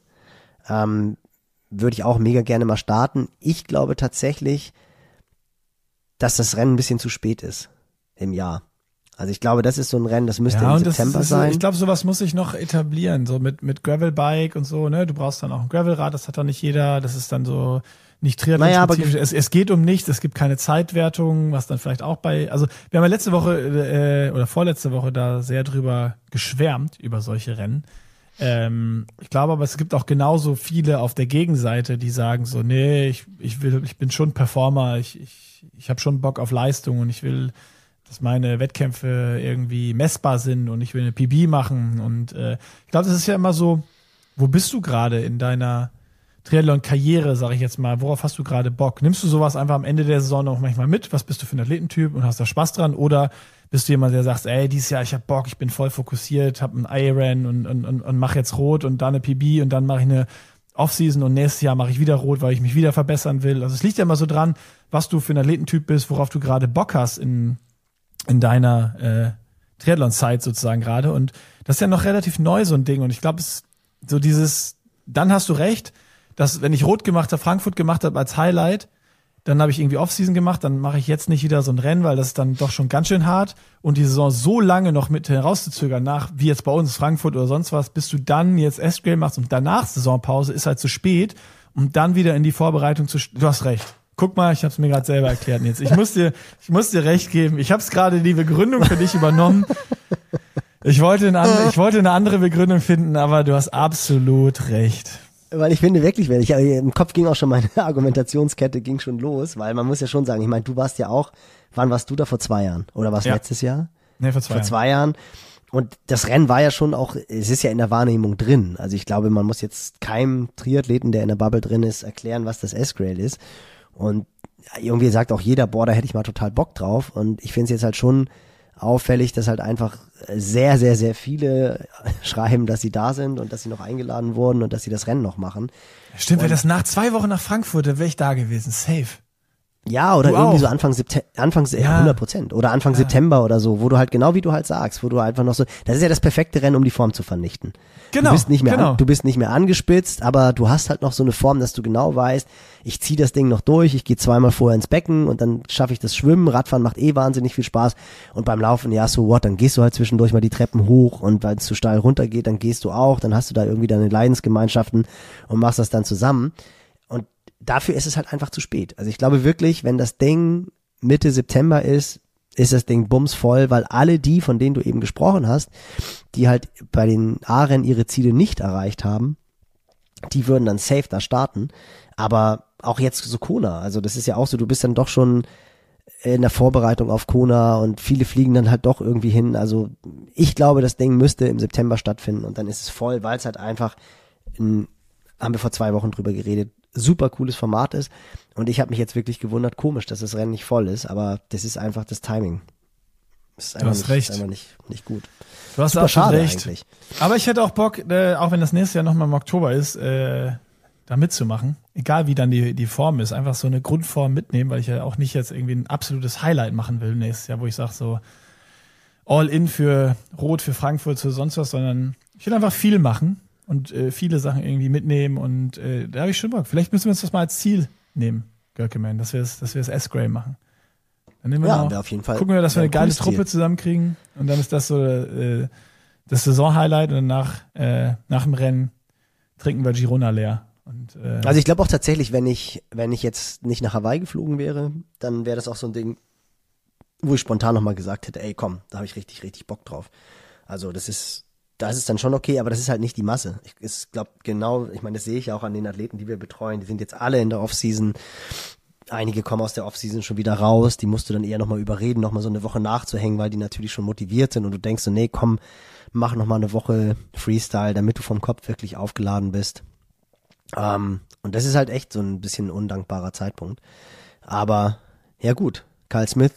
Würde ich auch mega gerne mal starten. Ich glaube tatsächlich, dass das Rennen ein bisschen zu spät ist im Jahr. Also ich glaube, das ist so ein Rennen, das müsste im September sein. Ich glaube, sowas muss sich noch etablieren, so mit Gravelbike und so, ne? Du brauchst dann auch ein Gravelrad, das hat doch nicht jeder, das ist dann so nicht triathlon-spezifisch. Es geht um nichts, es gibt keine Zeitwertung, was dann vielleicht auch also wir haben ja letzte Woche oder vorletzte Woche da sehr drüber geschwärmt, über solche Rennen. Ich glaube aber, es gibt auch genauso viele auf der Gegenseite, die sagen so, nee, ich bin schon Performer, ich habe schon Bock auf Leistung und ich will, dass meine Wettkämpfe irgendwie messbar sind und ich will eine PB machen und ich glaube, das ist ja immer so, wo bist du gerade in deiner Triathlon-Karriere, sage ich jetzt mal, worauf hast du gerade Bock? Nimmst du sowas einfach am Ende der Saison auch manchmal mit? Was bist du für ein Athletentyp und hast da Spaß dran? Oder bist du jemand, der sagt, ey, dieses Jahr, ich hab Bock, ich bin voll fokussiert, hab einen Iron und mach jetzt Rot und dann eine PB und dann mache ich eine Offseason und nächstes Jahr mache ich wieder Rot, weil ich mich wieder verbessern will. Also es liegt ja immer so dran, was du für ein Athletentyp bist, worauf du gerade Bock hast in deiner Triathlon-Zeit sozusagen gerade. Und das ist ja noch relativ neu, so ein Ding. Und ich glaube, es so dann hast du recht, dass wenn ich Rot gemacht habe, Frankfurt gemacht habe als Highlight, dann habe ich irgendwie Offseason gemacht, dann mache ich jetzt nicht wieder so ein Rennen, weil das ist dann doch schon ganz schön hart. Und die Saison so lange noch mit herauszuzögern, wie jetzt bei uns Frankfurt oder sonst was, bis du dann jetzt S-Grail machst und danach Saisonpause, ist halt zu spät, um dann wieder in die Vorbereitung du hast recht. Guck mal, ich habe es mir gerade selber erklärt jetzt. Ich muss dir recht geben. Ich habe es gerade die Begründung für dich übernommen. Ich wollte eine andere Begründung finden, aber du hast absolut recht. Weil ich finde wirklich, im Kopf ging auch schon meine Argumentationskette ging schon los, weil man muss ja schon sagen, ich meine, du warst ja auch, wann warst du da, vor 2 Jahren? Oder war es letztes Jahr? Nee, vor 2 Jahren. Vor 2 Jahren. Und das Rennen war ja schon auch, es ist ja in der Wahrnehmung drin. Also ich glaube, man muss jetzt keinem Triathleten, der in der Bubble drin ist, erklären, was das S-Grail ist. Und irgendwie sagt auch jeder, boah, da hätte ich mal total Bock drauf. Und ich finde es jetzt halt schon auffällig, dass halt einfach sehr, sehr, sehr viele schreiben, dass sie da sind und dass sie noch eingeladen wurden und dass sie das Rennen noch machen. Stimmt, wäre das nach 2 Wochen nach Frankfurt, dann wäre ich da gewesen, safe. Ja, oder du irgendwie auch. so Anfang September, Ja. 100%. Oder Anfang September oder so, wo du halt genau wie du halt sagst, wo du einfach noch so, das ist ja das perfekte Rennen, um die Form zu vernichten. Genau, Du bist nicht mehr, genau. du bist nicht mehr angespitzt, aber du hast halt noch so eine Form, dass du genau weißt, ich ziehe das Ding noch durch, ich gehe 2-mal vorher ins Becken und dann schaffe ich das Schwimmen, Radfahren macht wahnsinnig viel Spaß und beim Laufen, ja, so what, dann gehst du halt zwischendurch mal die Treppen hoch und weil es zu steil runtergeht, dann gehst du auch, dann hast du da irgendwie deine Leidensgemeinschaften und machst das dann zusammen. Und dafür ist es halt einfach zu spät. Also ich glaube wirklich, wenn das Ding Mitte September ist das Ding bumsvoll, weil alle die, von denen du eben gesprochen hast, die halt bei den A-Rennen ihre Ziele nicht erreicht haben, die würden dann safe da starten. Aber auch jetzt so Kona, also das ist ja auch so, du bist dann doch schon in der Vorbereitung auf Kona und viele fliegen dann halt doch irgendwie hin. Also ich glaube, das Ding müsste im September stattfinden und dann ist es voll, weil es halt einfach, haben wir vor 2 Wochen drüber geredet, super cooles Format ist. Und ich habe mich jetzt wirklich gewundert, komisch, dass das Rennen nicht voll ist, aber das ist einfach das Timing. Das ist einfach, recht. Ist einfach nicht gut. Du hast Super absolut schade recht. eigentlich. Aber ich hätte auch Bock, auch wenn das nächste Jahr nochmal im Oktober ist, da mitzumachen. Egal wie dann die Form ist. Einfach so eine Grundform mitnehmen, weil ich ja auch nicht jetzt irgendwie ein absolutes Highlight machen will nächstes Jahr, wo ich sage so all in für Rot, für Frankfurt, für sonst was, sondern ich will einfach viel machen und viele Sachen irgendwie mitnehmen und da habe ich schon Bock. Vielleicht müssen wir uns das mal als Ziel nehmen, Görkeman, dass wir das S-Grail machen. Dann nehmen wir Ja, noch, wäre auf jeden Fall. gucken wir, dass wir eine geile cooles Truppe Ziel. zusammenkriegen und dann ist das so das Saison-Highlight und nach dem Rennen trinken wir Girona leer. Und, Also ich glaube auch tatsächlich, wenn ich jetzt nicht nach Hawaii geflogen wäre, dann wäre das auch so ein Ding, wo ich spontan nochmal gesagt hätte, ey komm, da habe ich richtig, richtig Bock drauf. Also das ist dann schon okay, aber das ist halt nicht die Masse. Ich glaube genau, ich meine, das sehe ich ja auch an den Athleten, die wir betreuen, die sind jetzt alle in der Offseason. Einige kommen aus der Offseason schon wieder raus, die musst du dann eher nochmal überreden, nochmal so eine Woche nachzuhängen, weil die natürlich schon motiviert sind und du denkst so, nee, komm, mach nochmal eine Woche Freestyle, damit du vom Kopf wirklich aufgeladen bist. Und das ist halt echt so ein bisschen ein undankbarer Zeitpunkt. Aber, ja gut, Kyle Smith,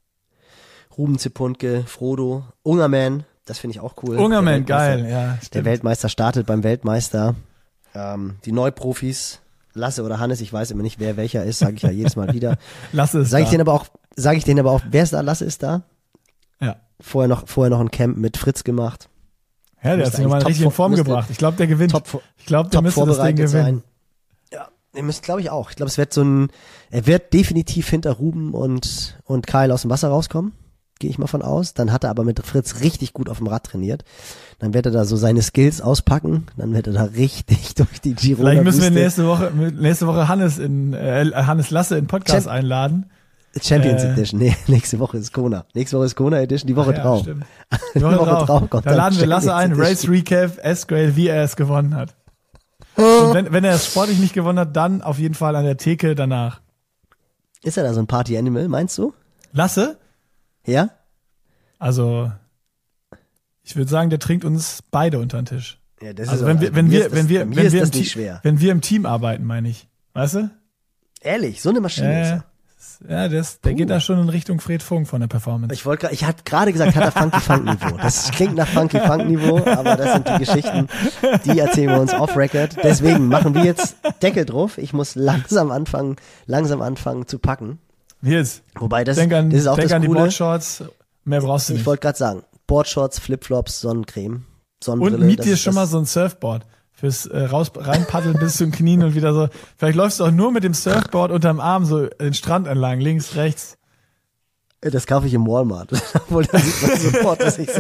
Ruben Zipuntke, Frodo, Ungerman, das finde ich auch cool. Ungerman, geil, ja. Der Weltmeister startet beim Weltmeister. Die Neuprofis, Lasse oder Hannes, ich weiß immer nicht, wer welcher ist, sage ich ja jedes Mal wieder. Lasse ist Sage ich da. denen aber auch, wer ist da? Lasse ist da. Ja. Vorher noch ein Camp mit Fritz gemacht. Ja, der hat sich nochmal richtig in Form gebracht. Ich glaube, der gewinnt. Ich glaube, der müsste das Ding gewinnen. Ja, der müsste, glaube ich auch. Ich glaube, er wird definitiv hinter Ruben und Kyle aus dem Wasser rauskommen. Gehe ich mal von aus. Dann hat er aber mit Fritz richtig gut auf dem Rad trainiert. Dann wird er da so seine Skills auspacken. Dann wird er da richtig durch die Girona. Vielleicht müssen wir nächste Woche Hannes Lasse in Podcast einladen. Champions Edition. Nee, nächste Woche ist Kona. Nächste Woche ist Kona Edition, die Woche drauf. Stimmt. Die Woche drauf kommt da laden wir Lasse ein, Race Recap, S-Grail, wie er es gewonnen hat. Und wenn er es sportlich nicht gewonnen hat, dann auf jeden Fall an der Theke danach. Ist er da so ein Party-Animal, meinst du? Lasse? Ja? Also, ich würde sagen, der trinkt uns beide unter den Tisch. Ja, das Also ist wenn wir schwer. Wenn wir im Team arbeiten, meine ich. Weißt du? Ehrlich, so eine Maschine ist er. Ja, der geht da schon in Richtung Fred Funk von der Performance. Ich hatte gerade gesagt, hat er Funky Funk Niveau. Das klingt nach Funky Funk Niveau, aber das sind die Geschichten, die erzählen wir uns off Record. Deswegen machen wir jetzt Deckel drauf. Ich muss langsam anfangen zu packen. Nils, Wobei das denk an ist auch das die Coole. Boardshorts. Mehr brauchst du nicht. Ich wollte gerade sagen, Boardshorts, Flipflops, Sonnencreme, Sonnenbrille. Und miet dir schon mal so ein Surfboard fürs reinpaddeln bis zum Knien und wieder so. Vielleicht läufst du auch nur mit dem Surfboard unterm Arm so den Strand entlang, links, rechts. Das kaufe ich im Walmart. Obwohl, da sieht man sofort, dass ich so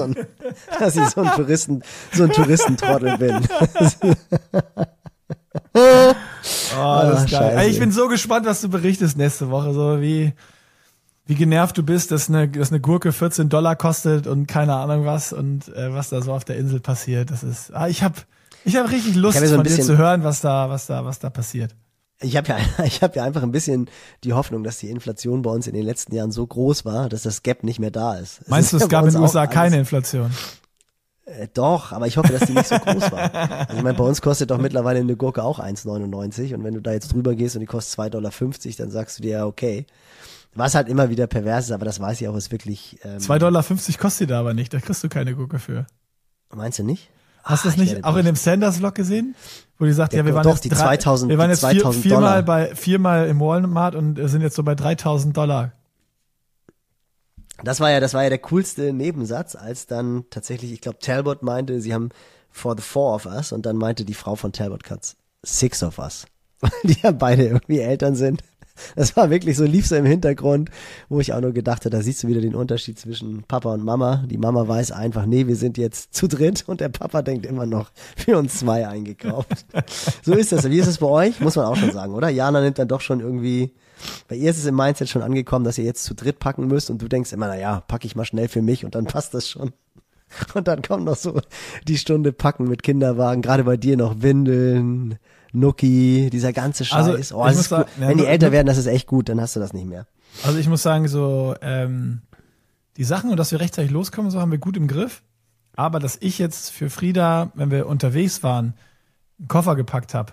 ein Touristentrottel bin. das ist geil. Scheiße. Ey, ich bin so gespannt, was du berichtest nächste Woche. So wie genervt du bist, dass eine Gurke $14 kostet und keine Ahnung was und was da so auf der Insel passiert. Das ist, ich hab richtig Lust so von dir zu hören, was da passiert. Ich habe ja einfach ein bisschen die Hoffnung, dass die Inflation bei uns in den letzten Jahren so groß war, dass das Gap nicht mehr da ist. Meinst du, es gab in den USA keine Inflation? Doch, aber ich hoffe, dass die nicht so groß war. Also ich meine, bei uns kostet doch mittlerweile eine Gurke auch 1,99 und wenn du da jetzt drüber gehst und die kostet $2,50, dann sagst du dir ja, okay. Was halt immer wieder pervers ist, aber das weiß ich auch, ist wirklich... $2,50 kostet die da aber nicht, da kriegst du keine Gurke für. Meinst du nicht? Hast du das nicht auch in dem Sanders-Vlog gesehen? Wo die sagt, ja, wir waren doch, jetzt, die 2000, wir waren jetzt die $2.000 viermal im Walmart und sind jetzt so bei $3.000. Das war ja der coolste Nebensatz, als dann tatsächlich, ich glaube, Talbot meinte, sie haben for the 4 of us und dann meinte die Frau von Talbot Cuts 6 of us. Die ja beide irgendwie Eltern sind. Das war wirklich so, lief so im Hintergrund, wo ich auch nur gedacht habe, da siehst du wieder den Unterschied zwischen Papa und Mama. Die Mama weiß einfach, nee, wir sind jetzt zu dritt und der Papa denkt immer noch, für uns 2 eingekauft. So ist das. Wie ist es bei euch? Muss man auch schon sagen, oder? Jana nimmt dann doch schon irgendwie, bei ihr ist es im Mindset schon angekommen, dass ihr jetzt zu dritt packen müsst und du denkst immer, naja, packe ich mal schnell für mich und dann passt das schon. Und dann kommt noch so die Stunde Packen mit Kinderwagen, gerade bei dir noch Windeln, Nuki, dieser ganze Scheiß. Also, das ist sagen, wenn die älter werden, das ist echt gut, dann hast du das nicht mehr. Also ich muss sagen, so die Sachen und dass wir rechtzeitig loskommen, so haben wir gut im Griff. Aber dass ich jetzt für Frieda, wenn wir unterwegs waren, einen Koffer gepackt habe.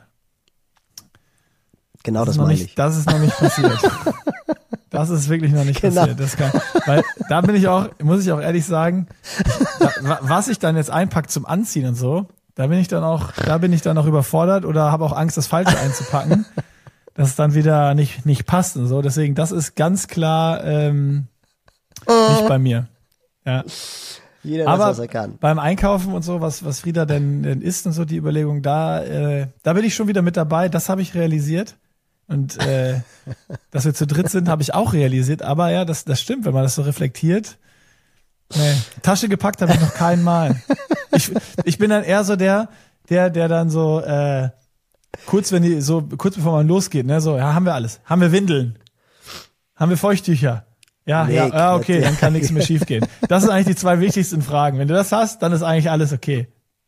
Genau das meine ich. Das ist noch nicht passiert. Das ist wirklich noch nicht passiert. Das weil da muss ich auch ehrlich sagen, was ich dann jetzt einpacke zum Anziehen und so, da bin ich dann auch überfordert oder habe auch Angst, das Falsche einzupacken, dass es dann wieder nicht passt und so. Deswegen, das ist ganz klar nicht bei mir. Ja. Jeder aber das, was er kann. Beim Einkaufen und so, was Frieda denn isst und so, die Überlegung, da bin ich schon wieder mit dabei. Das habe ich realisiert. Und dass wir zu dritt sind, habe ich auch realisiert. Aber ja, das stimmt, wenn man das so reflektiert. Nee, Tasche gepackt habe ich noch kein Mal. Ich bin dann eher so der dann so kurz bevor man losgeht, ne, so, ja, haben wir alles. Haben wir Windeln? Haben wir Feuchttücher? Ja, nee, ja, okay, dann kann nichts mehr schief gehen. Das sind eigentlich die 2 wichtigsten Fragen. Wenn du das hast, dann ist eigentlich alles okay.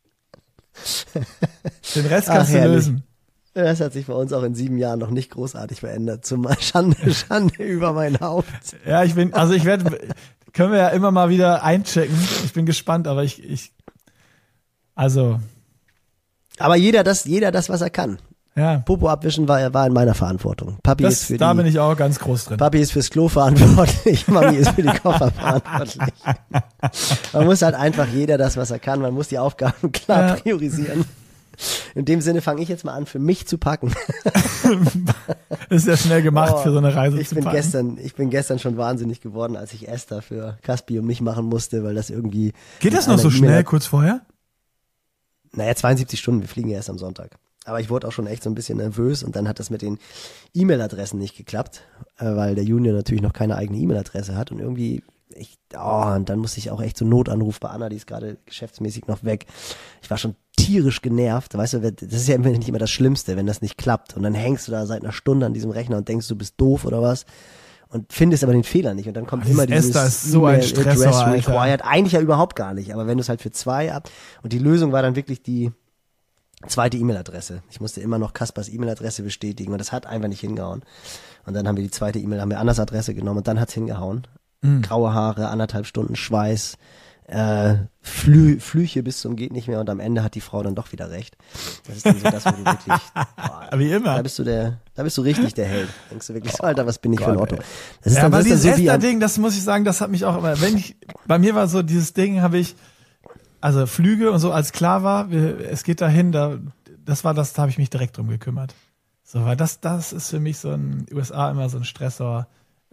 Den Rest kannst du lösen. Das hat sich bei uns auch in 7 Jahren noch nicht großartig verändert. Zum Schande über mein Haupt. Ja, können wir ja immer mal wieder einchecken. Ich bin gespannt, aber Aber jeder das, was er kann. Ja. Popo abwischen war in meiner Verantwortung. Da bin ich auch ganz groß drin. Papi ist fürs Klo verantwortlich, Mami ist für die Koffer verantwortlich. Man muss halt einfach jeder das, was er kann. Man muss die Aufgaben klar priorisieren. In dem Sinne fange ich jetzt mal an, für mich zu packen. Ist ja schnell gemacht für so eine Reise zu packen. Ich bin gestern schon wahnsinnig geworden, als ich Esther für Caspi und mich machen musste, weil das irgendwie... Geht das noch so schnell, kurz vorher? Naja, 72 Stunden, wir fliegen ja erst am Sonntag. Aber ich wurde auch schon echt so ein bisschen nervös und dann hat das mit den E-Mail-Adressen nicht geklappt, weil der Junior natürlich noch keine eigene E-Mail-Adresse hat und irgendwie... und dann musste ich auch echt so Notanruf bei Anna, die ist gerade geschäftsmäßig noch weg. Ich war schon tierisch genervt, weißt du, das ist ja nicht immer das Schlimmste, wenn das nicht klappt und dann hängst du da seit einer Stunde an diesem Rechner und denkst, du bist doof oder was und findest aber den Fehler nicht und dann kommt immer dieses Esther ist so ein Stressor, required, eigentlich ja überhaupt gar nicht, aber wenn du es halt für 2 ab und die Lösung war dann wirklich die zweite E-Mail-Adresse. Ich musste immer noch Kaspers E-Mail-Adresse bestätigen und das hat einfach nicht hingehauen und dann haben wir die zweite E-Mail, haben wir Annas Adresse genommen und dann hat's hingehauen. Graue Haare, 1,5 Stunden Schweiß, Flüche bis zum geht nicht mehr und am Ende hat die Frau dann doch wieder recht. Das ist dann so das, wo du wirklich, wie immer. Da bist du richtig der Held. Denkst du wirklich so, Alter, was bin ich für ein Otto? Das ist aber dieses Esther-Ding, das muss ich sagen, das hat mich auch immer, bei mir war so dieses Ding, also Flüge und so, als klar war, es geht dahin, da habe ich mich direkt drum gekümmert. So, weil das ist für mich so in den USA immer so ein Stressor,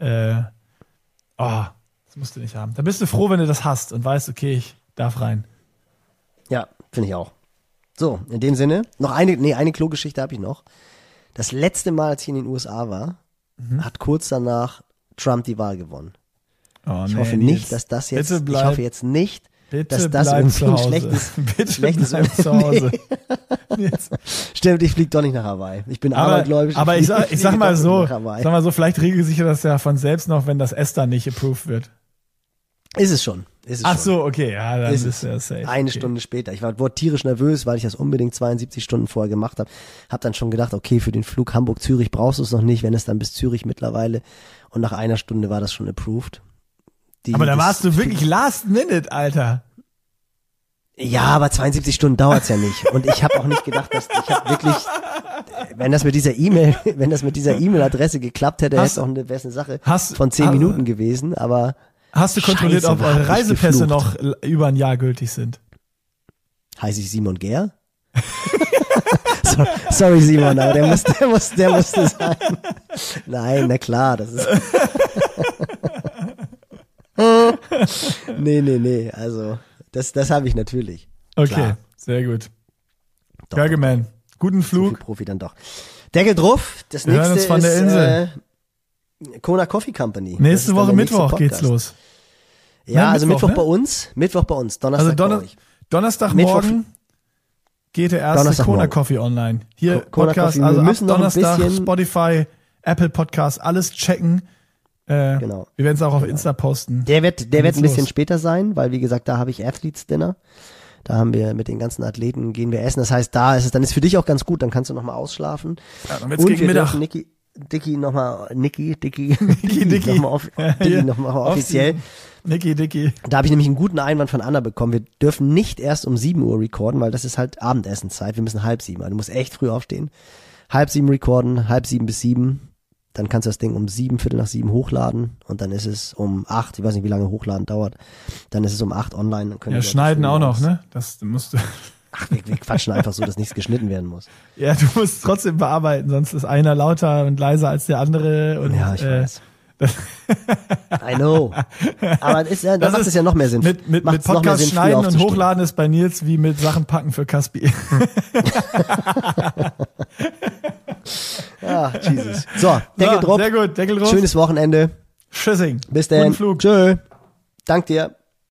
das musst du nicht haben. Da bist du froh, wenn du das hast und weißt, okay, ich darf rein. Ja, finde ich auch. So, in dem Sinne, noch eine Klogeschichte habe ich noch. Das letzte Mal, als ich in den USA war, hat kurz danach Trump die Wahl gewonnen. Oh, ich hoffe nicht, dass das jetzt, ich hoffe jetzt nicht, Bitte dass das bleib irgendwie zu ein Hause. schlechtes Bitte bleib zu Hause. Jetzt. Stimmt, ich fliege doch nicht nach Hawaii. Ich bin abergläubisch. Aber ich sag mal so, vielleicht regelt sich das ja von selbst noch, wenn das ESTA nicht approved wird. Ist es schon. Ach so, okay, ja, dann ist ja safe. Eine Stunde später. Ich wurde tierisch nervös, weil ich das unbedingt 72 Stunden vorher gemacht habe. Hab dann schon gedacht, okay, für den Flug Hamburg-Zürich brauchst du es noch nicht, wenn es dann bis Zürich mittlerweile. Und nach einer Stunde war das schon approved. Aber da warst du wirklich last minute, Alter. Ja, aber 72 Stunden dauert's ja nicht. Und ich habe auch nicht gedacht, dass ich habe wirklich, wenn das mit dieser E-Mail-Adresse geklappt hätte, wäre es eine Sache von 10 Minuten gewesen. Aber hast du kontrolliert, ob eure Reisepässe noch über ein Jahr gültig sind? Heiße ich Simon Gehr? Sorry Simon, aber der musste sein. Nein, na klar, das ist. Nee, also das habe ich natürlich. Okay, klar. Sehr gut. Gergeman, guten Flug. So viel Profi dann doch. Deckel drauf, das Wir nächste hören uns von der Insel. Kona Coffee Company. Nächste Woche Mittwoch geht's los. Ja, also Mittwoch ne? bei uns, Donnerstag bei euch. Donnerstagmorgen geht der erste Kona Coffee online. Hier Podcast, Coffee. also ab müssen noch Donnerstag, ein bisschen Spotify, Apple Podcast, alles checken. Genau. Wir werden es auch auf Insta posten. Der wird ein bisschen später sein, weil wie gesagt, da habe ich Athletes Dinner. Da haben wir mit den ganzen Athleten, gehen wir essen. Das heißt, dann ist für dich auch ganz gut, dann kannst du nochmal ausschlafen. Ja, dann wird's gegen Mittag. Dicky nochmal offiziell. Dicky. Da habe ich nämlich einen guten Einwand von Anna bekommen. Wir dürfen nicht erst um 7 Uhr recorden, weil das ist halt Abendessenszeit. Wir müssen 6:30. Also du musst echt früh aufstehen. 6:30 recorden, 6:30 bis 7. Dann kannst du das Ding um 7:15 hochladen und dann ist es um 8, ich weiß nicht, wie lange Hochladen dauert, dann ist es um 8 online. Dann ja, schneiden auch noch, ne? Das musst du. Ach, wir quatschen einfach so, dass nichts geschnitten werden muss. Ja, du musst trotzdem bearbeiten, sonst ist einer lauter und leiser als der andere. Und, ja, ich weiß. I know. Aber da macht es ja noch mehr Sinn. Mit Podcast schneiden und hochladen ist bei Nils wie mit Sachen packen für Caspi. Jesus. So, Deckel drauf. Sehr gut, Deckel drauf. Schönes Wochenende. Tschüssing. Bis dann. Guten Flug. Tschö. Dank dir.